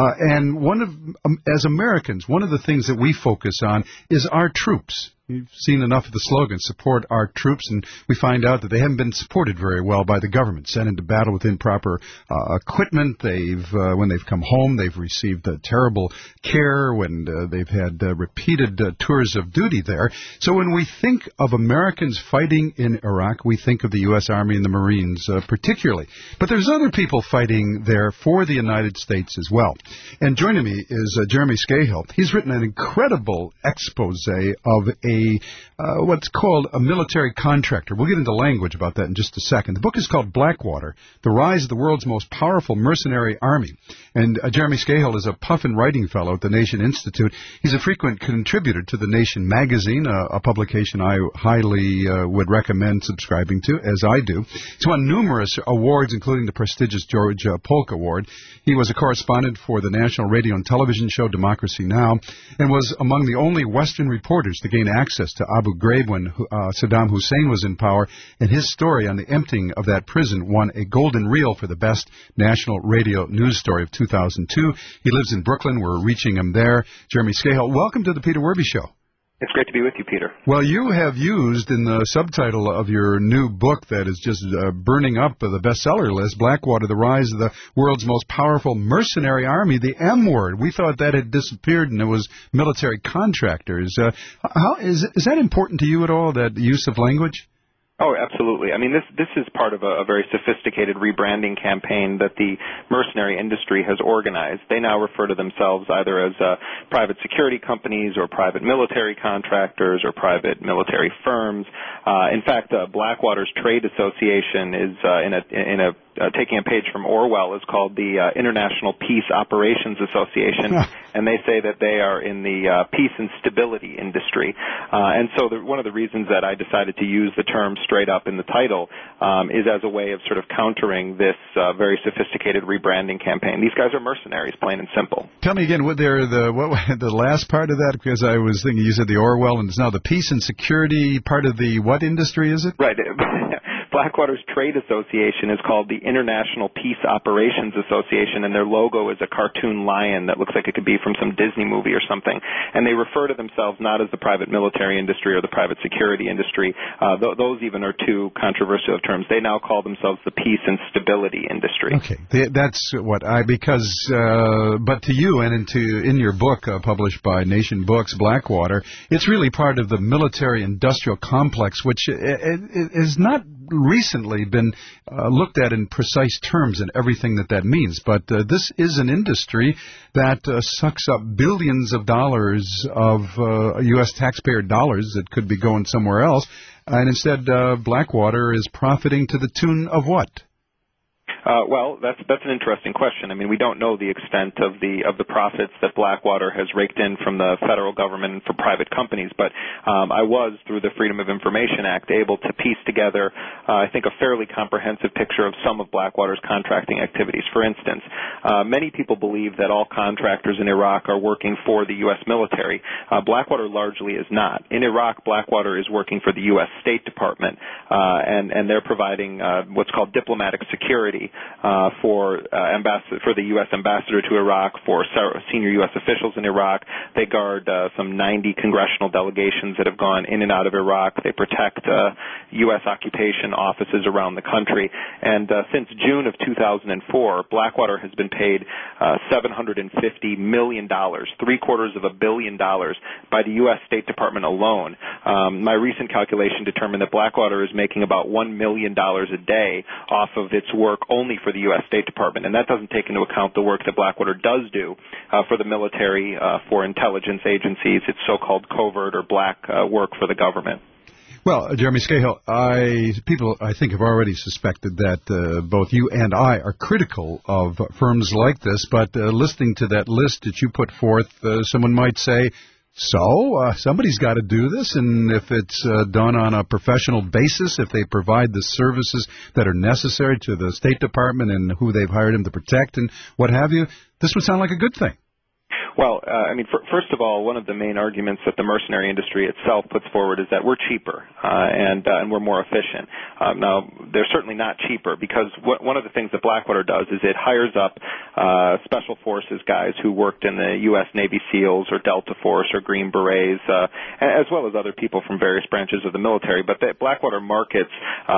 And as Americans, one of the things that we focus on is our troops. We've seen enough of the slogan, support our troops, and we find out that they haven't been supported very well by the government, sent into battle with improper equipment. When they've come home, they've received terrible care when they've had repeated tours of duty there. So when we think of Americans fighting in Iraq, we think of the U.S. Army and the Marines particularly. But there's other people fighting there for the United States as well. And joining me is Jeremy Scahill. He's written an incredible expose of what's called a military contractor. We'll get into language about that in just a second. The book is called Blackwater, The Rise of the World's Most Powerful Mercenary Army. And Jeremy Scahill is a Puffin Writing Fellow at the Nation Institute. He's a frequent contributor to the Nation magazine, a publication I highly would recommend subscribing to, as I do. He's won numerous awards, including the prestigious George Polk Award. He was a correspondent for the national radio and television show Democracy Now! And was among the only Western reporters to gain access to Abu Ghraib when Saddam Hussein was in power, and his story on the emptying of that prison won a Golden Reel for the best national radio news story of 2002. He lives in Brooklyn. We're reaching him there. Jeremy Scahill, welcome to the Peter Werby Show. It's great to be with you, Peter. Well, you have used in the subtitle of your new book that is just burning up the bestseller list, Blackwater, The Rise of the World's Most Powerful Mercenary Army, the M word. We thought that had disappeared and it was military contractors. How is that important to you at all, that use of language? Oh, absolutely. I mean, this is part of a very sophisticated rebranding campaign that the mercenary industry has organized. They now refer to themselves either as private security companies or private military contractors or private military firms. In fact, Blackwater's trade association is taking a page from Orwell, is called the International Peace Operations Association, and they say that they are in the peace and stability industry. And so one of the reasons that I decided to use the term straight up in the title is as a way of sort of countering this very sophisticated rebranding campaign. These guys are mercenaries, plain and simple. Tell me again, what the last part of that, because I was thinking you said the Orwell, and it's now the peace and security part of the what industry is it? Right. Blackwater's trade association is called the International Peace Operations Association, and their logo is a cartoon lion that looks like it could be from some Disney movie or something. And they refer to themselves not as the private military industry or the private security industry. Those even are two controversial terms. They now call themselves the peace and stability industry. Okay, that's what but to you and in your book published by Nation Books, Blackwater, it's really part of the military-industrial complex, which is not recently been looked at in precise terms and everything that means. But this is an industry that sucks up billions of dollars of U.S. taxpayer dollars that could be going somewhere else. And instead, Blackwater is profiting to the tune of what? Well, that's an interesting question. I mean, we don't know the extent of the profits that Blackwater has raked in from the federal government and from private companies, but I was, through the Freedom of Information Act, able to piece together, I think, a fairly comprehensive picture of some of Blackwater's contracting activities. For instance, many people believe that all contractors in Iraq are working for the U.S. military. Blackwater largely is not. In Iraq, Blackwater is working for the U.S. State Department, and they're providing what's called diplomatic security for the U.S. ambassador to Iraq, for senior U.S. officials in Iraq. They guard some 90 congressional delegations that have gone in and out of Iraq. They protect U.S. occupation offices around the country. And since June of 2004, Blackwater has been paid $750 million, $750 million by the U.S. State Department alone. My recent calculation determined that Blackwater is making about $1 million a day off of its work only for the U.S. State Department, and that doesn't take into account the work that Blackwater does do for the military, for intelligence agencies, its so-called covert or black work for the government. Well, Jeremy Scahill, people, I think, have already suspected that both you and I are critical of firms like this, but listening to that list that you put forth, someone might say, So somebody's got to do this, and if it's done on a professional basis, if they provide the services that are necessary to the State Department and who they've hired them to protect and what have you, this would sound like a good thing. Well, first of all, one of the main arguments that the mercenary industry itself puts forward is that we're cheaper and we're more efficient. Now, they're certainly not cheaper because one of the things that Blackwater does is it hires up special forces guys who worked in the U.S. Navy SEALs or Delta Force or Green Berets, as well as other people from various branches of the military. But Blackwater markets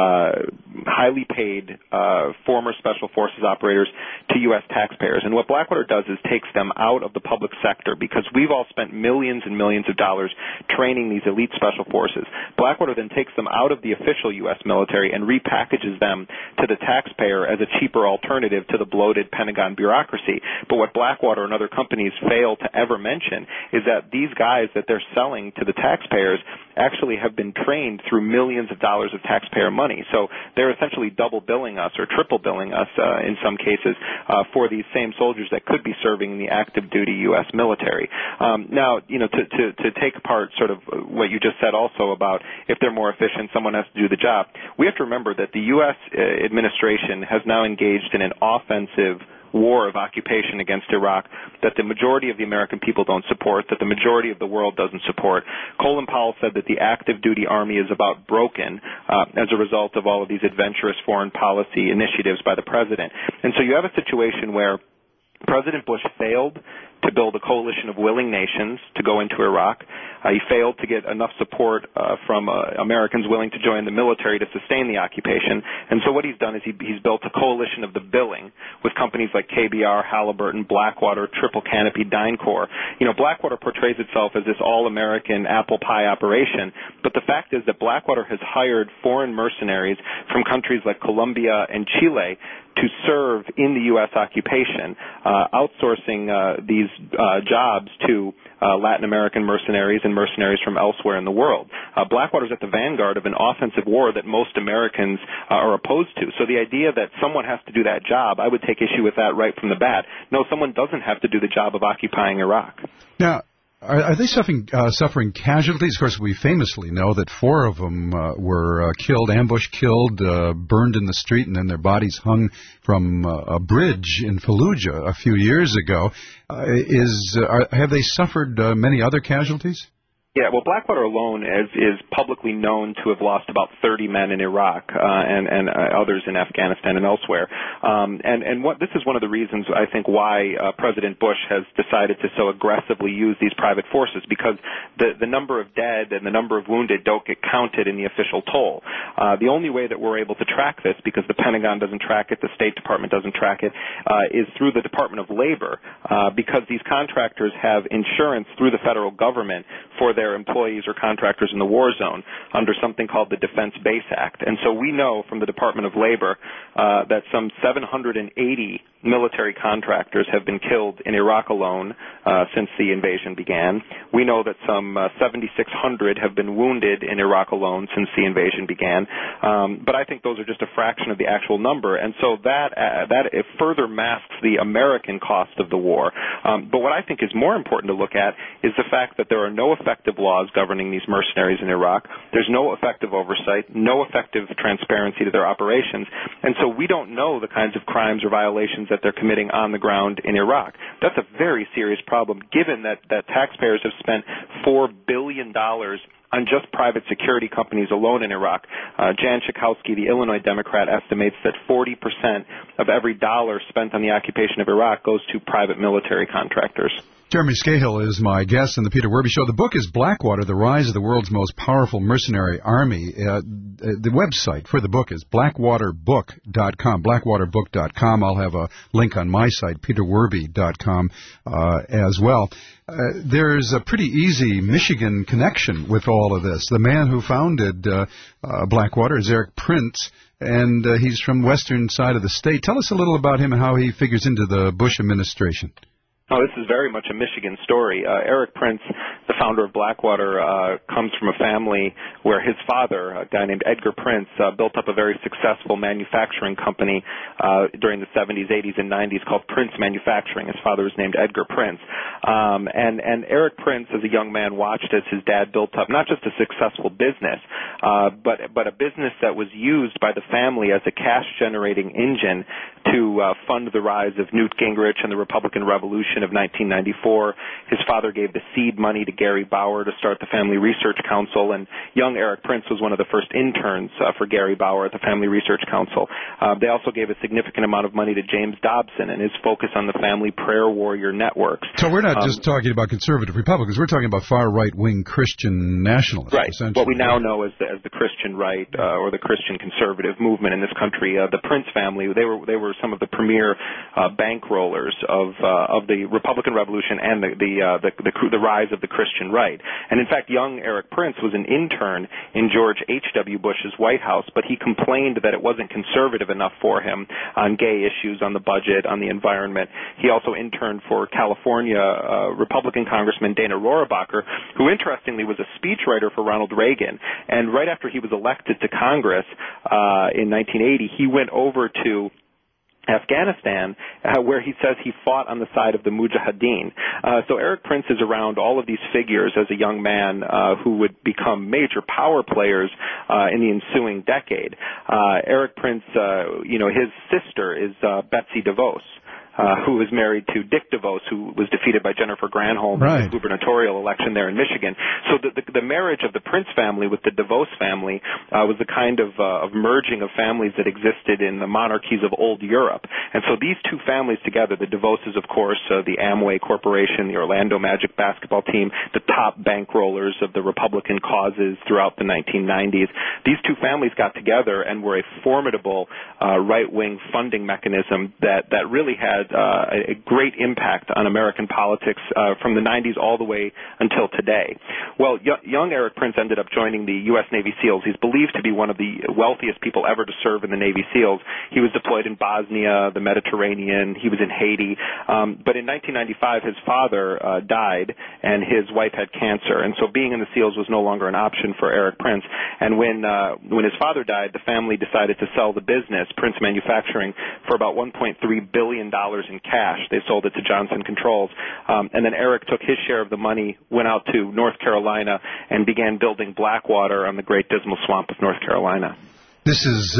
highly paid former special forces operators to U.S. taxpayers. And what Blackwater does is takes them out of the public sector because we've all spent millions and millions of dollars training these elite special forces. Blackwater then takes them out of the official U.S. military and repackages them to the taxpayer as a cheaper alternative to the bloated Pentagon bureaucracy. But what Blackwater and other companies fail to ever mention is that these guys that they're selling to the taxpayers actually have been trained through millions of dollars of taxpayer money. So they're essentially double billing us or triple billing us in some cases for these same soldiers that could be serving in the active duty U.S. military. Now, to take apart sort of what you just said also about if they're more efficient, someone has to do the job. We have to remember that the U.S. administration has now engaged in an offensive war of occupation against Iraq that the majority of the American people don't support, that the majority of the world doesn't support. Colin Powell said that the active duty army is about broken as a result of all of these adventurous foreign policy initiatives by the president. And so you have a situation where President Bush failed to build a coalition of willing nations to go into Iraq. He failed to get enough support from Americans willing to join the military to sustain the occupation. And so what he's done is he's built a coalition of the billing with companies like KBR, Halliburton, Blackwater, Triple Canopy, DynCorp. Blackwater portrays itself as this all-American apple pie operation, but the fact is that Blackwater has hired foreign mercenaries from countries like Colombia and Chile to serve in the U.S. occupation, outsourcing these jobs to Latin American mercenaries and mercenaries from elsewhere in the world. Blackwater's at the vanguard of an offensive war that most Americans are opposed to. So the idea that someone has to do that job, I would take issue with that right from the bat. No, someone doesn't have to do the job of occupying Iraq. Now, are they suffering casualties? Of course, we famously know that 4 of them were ambushed, killed, burned in the street, and then their bodies hung from a bridge in Fallujah a few years ago. Have they suffered many other casualties? Yeah, well, Blackwater alone is publicly known to have lost about 30 men in Iraq and others in Afghanistan and elsewhere. This is one of the reasons I think why President Bush has decided to so aggressively use these private forces, because the number of dead and the number of wounded don't get counted in the official toll. The only way that we're able to track this, because the Pentagon doesn't track it, the State Department doesn't track it, is through the Department of Labor, because these contractors have insurance through the federal government for their employees or contractors in the war zone under something called the Defense Base Act. And so we know from the Department of Labor that some 780 military contractors have been killed in Iraq alone since the invasion began. We know that some 7,600 have been wounded in Iraq alone since the invasion began. But I think those are just a fraction of the actual number. And so that it further masks the American cost of the war. But what I think is more important to look at is the fact that there are no effective laws governing these mercenaries in Iraq. There's no effective oversight, no effective transparency to their operations. And so we don't know the kinds of crimes or violations that they're committing on the ground in Iraq. That's a very serious problem, given that taxpayers have spent $4 billion on just private security companies alone in Iraq. Jan Schakowsky, the Illinois Democrat, estimates that 40% of every dollar spent on the occupation of Iraq goes to private military contractors. Jeremy Scahill is my guest on the Peter Werby Show. The book is Blackwater, The Rise of the World's Most Powerful Mercenary Army. The website for the book is blackwaterbook.com, blackwaterbook.com. I'll have a link on my site, peterwerby.com, as well. There's a pretty easy Michigan connection with all of this. The man who founded Blackwater is Eric Prince, and he's from western side of the state. Tell us a little about him and how he figures into the Bush administration. Oh, this is very much a Michigan story. Eric Prince, the founder of Blackwater, comes from a family where his father, a guy named Edgar Prince, built up a very successful manufacturing company during the 70s, 80s, and 90s called Prince Manufacturing. His father was named Edgar Prince. And Eric Prince, as a young man, watched as his dad built up not just a successful business, but a business that was used by the family as a cash-generating engine to fund the rise of Newt Gingrich and the Republican Revolution of 1994. His father gave the seed money to Gary Bauer to start the Family Research Council, and young Eric Prince was one of the first interns for Gary Bauer at the Family Research Council. They also gave a significant amount of money to James Dobson and his focus on the family prayer warrior networks. So we're not just talking about conservative Republicans. We're talking about far right-wing Christian nationalists. Right. What we now know as the Christian right or the Christian conservative movement in this country. The Prince family, they were some of the premier bankrollers of the Republican Revolution and the rise of the Christian right. And in fact, young Eric Prince was an intern in George H.W. Bush's White House, but he complained that it wasn't conservative enough for him on gay issues, on the budget, on the environment. He also interned for California Republican Congressman Dana Rohrabacher, who interestingly was a speechwriter for Ronald Reagan. And right after he was elected to Congress in 1980, he went over to Afghanistan, where he says he fought on the side of the Mujahideen. So Eric Prince is around all of these figures as a young man who would become major power players in the ensuing decade. Eric Prince, his sister is Betsy DeVos. Who was married to Dick DeVos, who was defeated by Jennifer Granholm in the gubernatorial election there in Michigan. So the marriage of the Prince family with the DeVos family was the kind of merging of families that existed in the monarchies of old Europe. And so these two families together, the DeVoses, of course, the Amway Corporation, the Orlando Magic basketball team, the top bankrollers of the Republican causes throughout the 1990s, these two families got together and were a formidable right-wing funding mechanism that really had a great impact on American politics from the 90s all the way until today. Well, young Eric Prince ended up joining the U.S. Navy SEALs. He's believed to be one of the wealthiest people ever to serve in the Navy SEALs. He was deployed in Bosnia, the Mediterranean. He was in Haiti. But in 1995, his father died, and his wife had cancer. And so being in the SEALs was no longer an option for Eric Prince. And when his father died, the family decided to sell the business, Prince Manufacturing, for about $1.3 billion in cash. They sold it to Johnson Controls. And then Eric took his share of the money, went out to North Carolina, and began building Blackwater on the Great Dismal Swamp of North Carolina. This is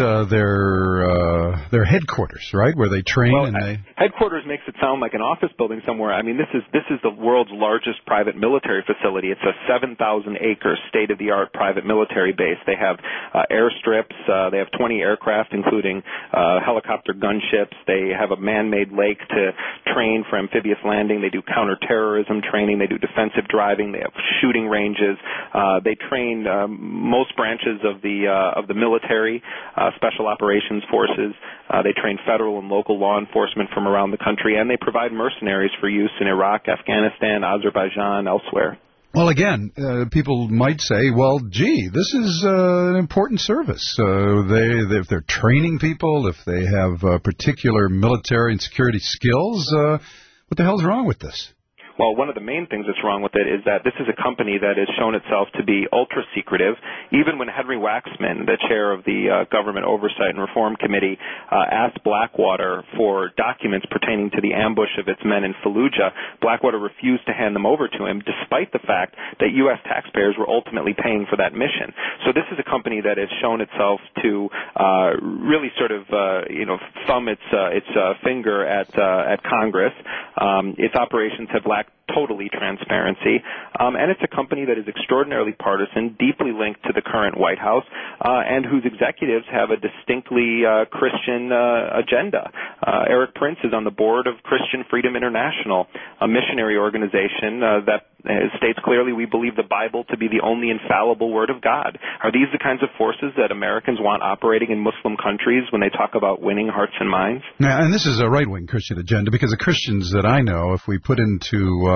their headquarters, right, where they train Headquarters makes it sound like an office building somewhere. I mean, this is the world's largest private military facility. It's a 7,000-acre state-of-the-art private military base. They have airstrips. They have 20 aircraft, including helicopter gunships. They have a man-made lake to train for amphibious landing. They do counterterrorism training. They do defensive driving. They have shooting ranges. They train most branches of the military, special operations forces. They train federal and local law enforcement from around the country, and they provide mercenaries for use in Iraq, Afghanistan, Azerbaijan, elsewhere. Well, again, people might say, well, gee, this is an important service. If they're training people, if they have particular military and security skills, what the hell's wrong with this? Well, one of the main things that's wrong with it is that this is a company that has shown itself to be ultra-secretive. Even when Henry Waxman, the chair of the Government Oversight and Reform Committee, asked Blackwater for documents pertaining to the ambush of its men in Fallujah, Blackwater refused to hand them over to him, despite the fact that U.S. taxpayers were ultimately paying for that mission. So this is a company that has shown itself to really sort of, thumb its finger at Congress. Its operations have lacked totally transparency, and it's a company that is extraordinarily partisan, deeply linked to the current White House, and whose executives have a distinctly Christian agenda. Eric Prince is on the board of Christian Freedom International, a missionary organization that states clearly we believe the Bible to be the only infallible word of God. Are these the kinds of forces that Americans want operating in Muslim countries when they talk about winning hearts and minds? Yeah, and this is a right-wing Christian agenda, because the Christians that I know, if we put into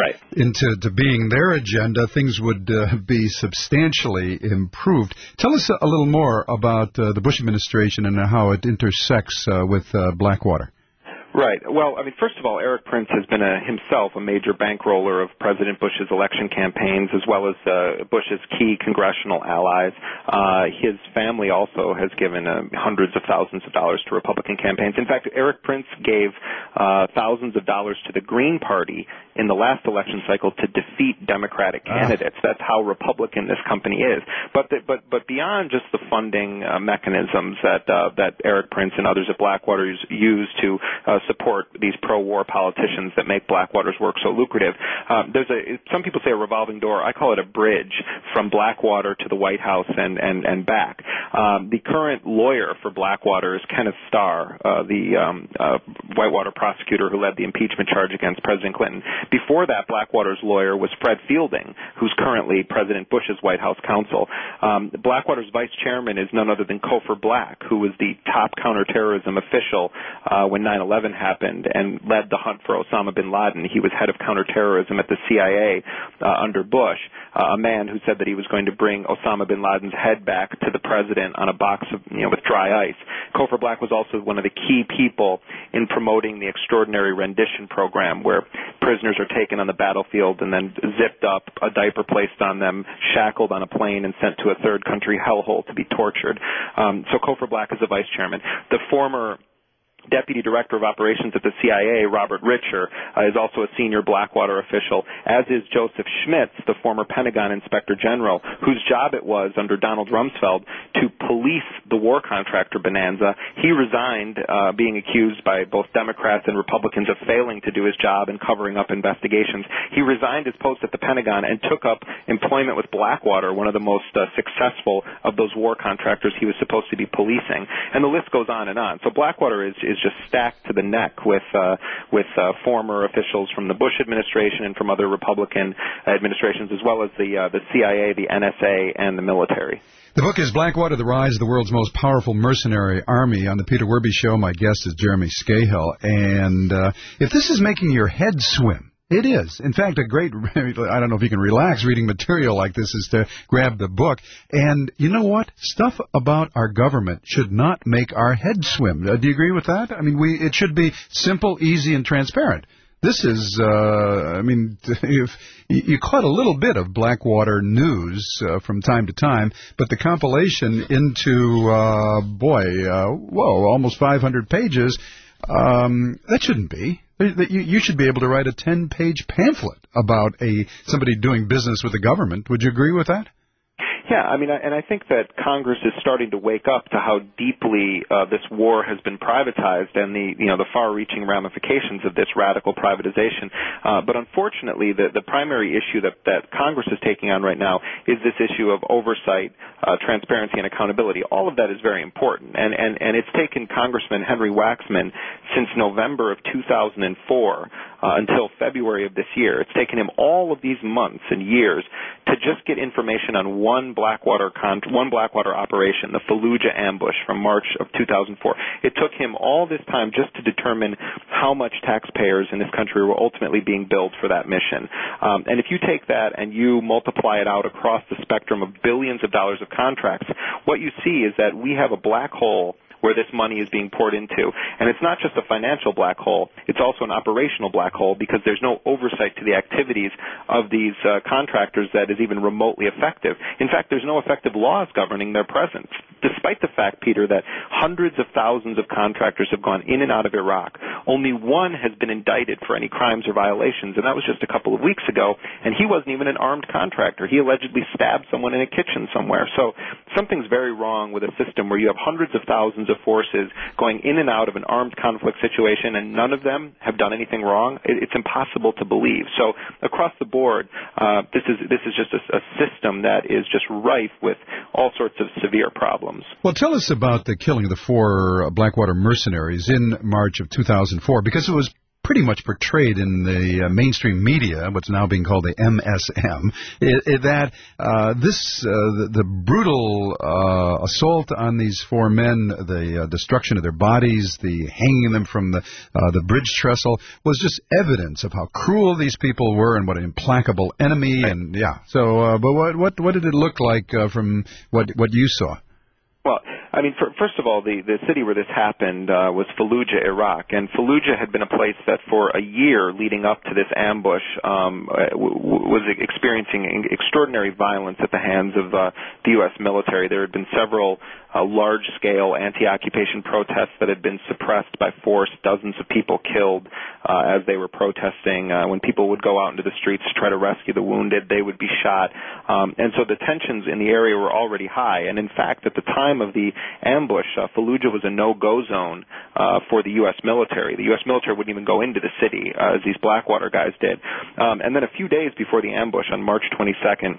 being their agenda, things would be substantially improved. Tell us a little more about the Bush administration and how it intersects with Blackwater. Right. Well, I mean, first of all, Eric Prince has been himself a major bankroller of President Bush's election campaigns, as well as Bush's key congressional allies. His family also has given hundreds of thousands of dollars to Republican campaigns. In fact, Eric Prince gave thousands of dollars to the Green Party in the last election cycle to defeat Democratic candidates. That's how Republican this company is. But beyond just the funding mechanisms that Eric Prince and others at Blackwater use to support these pro-war politicians that make Blackwater's work so lucrative, some people say a revolving door. I call it a bridge from Blackwater to the White House and back. The current lawyer for Blackwater is Kenneth Starr, the Whitewater prosecutor who led the impeachment charge against President Clinton. Before that, Blackwater's lawyer was Fred Fielding, who's currently President Bush's White House counsel. Blackwater's vice chairman is none other than Cofer Black, who was the top counterterrorism official when 9/11 happened and led the hunt for Osama bin Laden. He was head of counterterrorism at the CIA under Bush, a man who said that he was going to bring Osama bin Laden's head back to the president on a box of, with dry ice. Cofer Black was also one of the key people in promoting the Extraordinary Rendition Program, where prisoners are taken on the battlefield and then zipped up, a diaper placed on them, shackled on a plane, and sent to a third country hellhole to be tortured. So Cofer Black is the vice chairman. The former Deputy Director of Operations at the CIA, Robert Richer, is also a senior Blackwater official, as is Joseph Schmitz, the former Pentagon Inspector General, whose job it was under Donald Rumsfeld to police the war contractor bonanza. He resigned, being accused by both Democrats and Republicans of failing to do his job and covering up investigations. He resigned his post at the Pentagon and took up employment with Blackwater, one of the most successful of those war contractors he was supposed to be policing. And the list goes on and on. So Blackwater is just stacked to the neck with former officials from the Bush administration and from other Republican administrations, as well as the CIA, the NSA, and the military. The book is Blackwater, The Rise of the World's Most Powerful Mercenary Army. On the Peter Werby Show, my guest is Jeremy Scahill. And if this is making your head swim, it is. In fact, a great, I don't know if you can relax reading material like this, is to grab the book. And you know what? Stuff about our government should not make our head swim. Do you agree with that? I mean, it should be simple, easy, and transparent. This is, you caught a little bit of Blackwater news from time to time, but the compilation into, almost 500 pages, that shouldn't be. You should be able to write a 10-page pamphlet about somebody doing business with the government. Would you agree with that? Yeah, I mean, and I think that Congress is starting to wake up to how deeply this war has been privatized and the far-reaching ramifications of this radical privatization. But unfortunately, the primary issue that Congress is taking on right now is this issue of oversight, transparency, and accountability. All of that is very important, and it's taken Congressman Henry Waxman since November of 2004 until February of this year. It's taken him all of these months and years to just get information on one Blackwater operation, the Fallujah ambush from March of 2004. It took him all this time just to determine how much taxpayers in this country were ultimately being billed for that mission. And if you take that and you multiply it out across the spectrum of billions of dollars of contracts, what you see is that we have a black hole where this money is being poured into. And it's not just a financial black hole, it's also an operational black hole, because there's no oversight to the activities of these contractors that is even remotely effective. In fact, there's no effective laws governing their presence, despite the fact, Peter, that hundreds of thousands of contractors have gone in and out of Iraq. Only one has been indicted for any crimes or violations, and that was just a couple of weeks ago, and he wasn't even an armed contractor. He allegedly stabbed someone in a kitchen somewhere. So something's very wrong with a system where you have hundreds of thousands of forces going in and out of an armed conflict situation, and none of them have done anything wrong. It's impossible to believe. So across the board, this is just a system that is just rife with all sorts of severe problems. Well, tell us about the killing of the 4 Blackwater mercenaries in March of 2004, because it was pretty much portrayed in the mainstream media, what's now being called the MSM, the brutal assault on these 4 men, the destruction of their bodies, the hanging them from the bridge trestle, was just evidence of how cruel these people were and what an implacable enemy. And yeah, so but what did it look like from what you saw? Well, I mean, first of all, the city where this happened was Fallujah, Iraq, and Fallujah had been a place that for a year leading up to this ambush was experiencing extraordinary violence at the hands of the U.S. military. There had been several large-scale anti-occupation protests that had been suppressed by force, dozens of people killed as they were protesting. When people would go out into the streets to try to rescue the wounded, they would be shot. And so the tensions in the area were already high. And in fact, at the time of the ambush, Fallujah was a no-go zone for the U.S. military. The U.S. military wouldn't even go into the city, as these Blackwater guys did. And then a few days before the ambush, on March 22nd,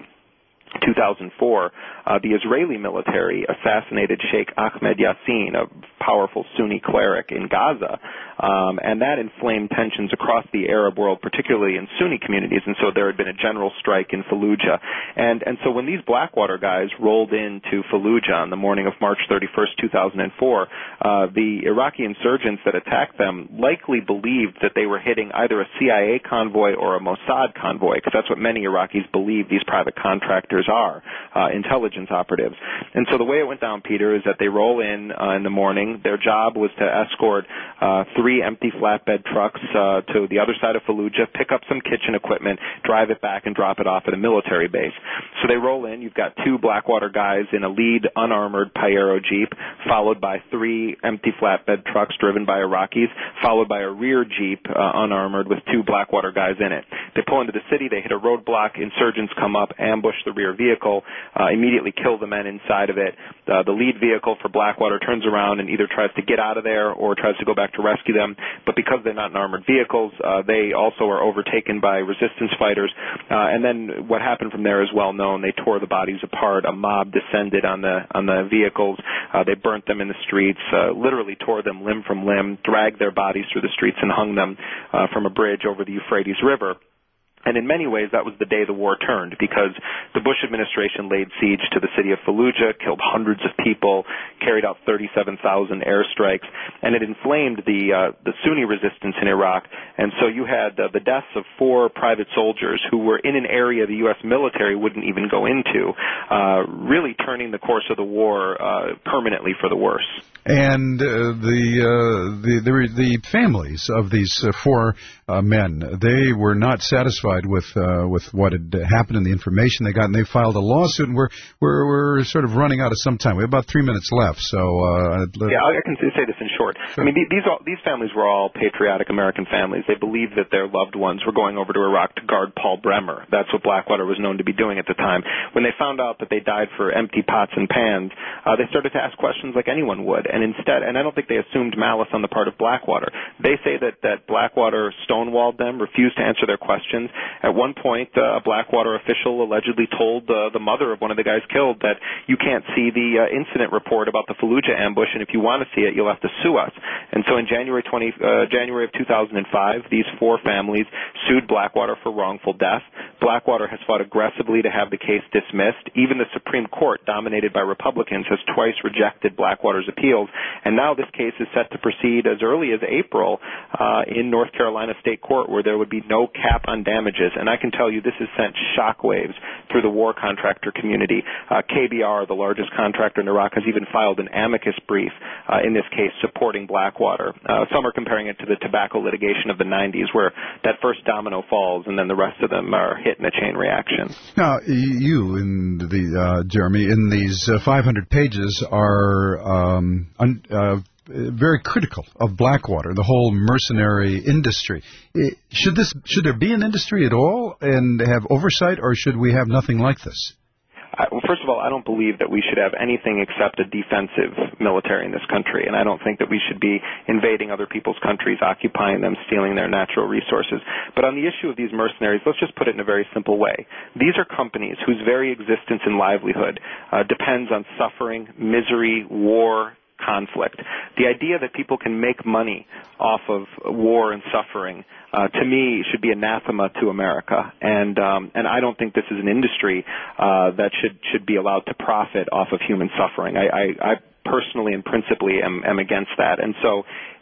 2004, the Israeli military assassinated Sheikh Ahmed Yassin, a powerful Sunni cleric in Gaza, and that inflamed tensions across the Arab world, particularly in Sunni communities, and so there had been a general strike in Fallujah. And so when these Blackwater guys rolled into Fallujah on the morning of March 31st, 2004, the Iraqi insurgents that attacked them likely believed that they were hitting either a CIA convoy or a Mossad convoy, because that's what many Iraqis believe these private contractors are, intelligence operatives. And so the way it went down, Peter, is that they roll in the morning. Their job was to escort 3 empty flatbed trucks to the other side of Fallujah, pick up some kitchen equipment, drive it back, and drop it off at a military base. So they roll in. You've got 2 Blackwater guys in a lead unarmored Pajero Jeep, followed by 3 empty flatbed trucks driven by Iraqis, followed by a rear Jeep unarmored with 2 Blackwater guys in it. They pull into the city. They hit a roadblock. Insurgents come up, ambush the rear vehicle, immediately kill the men inside of it. The lead vehicle for Blackwater turns around and either tries to get out of there or tries to go back to rescue them. But because they're not in armored vehicles, they also are overtaken by resistance fighters. And then what happened from there is well known. They tore the bodies apart. A mob descended on the vehicles. They burnt them in the streets, literally tore them limb from limb, dragged their bodies through the streets and hung them from a bridge over the Euphrates River. And in many ways, that was the day the war turned, because the Bush administration laid siege to the city of Fallujah, killed hundreds of people, carried out 37,000 airstrikes, and it inflamed the Sunni resistance in Iraq. And so you had the deaths of 4 private soldiers who were in an area the U.S. military wouldn't even go into, really turning the course of the war permanently for the worse. And the families of these 4 men, they were not satisfied with what had happened and the information they got, and they filed a lawsuit. And we're sort of running out of some time. We have about 3 minutes left. So I can say this in short. I mean, these families were all patriotic American families. They believed that their loved ones were going over to Iraq to guard Paul Bremer. That's what Blackwater was known to be doing at the time. When they found out that they died for empty pots and pans, they started to ask questions like anyone would. And instead, and I don't think they assumed malice on the part of Blackwater. They say that Blackwater stonewalled them, refused to answer their questions. At one point, a Blackwater official allegedly told the mother of one of the guys killed that you can't see the incident report about the Fallujah ambush, and if you want to see it, you'll have to sue us. And so in January of 2005, these 4 families sued Blackwater for wrongful death. Blackwater has fought aggressively to have the case dismissed. Even the Supreme Court, dominated by Republicans, has twice rejected Blackwater's appeals. And now this case is set to proceed as early as April in North Carolina State Court, where there would be no cap on damages. And I can tell you this has sent shockwaves through the war contractor community. KBR, the largest contractor in Iraq, has even filed an amicus brief in this case supporting Blackwater. Some are comparing it to the tobacco litigation of the 90s, where that first domino falls and then the rest of them are hit in a chain reaction. Now, you, Jeremy, in these 500 pages are very critical of Blackwater, the whole mercenary industry. Should there be an industry at all and have oversight, or should we have nothing like this? Well, first of all, I don't believe that we should have anything except a defensive military in this country, and I don't think that we should be invading other people's countries, occupying them, stealing their natural resources. But on the issue of these mercenaries, let's just put it in a very simple way. These are companies whose very existence and livelihood depends on suffering, misery, war, conflict. The idea that people can make money off of war and suffering, to me, should be anathema to America. And I don't think this is an industry that should be allowed to profit off of human suffering. I personally and principally am against that. And so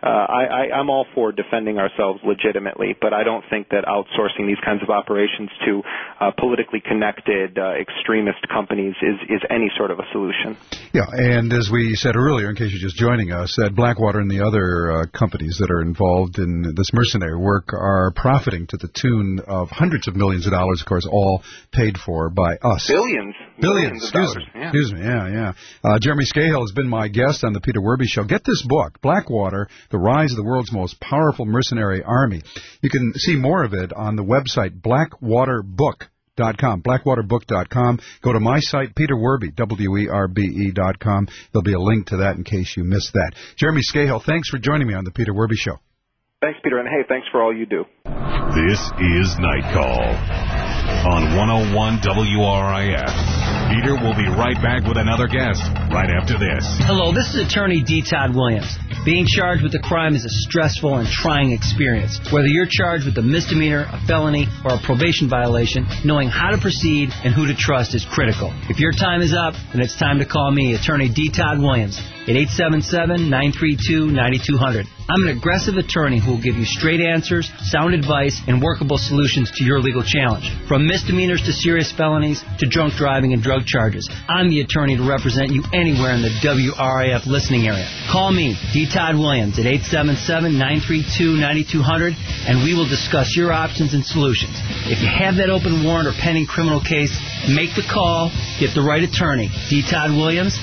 I'm all for defending ourselves legitimately, but I don't think that outsourcing these kinds of operations to politically connected extremist companies is any sort of a solution. Yeah, and as we said earlier, in case you're just joining us, that Blackwater and the other companies that are involved in this mercenary work are profiting to the tune of hundreds of millions of dollars, of course, all paid for by us. Billions. Excuse me. Yeah. Jeremy Scahill has been my guest on the Peter Werby Show. Get this book, Blackwater, The Rise of the World's Most Powerful Mercenary Army. You can see more of it on the website blackwaterbook.com, blackwaterbook.com. Go to my site, Peter Werby, WERBE.com. There'll be a link to that in case you missed that. Jeremy Scahill, thanks for joining me on the Peter Werby Show. Thanks, Peter, and hey, thanks for all you do. This is Night Call on 101 WRIF. Peter will be right back with another guest right after this. Hello, this is attorney D. Todd Williams. Being charged with a crime is a stressful and trying experience. Whether you're charged with a misdemeanor, a felony, or a probation violation, knowing how to proceed and who to trust is critical. If your time is up, then it's time to call me, attorney D. Todd Williams, at 877-932-9200. I'm an aggressive attorney who will give you straight answers, sound advice, and workable solutions to your legal challenge. From misdemeanors to serious felonies to drunk driving and drug charges, I'm the attorney to represent you anywhere in the WRIF listening area. Call me, D. Todd Williams, at 877-932-9200, and we will discuss your options and solutions. If you have that open warrant or pending criminal case, make the call, get the right attorney. D. Todd Williams,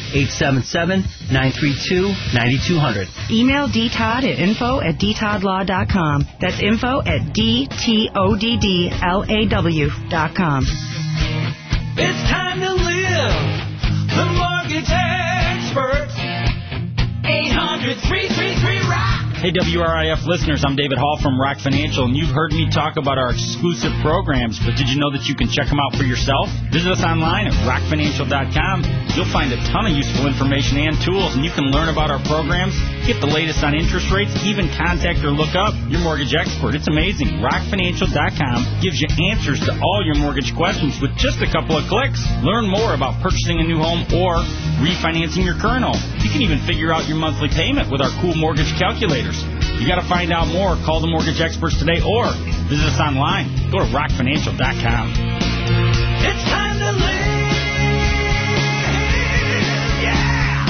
877-932-9200. Email dtodd at info@dtoddlaw.com. That's info@dtoddlaw.com. It's time to live. The Mortgage Experts. 800-333-ROCK. Hey, WRIF listeners, I'm David Hall from Rock Financial, and you've heard me talk about our exclusive programs, but did you know that you can check them out for yourself? Visit us online at rockfinancial.com. You'll find a ton of useful information and tools, and you can learn about our programs, get the latest on interest rates, even contact or look up your mortgage expert. It's amazing. Rockfinancial.com gives you answers to all your mortgage questions with just a couple of clicks. Learn more about purchasing a new home or refinancing your current home. You can even figure out your monthly payment with our cool mortgage calculator. You got to find out more. Call the mortgage experts today or visit us online. Go to rockfinancial.com. It's time to live. Yeah.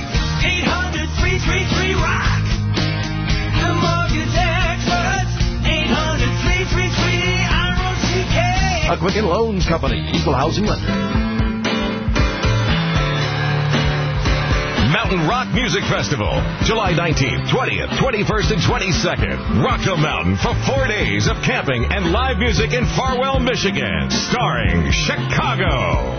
800-333-ROCK. The Mortgage Experts. 800-333-ROCK. A Quicken Loans Company. Equal housing lender. Mountain Rock Music Festival, July 19th, 20th, 21st, and 22nd. Rock the Mountain for 4 days of camping and live music in Farwell, Michigan. Starring Chicago,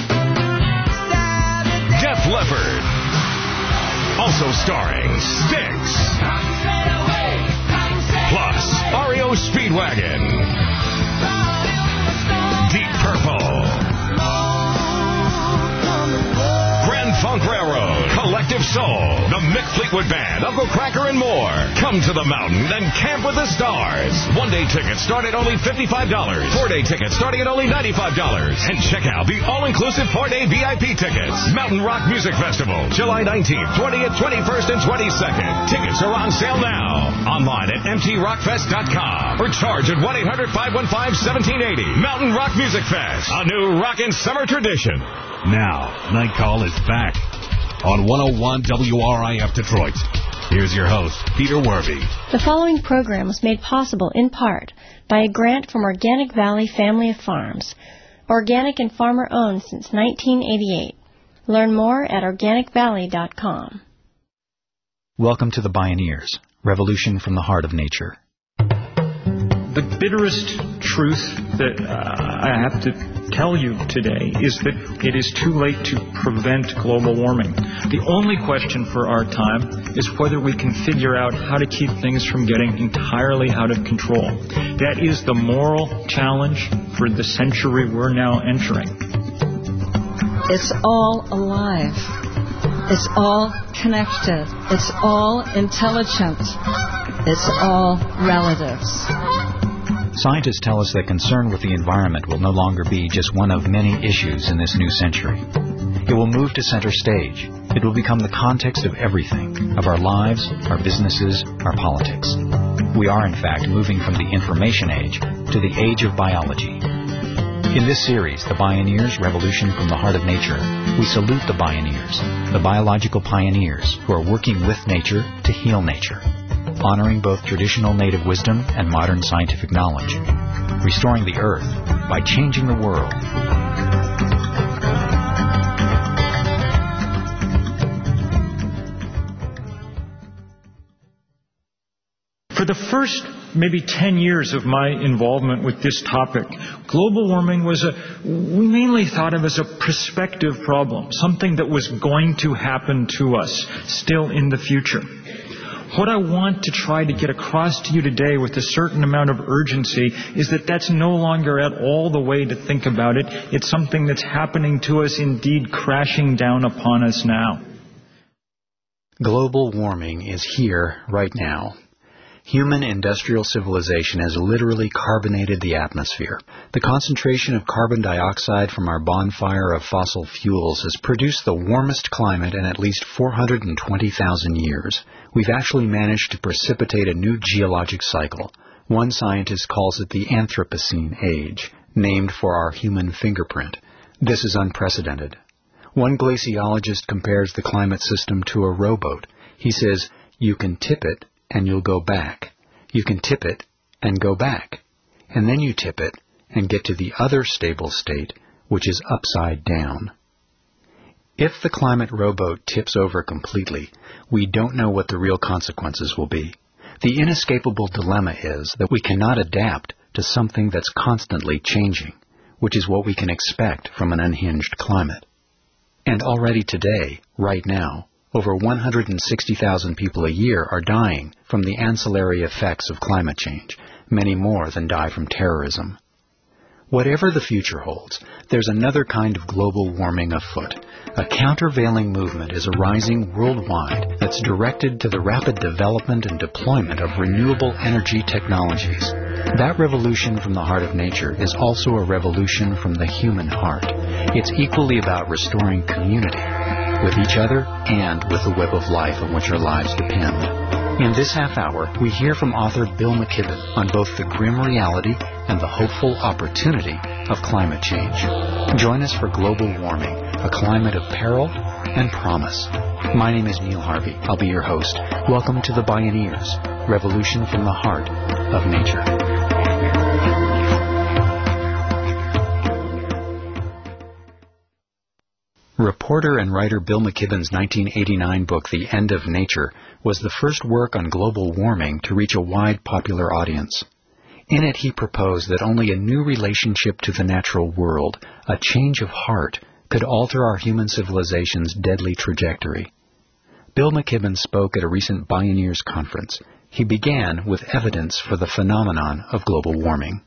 Def Leppard. Also starring Styx. Plus, REO Speedwagon. Deep Purple. Grand Funk Railroad, Collective Soul, the Mick Fleetwood Band, Uncle Cracker, and more. Come to the mountain and camp with the stars. One-day tickets start at only $55. 4-day tickets starting at only $95. And check out the all-inclusive 4-day VIP tickets. Mountain Rock Music Festival, July 19th, 20th, 21st, and 22nd. Tickets are on sale now. Online at mtrockfest.com or charge at 1-800-515-1780. Mountain Rock Music Fest, a new rockin' summer tradition. Now, Night Call is back on 101 WRIF Detroit. Here's your host, Peter Werby. The following program was made possible in part by a grant from Organic Valley Family of Farms. Organic and farmer-owned since 1988. Learn more at organicvalley.com. Welcome to the Bioneers, revolution from the heart of nature. The bitterest truth that I have to tell you today is that it is too late to prevent global warming. The only question for our time is whether we can figure out how to keep things from getting entirely out of control. That is the moral challenge for the century we're now entering. It's all alive. It's all connected. It's all intelligent. It's all relatives. Scientists tell us that concern with the environment will no longer be just one of many issues in this new century. It will move to center stage, It will become the context of everything, of our lives, our businesses, our politics. We are, in fact, moving from the information age to the age of biology. In this series, The Bioneers, Revolution from the Heart of Nature, we salute the Bioneers, the biological pioneers who are working with nature to heal nature, honoring both traditional native wisdom and modern scientific knowledge, restoring the earth by changing the world. For the first maybe 10 years of my involvement with this topic, global warming we mainly thought of as a prospective problem, something that was going to happen to us still in the future. What I want to try to get across to you today with a certain amount of urgency is that that's no longer at all the way to think about it. It's something that's happening to us, indeed crashing down upon us now. Global warming is here right now. Human industrial civilization has literally carbonated the atmosphere. The concentration of carbon dioxide from our bonfire of fossil fuels has produced the warmest climate in at least 420,000 years. We've actually managed to precipitate a new geologic cycle. One scientist calls it the Anthropocene age, named for our human fingerprint. This is unprecedented. One glaciologist compares the climate system to a rowboat. He says, you can tip it, and you'll go back. You can tip it and go back. And then you tip it and get to the other stable state, which is upside down. If the climate rowboat tips over completely, we don't know what the real consequences will be. The inescapable dilemma is that we cannot adapt to something that's constantly changing, which is what we can expect from an unhinged climate. And already today, right now, over 160,000 people a year are dying from the ancillary effects of climate change, many more than die from terrorism. Whatever the future holds, there's another kind of global warming afoot. A countervailing movement is arising worldwide that's directed to the rapid development and deployment of renewable energy technologies. That revolution from the heart of nature is also a revolution from the human heart. It's equally about restoring community with each other and with the web of life on which our lives depend. In this half hour, we hear from author Bill McKibben on both the grim reality and the hopeful opportunity of climate change. Join us for Global Warming, a climate of peril and promise. My name is Neil Harvey. I'll be your host. Welcome to the Bioneers, Revolution from the Heart of Nature. Reporter and writer Bill McKibben's 1989 book, The End of Nature, was the first work on global warming to reach a wide popular audience. In it, he proposed that only a new relationship to the natural world, a change of heart, could alter our human civilization's deadly trajectory. Bill McKibben spoke at a recent Bioneers conference. He began with evidence for the phenomenon of global warming.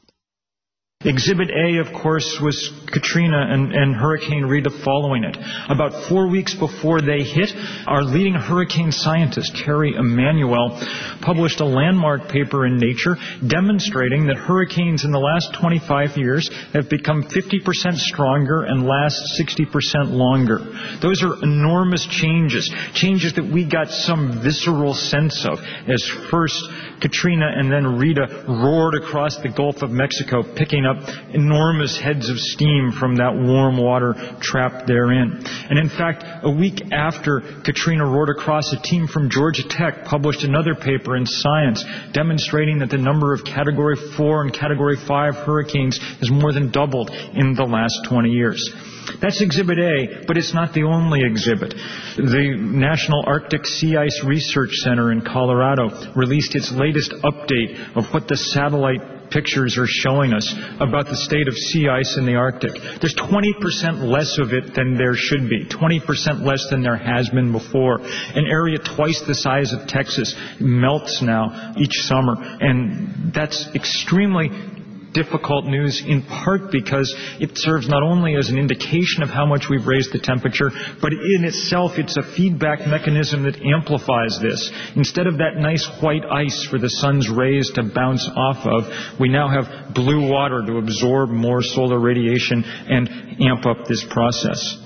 Exhibit A, of course, was Katrina and Hurricane Rita following it. About 4 weeks before they hit, our leading hurricane scientist, Terry Emanuel, published a landmark paper in Nature demonstrating that hurricanes in the last 25 years have become 50% stronger and last 60% longer. Those are enormous changes that we got some visceral sense of as first Katrina and then Rita roared across the Gulf of Mexico, picking up enormous heads of steam from that warm water trapped therein. And in fact, a week after Katrina roared across, a team from Georgia Tech published another paper in Science demonstrating that the number of Category 4 and Category 5 hurricanes has more than doubled in the last 20 years. That's Exhibit A, but it's not the only exhibit. The National Arctic Sea Ice Research Center in Colorado released its latest update of what the satellite pictures are showing us about the state of sea ice in the Arctic. There's 20% less of it than there should be, 20% less than there has been before. An area twice the size of Texas melts now each summer, and that's extremely difficult news, in part because it serves not only as an indication of how much we've raised the temperature, but in itself it's a feedback mechanism that amplifies this. Instead of that nice white ice for the sun's rays to bounce off of, we now have blue water to absorb more solar radiation and amp up this process.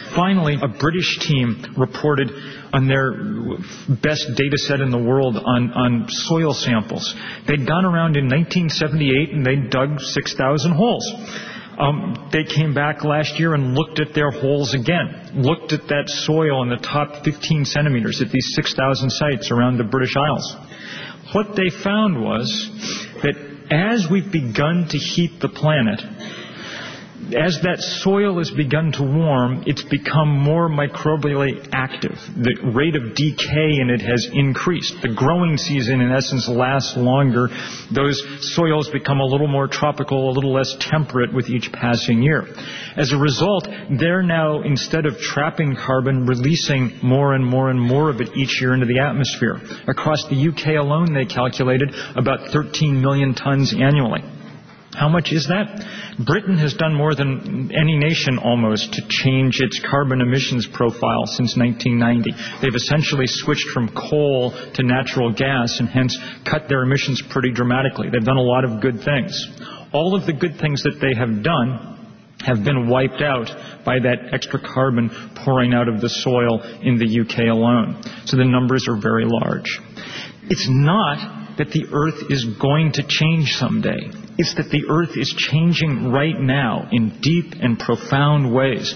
Finally, a British team reported on their best data set in the world on soil samples. They'd gone around in 1978 and they dug 6,000 holes. They came back last year and looked at their holes again, looked at that soil in the top 15 centimeters at these 6,000 sites around the British Isles. What they found was that as we've begun to heat the planet, as that soil has begun to warm, it's become more microbially active. The rate of decay in it has increased. The growing season, in essence, lasts longer. Those soils become a little more tropical, a little less temperate with each passing year. As a result, they're now, instead of trapping carbon, releasing more and more and more of it each year into the atmosphere. Across the UK alone, they calculated about 13 million tons annually. How much is that? Britain has done more than any nation almost to change its carbon emissions profile since 1990. They've essentially switched from coal to natural gas and hence cut their emissions pretty dramatically. They've done a lot of good things. All of the good things that they have done have been wiped out by that extra carbon pouring out of the soil in the UK alone. So the numbers are very large. It's not that the Earth is going to change someday. It's that the Earth is changing right now in deep and profound ways.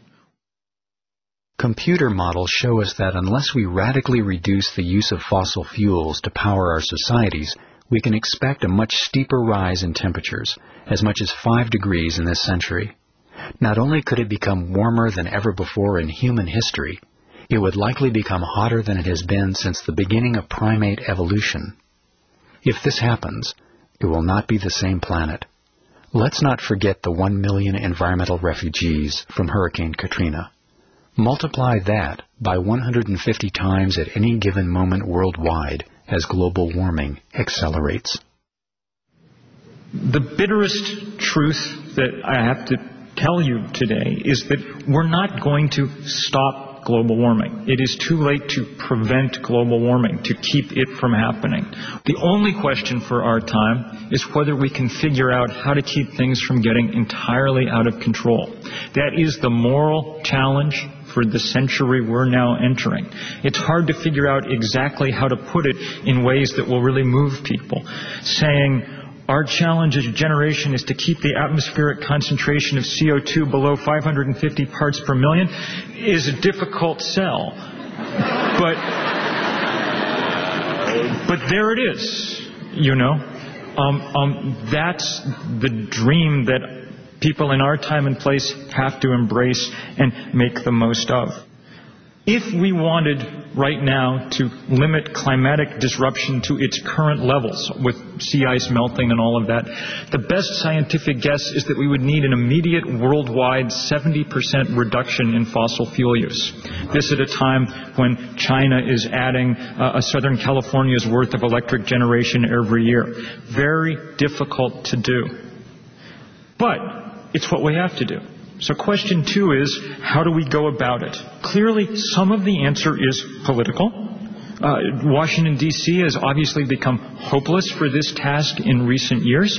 Computer models show us that unless we radically reduce the use of fossil fuels to power our societies, we can expect a much steeper rise in temperatures, as much as 5 degrees in this century. Not only could it become warmer than ever before in human history, it would likely become hotter than it has been since the beginning of primate evolution. If this happens, it will not be the same planet. Let's not forget the 1 million environmental refugees from Hurricane Katrina. Multiply that by 150 times at any given moment worldwide as global warming accelerates. The bitterest truth that I have to tell you today is that we're not going to stop global warming. It is too late to prevent global warming, to keep it from happening. The only question for our time is whether we can figure out how to keep things from getting entirely out of control. That is the moral challenge for the century we're now entering. It's hard to figure out exactly how to put it in ways that will really move people. Saying, our challenge as a generation is to keep the atmospheric concentration of CO2 below 550 parts per million is a difficult sell. But there it is, you know. That's the dream that people in our time and place have to embrace and make the most of. If we wanted right now to limit climatic disruption to its current levels with sea ice melting and all of that, the best scientific guess is that we would need an immediate worldwide 70% reduction in fossil fuel use. This at a time when China is adding a Southern California's worth of electric generation every year. Very difficult to do. But it's what we have to do. So question 2 is, how do we go about it? Clearly, some of the answer is political. Washington, D.C. has obviously become hopeless for this task in recent years.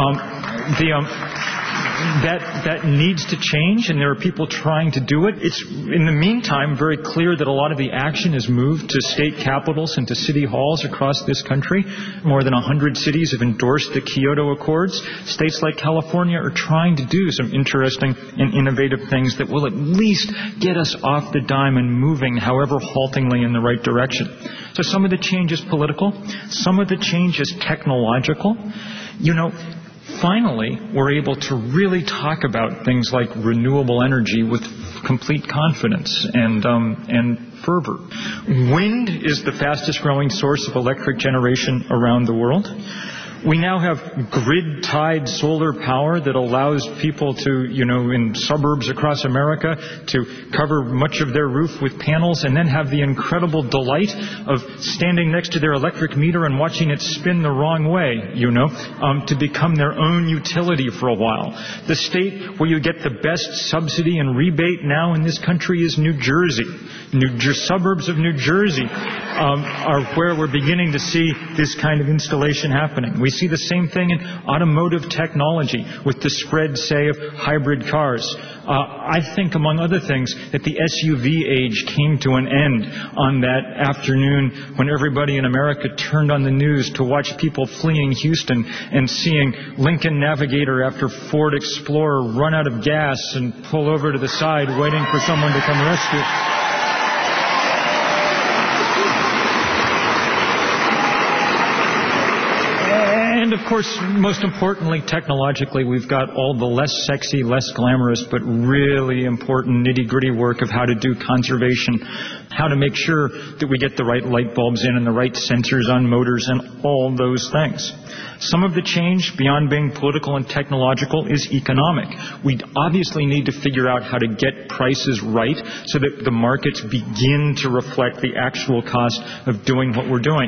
That needs to change, and there are people trying to do it. It's, in the meantime, very clear that a lot of the action has moved to state capitals and to city halls across this country. More than 100 cities have endorsed the Kyoto Accords. States like California are trying to do some interesting and innovative things that will at least get us off the dime and moving, however haltingly, in the right direction. So some of the change is political. Some of the change is technological. You know, finally, we're able to really talk about things like renewable energy with complete confidence and fervor. Wind is the fastest growing source of electric generation around the world. We now have grid-tied solar power that allows people to, in suburbs across America, to cover much of their roof with panels and then have the incredible delight of standing next to their electric meter and watching it spin the wrong way, to become their own utility for a while. The state where you get the best subsidy and rebate now in this country is New Jersey. Suburbs of New Jersey are where we're beginning to see this kind of installation happening. We see the same thing in automotive technology with the spread, say, of hybrid cars. I think, among other things, that the SUV age came to an end on that afternoon when everybody in America turned on the news to watch people fleeing Houston and seeing Lincoln Navigator after Ford Explorer run out of gas and pull over to the side waiting for someone to come rescue. And, of course, most importantly, technologically, we've got all the less sexy, less glamorous, but really important nitty-gritty work of how to do conservation, how to make sure that we get the right light bulbs in and the right sensors on motors and all those things. Some of the change, beyond being political and technological, is economic. We obviously need to figure out how to get prices right so that the markets begin to reflect the actual cost of doing what we're doing.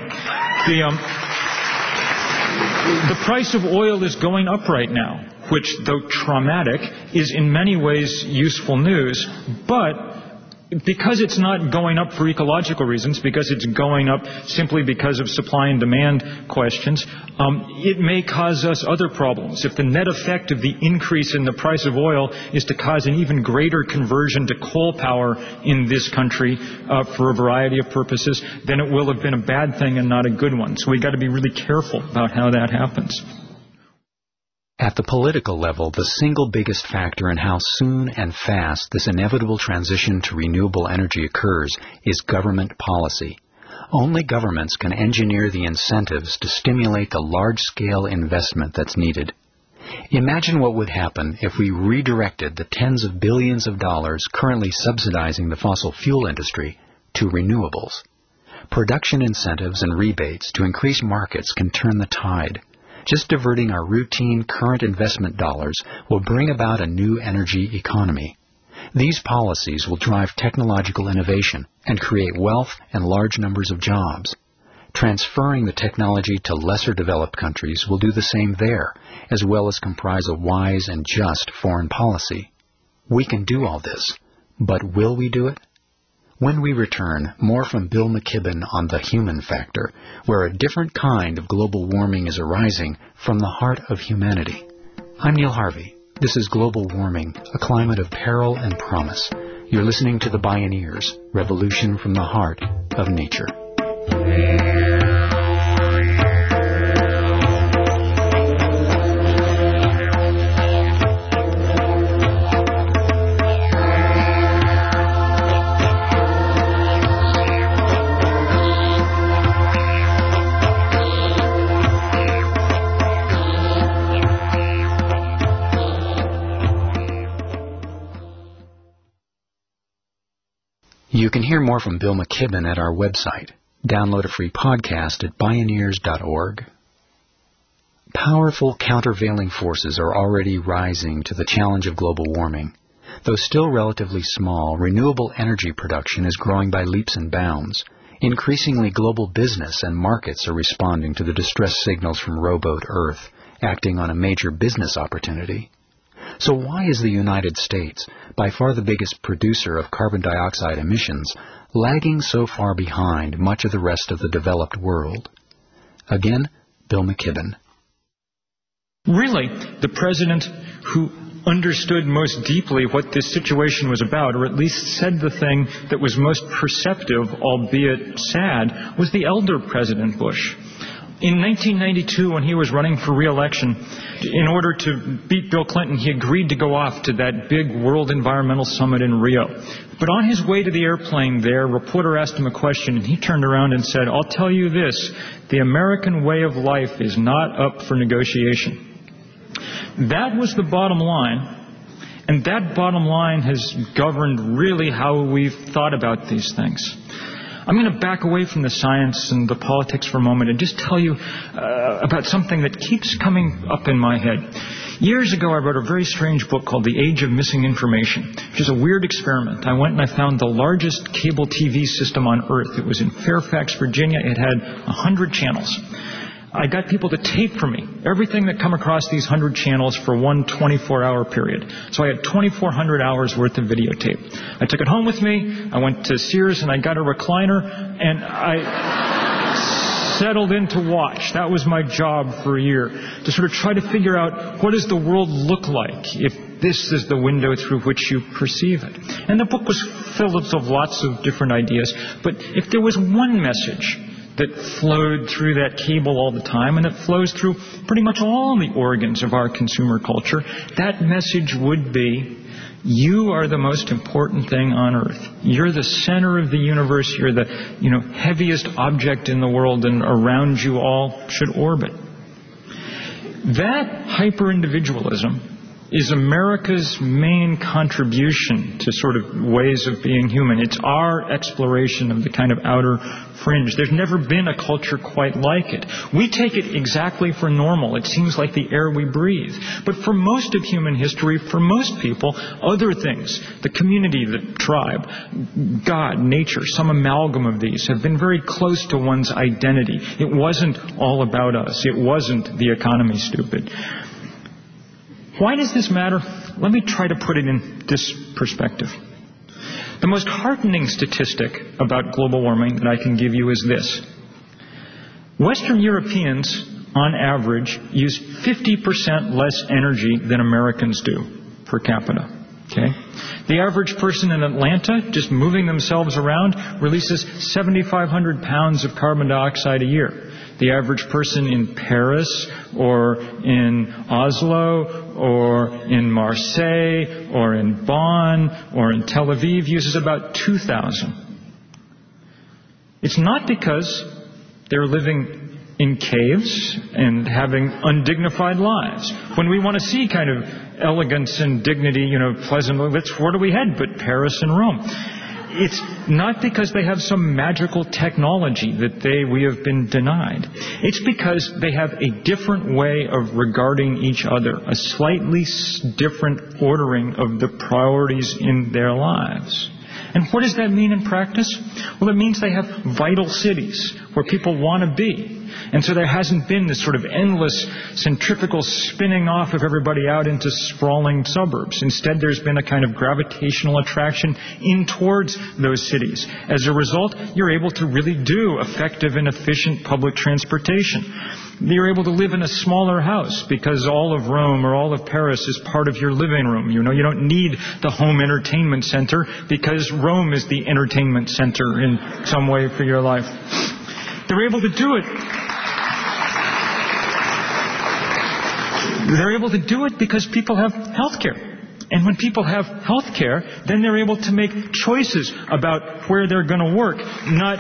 The price of oil is going up right now, which, though traumatic, is in many ways useful news, but because it's not going up for ecological reasons, because it's going up simply because of supply and demand questions, it may cause us other problems. If the net effect of the increase in the price of oil is to cause an even greater conversion to coal power in this country for a variety of purposes, then it will have been a bad thing and not a good one. So we've got to be really careful about how that happens. At the political level, the single biggest factor in how soon and fast this inevitable transition to renewable energy occurs is government policy. Only governments can engineer the incentives to stimulate the large-scale investment that's needed. Imagine what would happen if we redirected the tens of billions of dollars currently subsidizing the fossil fuel industry to renewables. Production incentives and rebates to increase markets can turn the tide. Just diverting our routine current investment dollars will bring about a new energy economy. These policies will drive technological innovation and create wealth and large numbers of jobs. Transferring the technology to lesser developed countries will do the same there, as well as comprise a wise and just foreign policy. We can do all this, but will we do it? When we return, more from Bill McKibben on the human factor, where a different kind of global warming is arising from the heart of humanity. I'm Neil Harvey. This is Global Warming, a climate of peril and promise. You're listening to The Bioneers, Revolution from the Heart of Nature. You can hear more from Bill McKibben at our website. Download a free podcast at Bioneers.org. Powerful countervailing forces are already rising to the challenge of global warming. Though still relatively small, renewable energy production is growing by leaps and bounds. Increasingly, global business and markets are responding to the distress signals from rowboat Earth, acting on a major business opportunity. So why is the United States, by far the biggest producer of carbon dioxide emissions, lagging so far behind much of the rest of the developed world? Again, Bill McKibben. Really, the president who understood most deeply what this situation was about, or at least said the thing that was most perceptive, albeit sad, was the elder President Bush. In 1992, when he was running for re-election, in order to beat Bill Clinton, he agreed to go off to that big World Environmental Summit in Rio. But on his way to the airplane there, a reporter asked him a question, and he turned around and said, "I'll tell you this, the American way of life is not up for negotiation." That was the bottom line, and that bottom line has governed really how we've thought about these things. I'm going to back away from the science and the politics for a moment and just tell you about something that keeps coming up in my head. Years ago, I wrote a very strange book called The Age of Missing Information, which is a weird experiment. I went and I found the largest cable TV system on Earth. It was in Fairfax, Virginia. It had 100 channels. I got people to tape for me everything that come across these 100 channels for one 24-hour period. So I had 2,400 hours worth of videotape. I took it home with me. I went to Sears and I got a recliner, and I settled in to watch. That was my job for a year, to sort of try to figure out what does the world look like if this is the window through which you perceive it. And the book was filled of lots of different ideas, but if there was one message that flowed through that cable all the time, and it flows through pretty much all the organs of our consumer culture, that message would be, you are the most important thing on earth. You're the center of the universe. You're the heaviest object in the world, and around you all should orbit. That hyper-individualism is America's main contribution to sort of ways of being human. It's our exploration of the kind of outer fringe. There's never been a culture quite like it. We take it exactly for normal. It seems like the air we breathe. But for most of human history, for most people, other things, the community, the tribe, God, nature, some amalgam of these have been very close to one's identity. It wasn't all about us. It wasn't the economy, stupid. Why does this matter? Let me try to put it in this perspective. The most heartening statistic about global warming that I can give you is this. Western Europeans, on average, use 50% less energy than Americans do per capita. Okay? The average person in Atlanta, just moving themselves around, releases 7,500 pounds of carbon dioxide a year. The average person in Paris or in Oslo or in Marseille or in Bonn or in Tel Aviv uses about 2,000. It's not because they're living in caves and having undignified lives. When we want to see kind of elegance and dignity, pleasant, where do we head but Paris and Rome? It's not because they have some magical technology that we have been denied. It's because they have a different way of regarding each other, a slightly different ordering of the priorities in their lives. And what does that mean in practice? Well, it means they have vital cities where people want to be. And so there hasn't been this sort of endless centrifugal spinning off of everybody out into sprawling suburbs. Instead, there's been a kind of gravitational attraction in towards those cities. As a result, you're able to really do effective and efficient public transportation. You're able to live in a smaller house because all of Rome or all of Paris is part of your living room. You don't need the home entertainment center because Rome is the entertainment center in some way for your life. They're able to do it. They're able to do it because people have health care. And when people have health care, then they're able to make choices about where they're going to work, not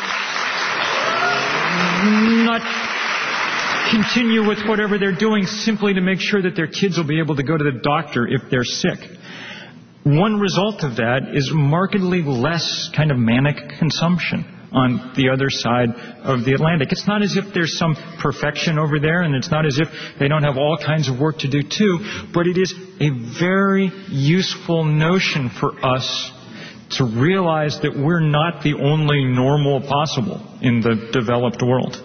continue with whatever they're doing simply to make sure that their kids will be able to go to the doctor if they're sick. One result of that is markedly less kind of manic consumption on the other side of the Atlantic. It's not as if there's some perfection over there, and it's not as if they don't have all kinds of work to do too, but it is a very useful notion for us to realize that we're not the only normal possible in the developed world.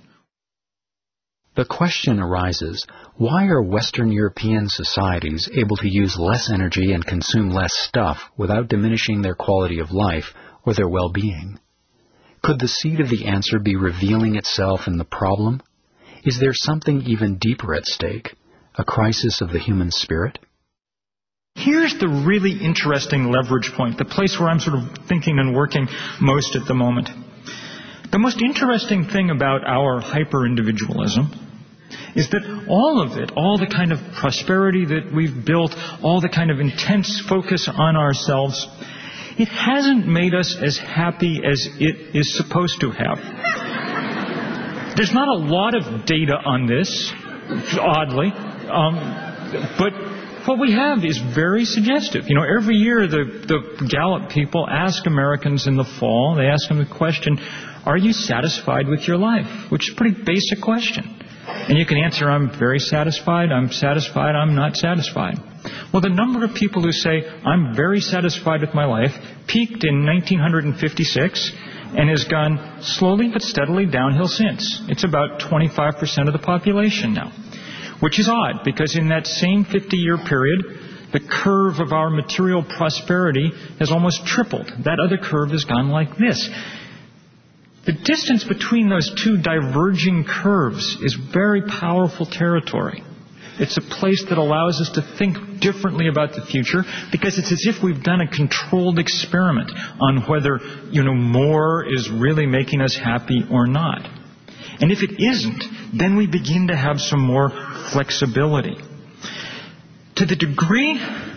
The question arises, why are Western European societies able to use less energy and consume less stuff without diminishing their quality of life or their well-being? Could the seed of the answer be revealing itself in the problem? Is there something even deeper at stake, a crisis of the human spirit? Here's the really interesting leverage point, the place where I'm sort of thinking and working most at the moment. The most interesting thing about our hyper-individualism is that all of it, all the kind of prosperity that we've built, all the kind of intense focus on ourselves, it hasn't made us as happy as it is supposed to have. There's not a lot of data on this, oddly, but what we have is very suggestive. Every year the Gallup people ask Americans in the fall, they ask them the question, are you satisfied with your life? Which is a pretty basic question. And you can answer, I'm very satisfied, I'm not satisfied. Well, the number of people who say, I'm very satisfied with my life, peaked in 1956 and has gone slowly but steadily downhill since. It's about 25% of the population now. Which is odd, because in that same 50-year period, the curve of our material prosperity has almost tripled. That other curve has gone like this. The distance between those two diverging curves is very powerful territory. It's a place that allows us to think differently about the future because it's as if we've done a controlled experiment on whether, more is really making us happy or not. And if it isn't, then we begin to have some more flexibility. To the degree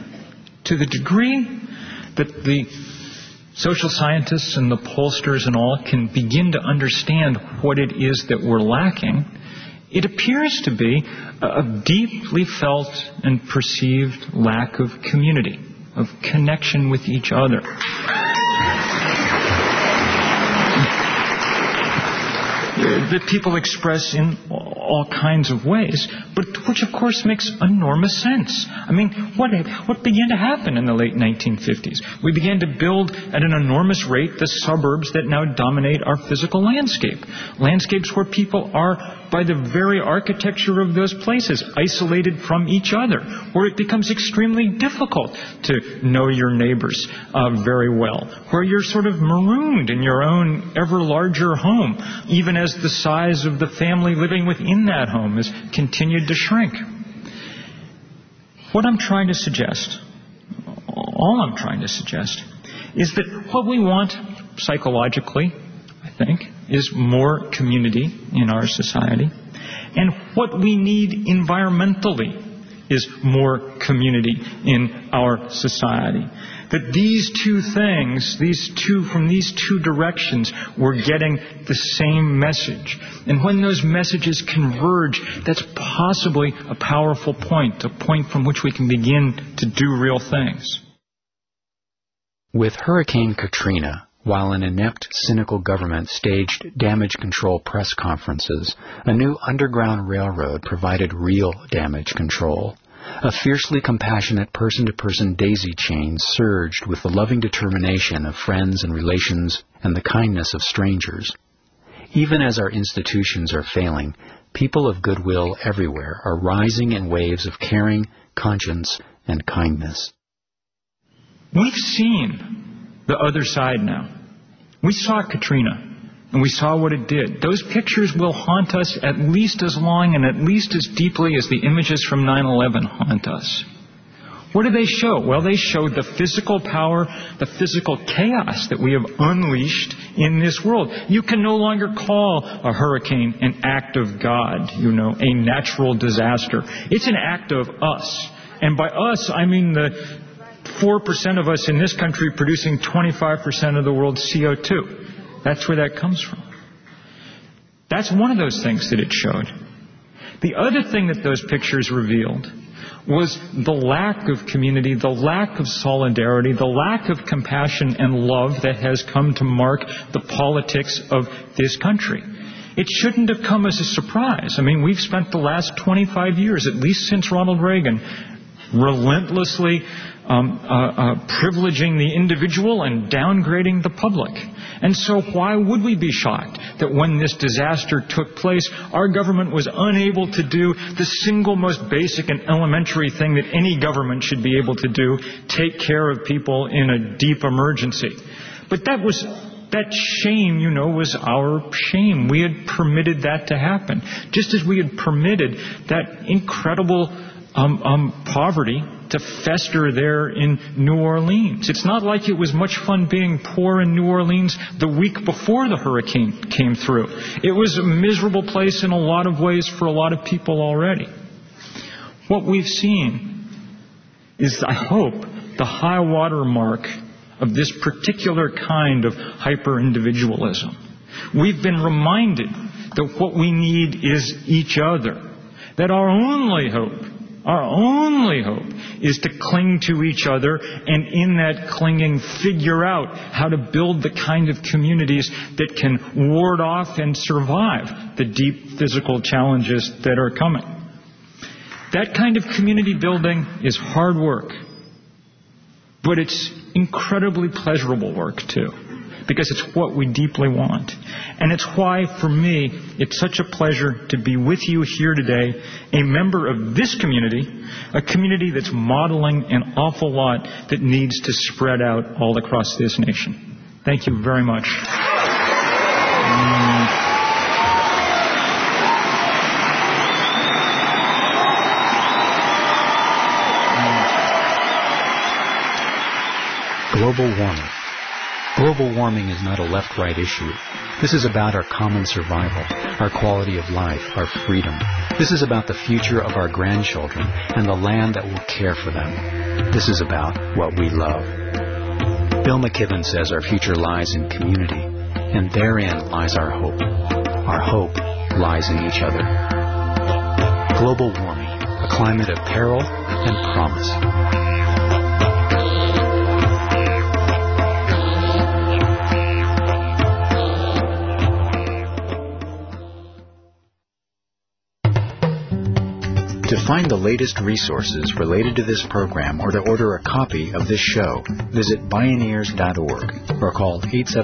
that the social scientists and the pollsters and all can begin to understand what it is that we're lacking, it appears to be a deeply felt and perceived lack of community, of connection with each other. That people express in all kinds of ways, but which of course makes enormous sense. I mean, what began to happen in the late 1950s? We began to build at an enormous rate the suburbs that now dominate our physical landscape. Landscapes where people are, by the very architecture of those places, isolated from each other, where it becomes extremely difficult to know your neighbors very well, where you're sort of marooned in your own ever larger home, even as the size of the family living within that home has continued to shrink. What I'm trying to suggest, all I'm trying to suggest, is that what we want psychologically, I think, is more community in our society. And what we need environmentally is more community in our society. That these two things, from these two directions, we're getting the same message. And when those messages converge, that's possibly a powerful point, a point from which we can begin to do real things. With Hurricane Katrina, while an inept, cynical government staged damage control press conferences, a new underground railroad provided real damage control. A fiercely compassionate person-to-person daisy chain surged with the loving determination of friends and relations and the kindness of strangers. Even as our institutions are failing, people of goodwill everywhere are rising in waves of caring, conscience, and kindness. We've seen the other side now. We saw Katrina, and we saw what it did. Those pictures will haunt us at least as long and at least as deeply as the images from 9/11 haunt us. What do they show? Well, they show the physical power, the physical chaos that we have unleashed in this world. You can no longer call a hurricane an act of God, a natural disaster. It's an act of us. And by us, I mean the 4% of us in this country producing 25% of the world's CO2. That's where that comes from. That's one of those things that it showed. The other thing that those pictures revealed was the lack of community, the lack of solidarity, the lack of compassion and love that has come to mark the politics of this country. It shouldn't have come as a surprise. I mean, we've spent the last 25 years, at least since Ronald Reagan, relentlessly privileging the individual and downgrading the public. And so why would we be shocked that when this disaster took place, our government was unable to do the single most basic and elementary thing that any government should be able to do, take care of people in a deep emergency? But that shame, was our shame. We had permitted that to happen. Just as we had permitted that incredible poverty to fester there in New Orleans. It's not like it was much fun being poor in New Orleans the week before the hurricane came through. It was a miserable place in a lot of ways for a lot of people already. What we've seen is, I hope, the high water mark of this particular kind of hyper-individualism. We've been reminded that what we need is each other. That our only hope is to cling to each other, and in that clinging figure out how to build the kind of communities that can ward off and survive the deep physical challenges that are coming. That kind of community building is hard work, but it's incredibly pleasurable work too, because it's what we deeply want. And it's why, for me, it's such a pleasure to be with you here today, a member of this community, a community that's modeling an awful lot that needs to spread out all across this nation. Thank you very much. Global warming. Global warming is not a left-right issue. This is about our common survival, our quality of life, our freedom. This is about the future of our grandchildren and the land that will care for them. This is about what we love. Bill McKibben says our future lies in community, and therein lies our hope. Our hope lies in each other. Global warming, a climate of peril and promise. To find the latest resources related to this program or to order a copy of this show, visit Bioneers.org or call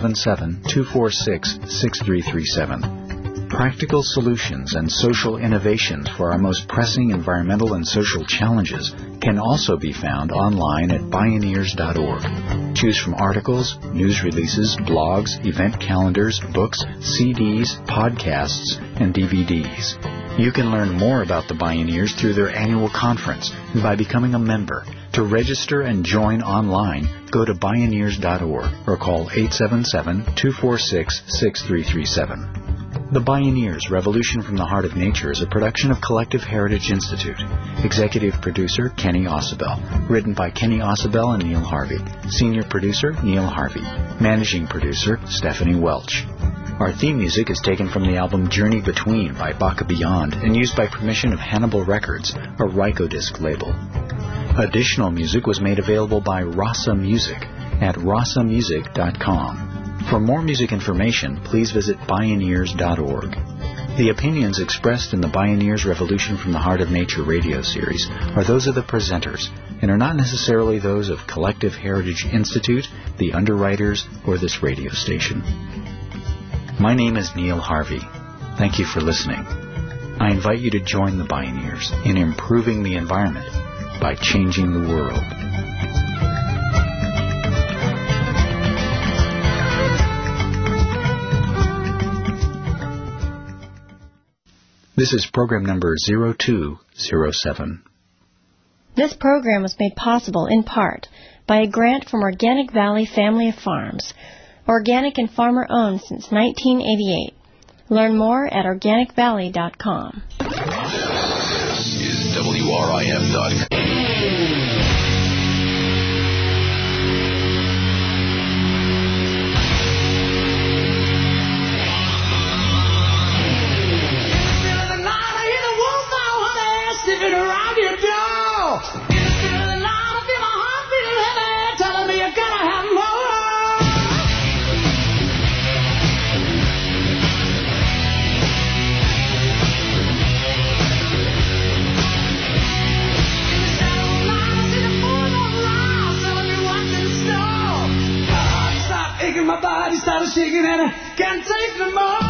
877-246-6337. Practical solutions and social innovations for our most pressing environmental and social challenges can also be found online at Bioneers.org. Choose from articles, news releases, blogs, event calendars, books, CDs, podcasts, and DVDs. You can learn more about the Bioneers through their annual conference and by becoming a member. To register and join online, go to Bioneers.org or call 877-246-6337. The Bioneers, Revolution from the Heart of Nature is a production of Collective Heritage Institute. Executive producer, Kenny Ausubel. Written by Kenny Ausubel and Neil Harvey. Senior producer, Neil Harvey. Managing producer, Stephanie Welch. Our theme music is taken from the album Journey Between by Baka Beyond and used by permission of Hannibal Records, a Rykodisc label. Additional music was made available by Rasa Music at rasamusic.com. For more music information, please visit Bioneers.org. The opinions expressed in the Bioneers Revolution from the Heart of Nature radio series are those of the presenters and are not necessarily those of Collective Heritage Institute, the underwriters, or this radio station. My name is Neil Harvey. Thank you for listening. I invite you to join the Bioneers in improving the environment by changing the world. This is program number 0207. This program was made possible in part by a grant from Organic Valley Family of Farms, organic and farmer-owned since 1988. Learn more at organicvalley.com. This is WRIF.com. Sniffing around your door. It's still alive, I feel my heart beating heavy, telling me you're gonna have more. In the shadow of night, I see the moon around, telling me what's in store. My heart stopped aching, my body started shaking, and I can't take no more.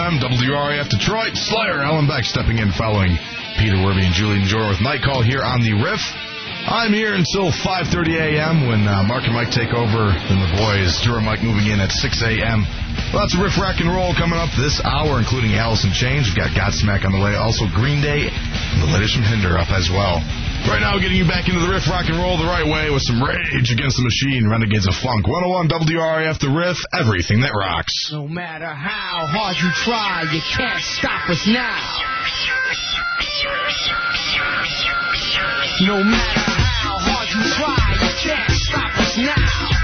FM, WRIF Detroit. Slayer, Alan Beck stepping in following Peter Werby and Julian Jor with Night Call here on the Riff. I'm here until 5:30 a.m. when Mark and Mike take over, then the boys, Drew and Mike moving in at 6 a.m. Lots of riff, rock, and roll coming up this hour, including Alice in Chains. We've got Godsmack on the way, also Green Day, and the latest from Hinder up as well. Right now, getting you back into the riff, rock, and roll the right way with some Rage Against the Machine, Renegades of Funk. 101 WRIF, the Riff, everything that rocks. No matter how hard you try, you can't stop us now. No matter how hard you try, you can't stop us now.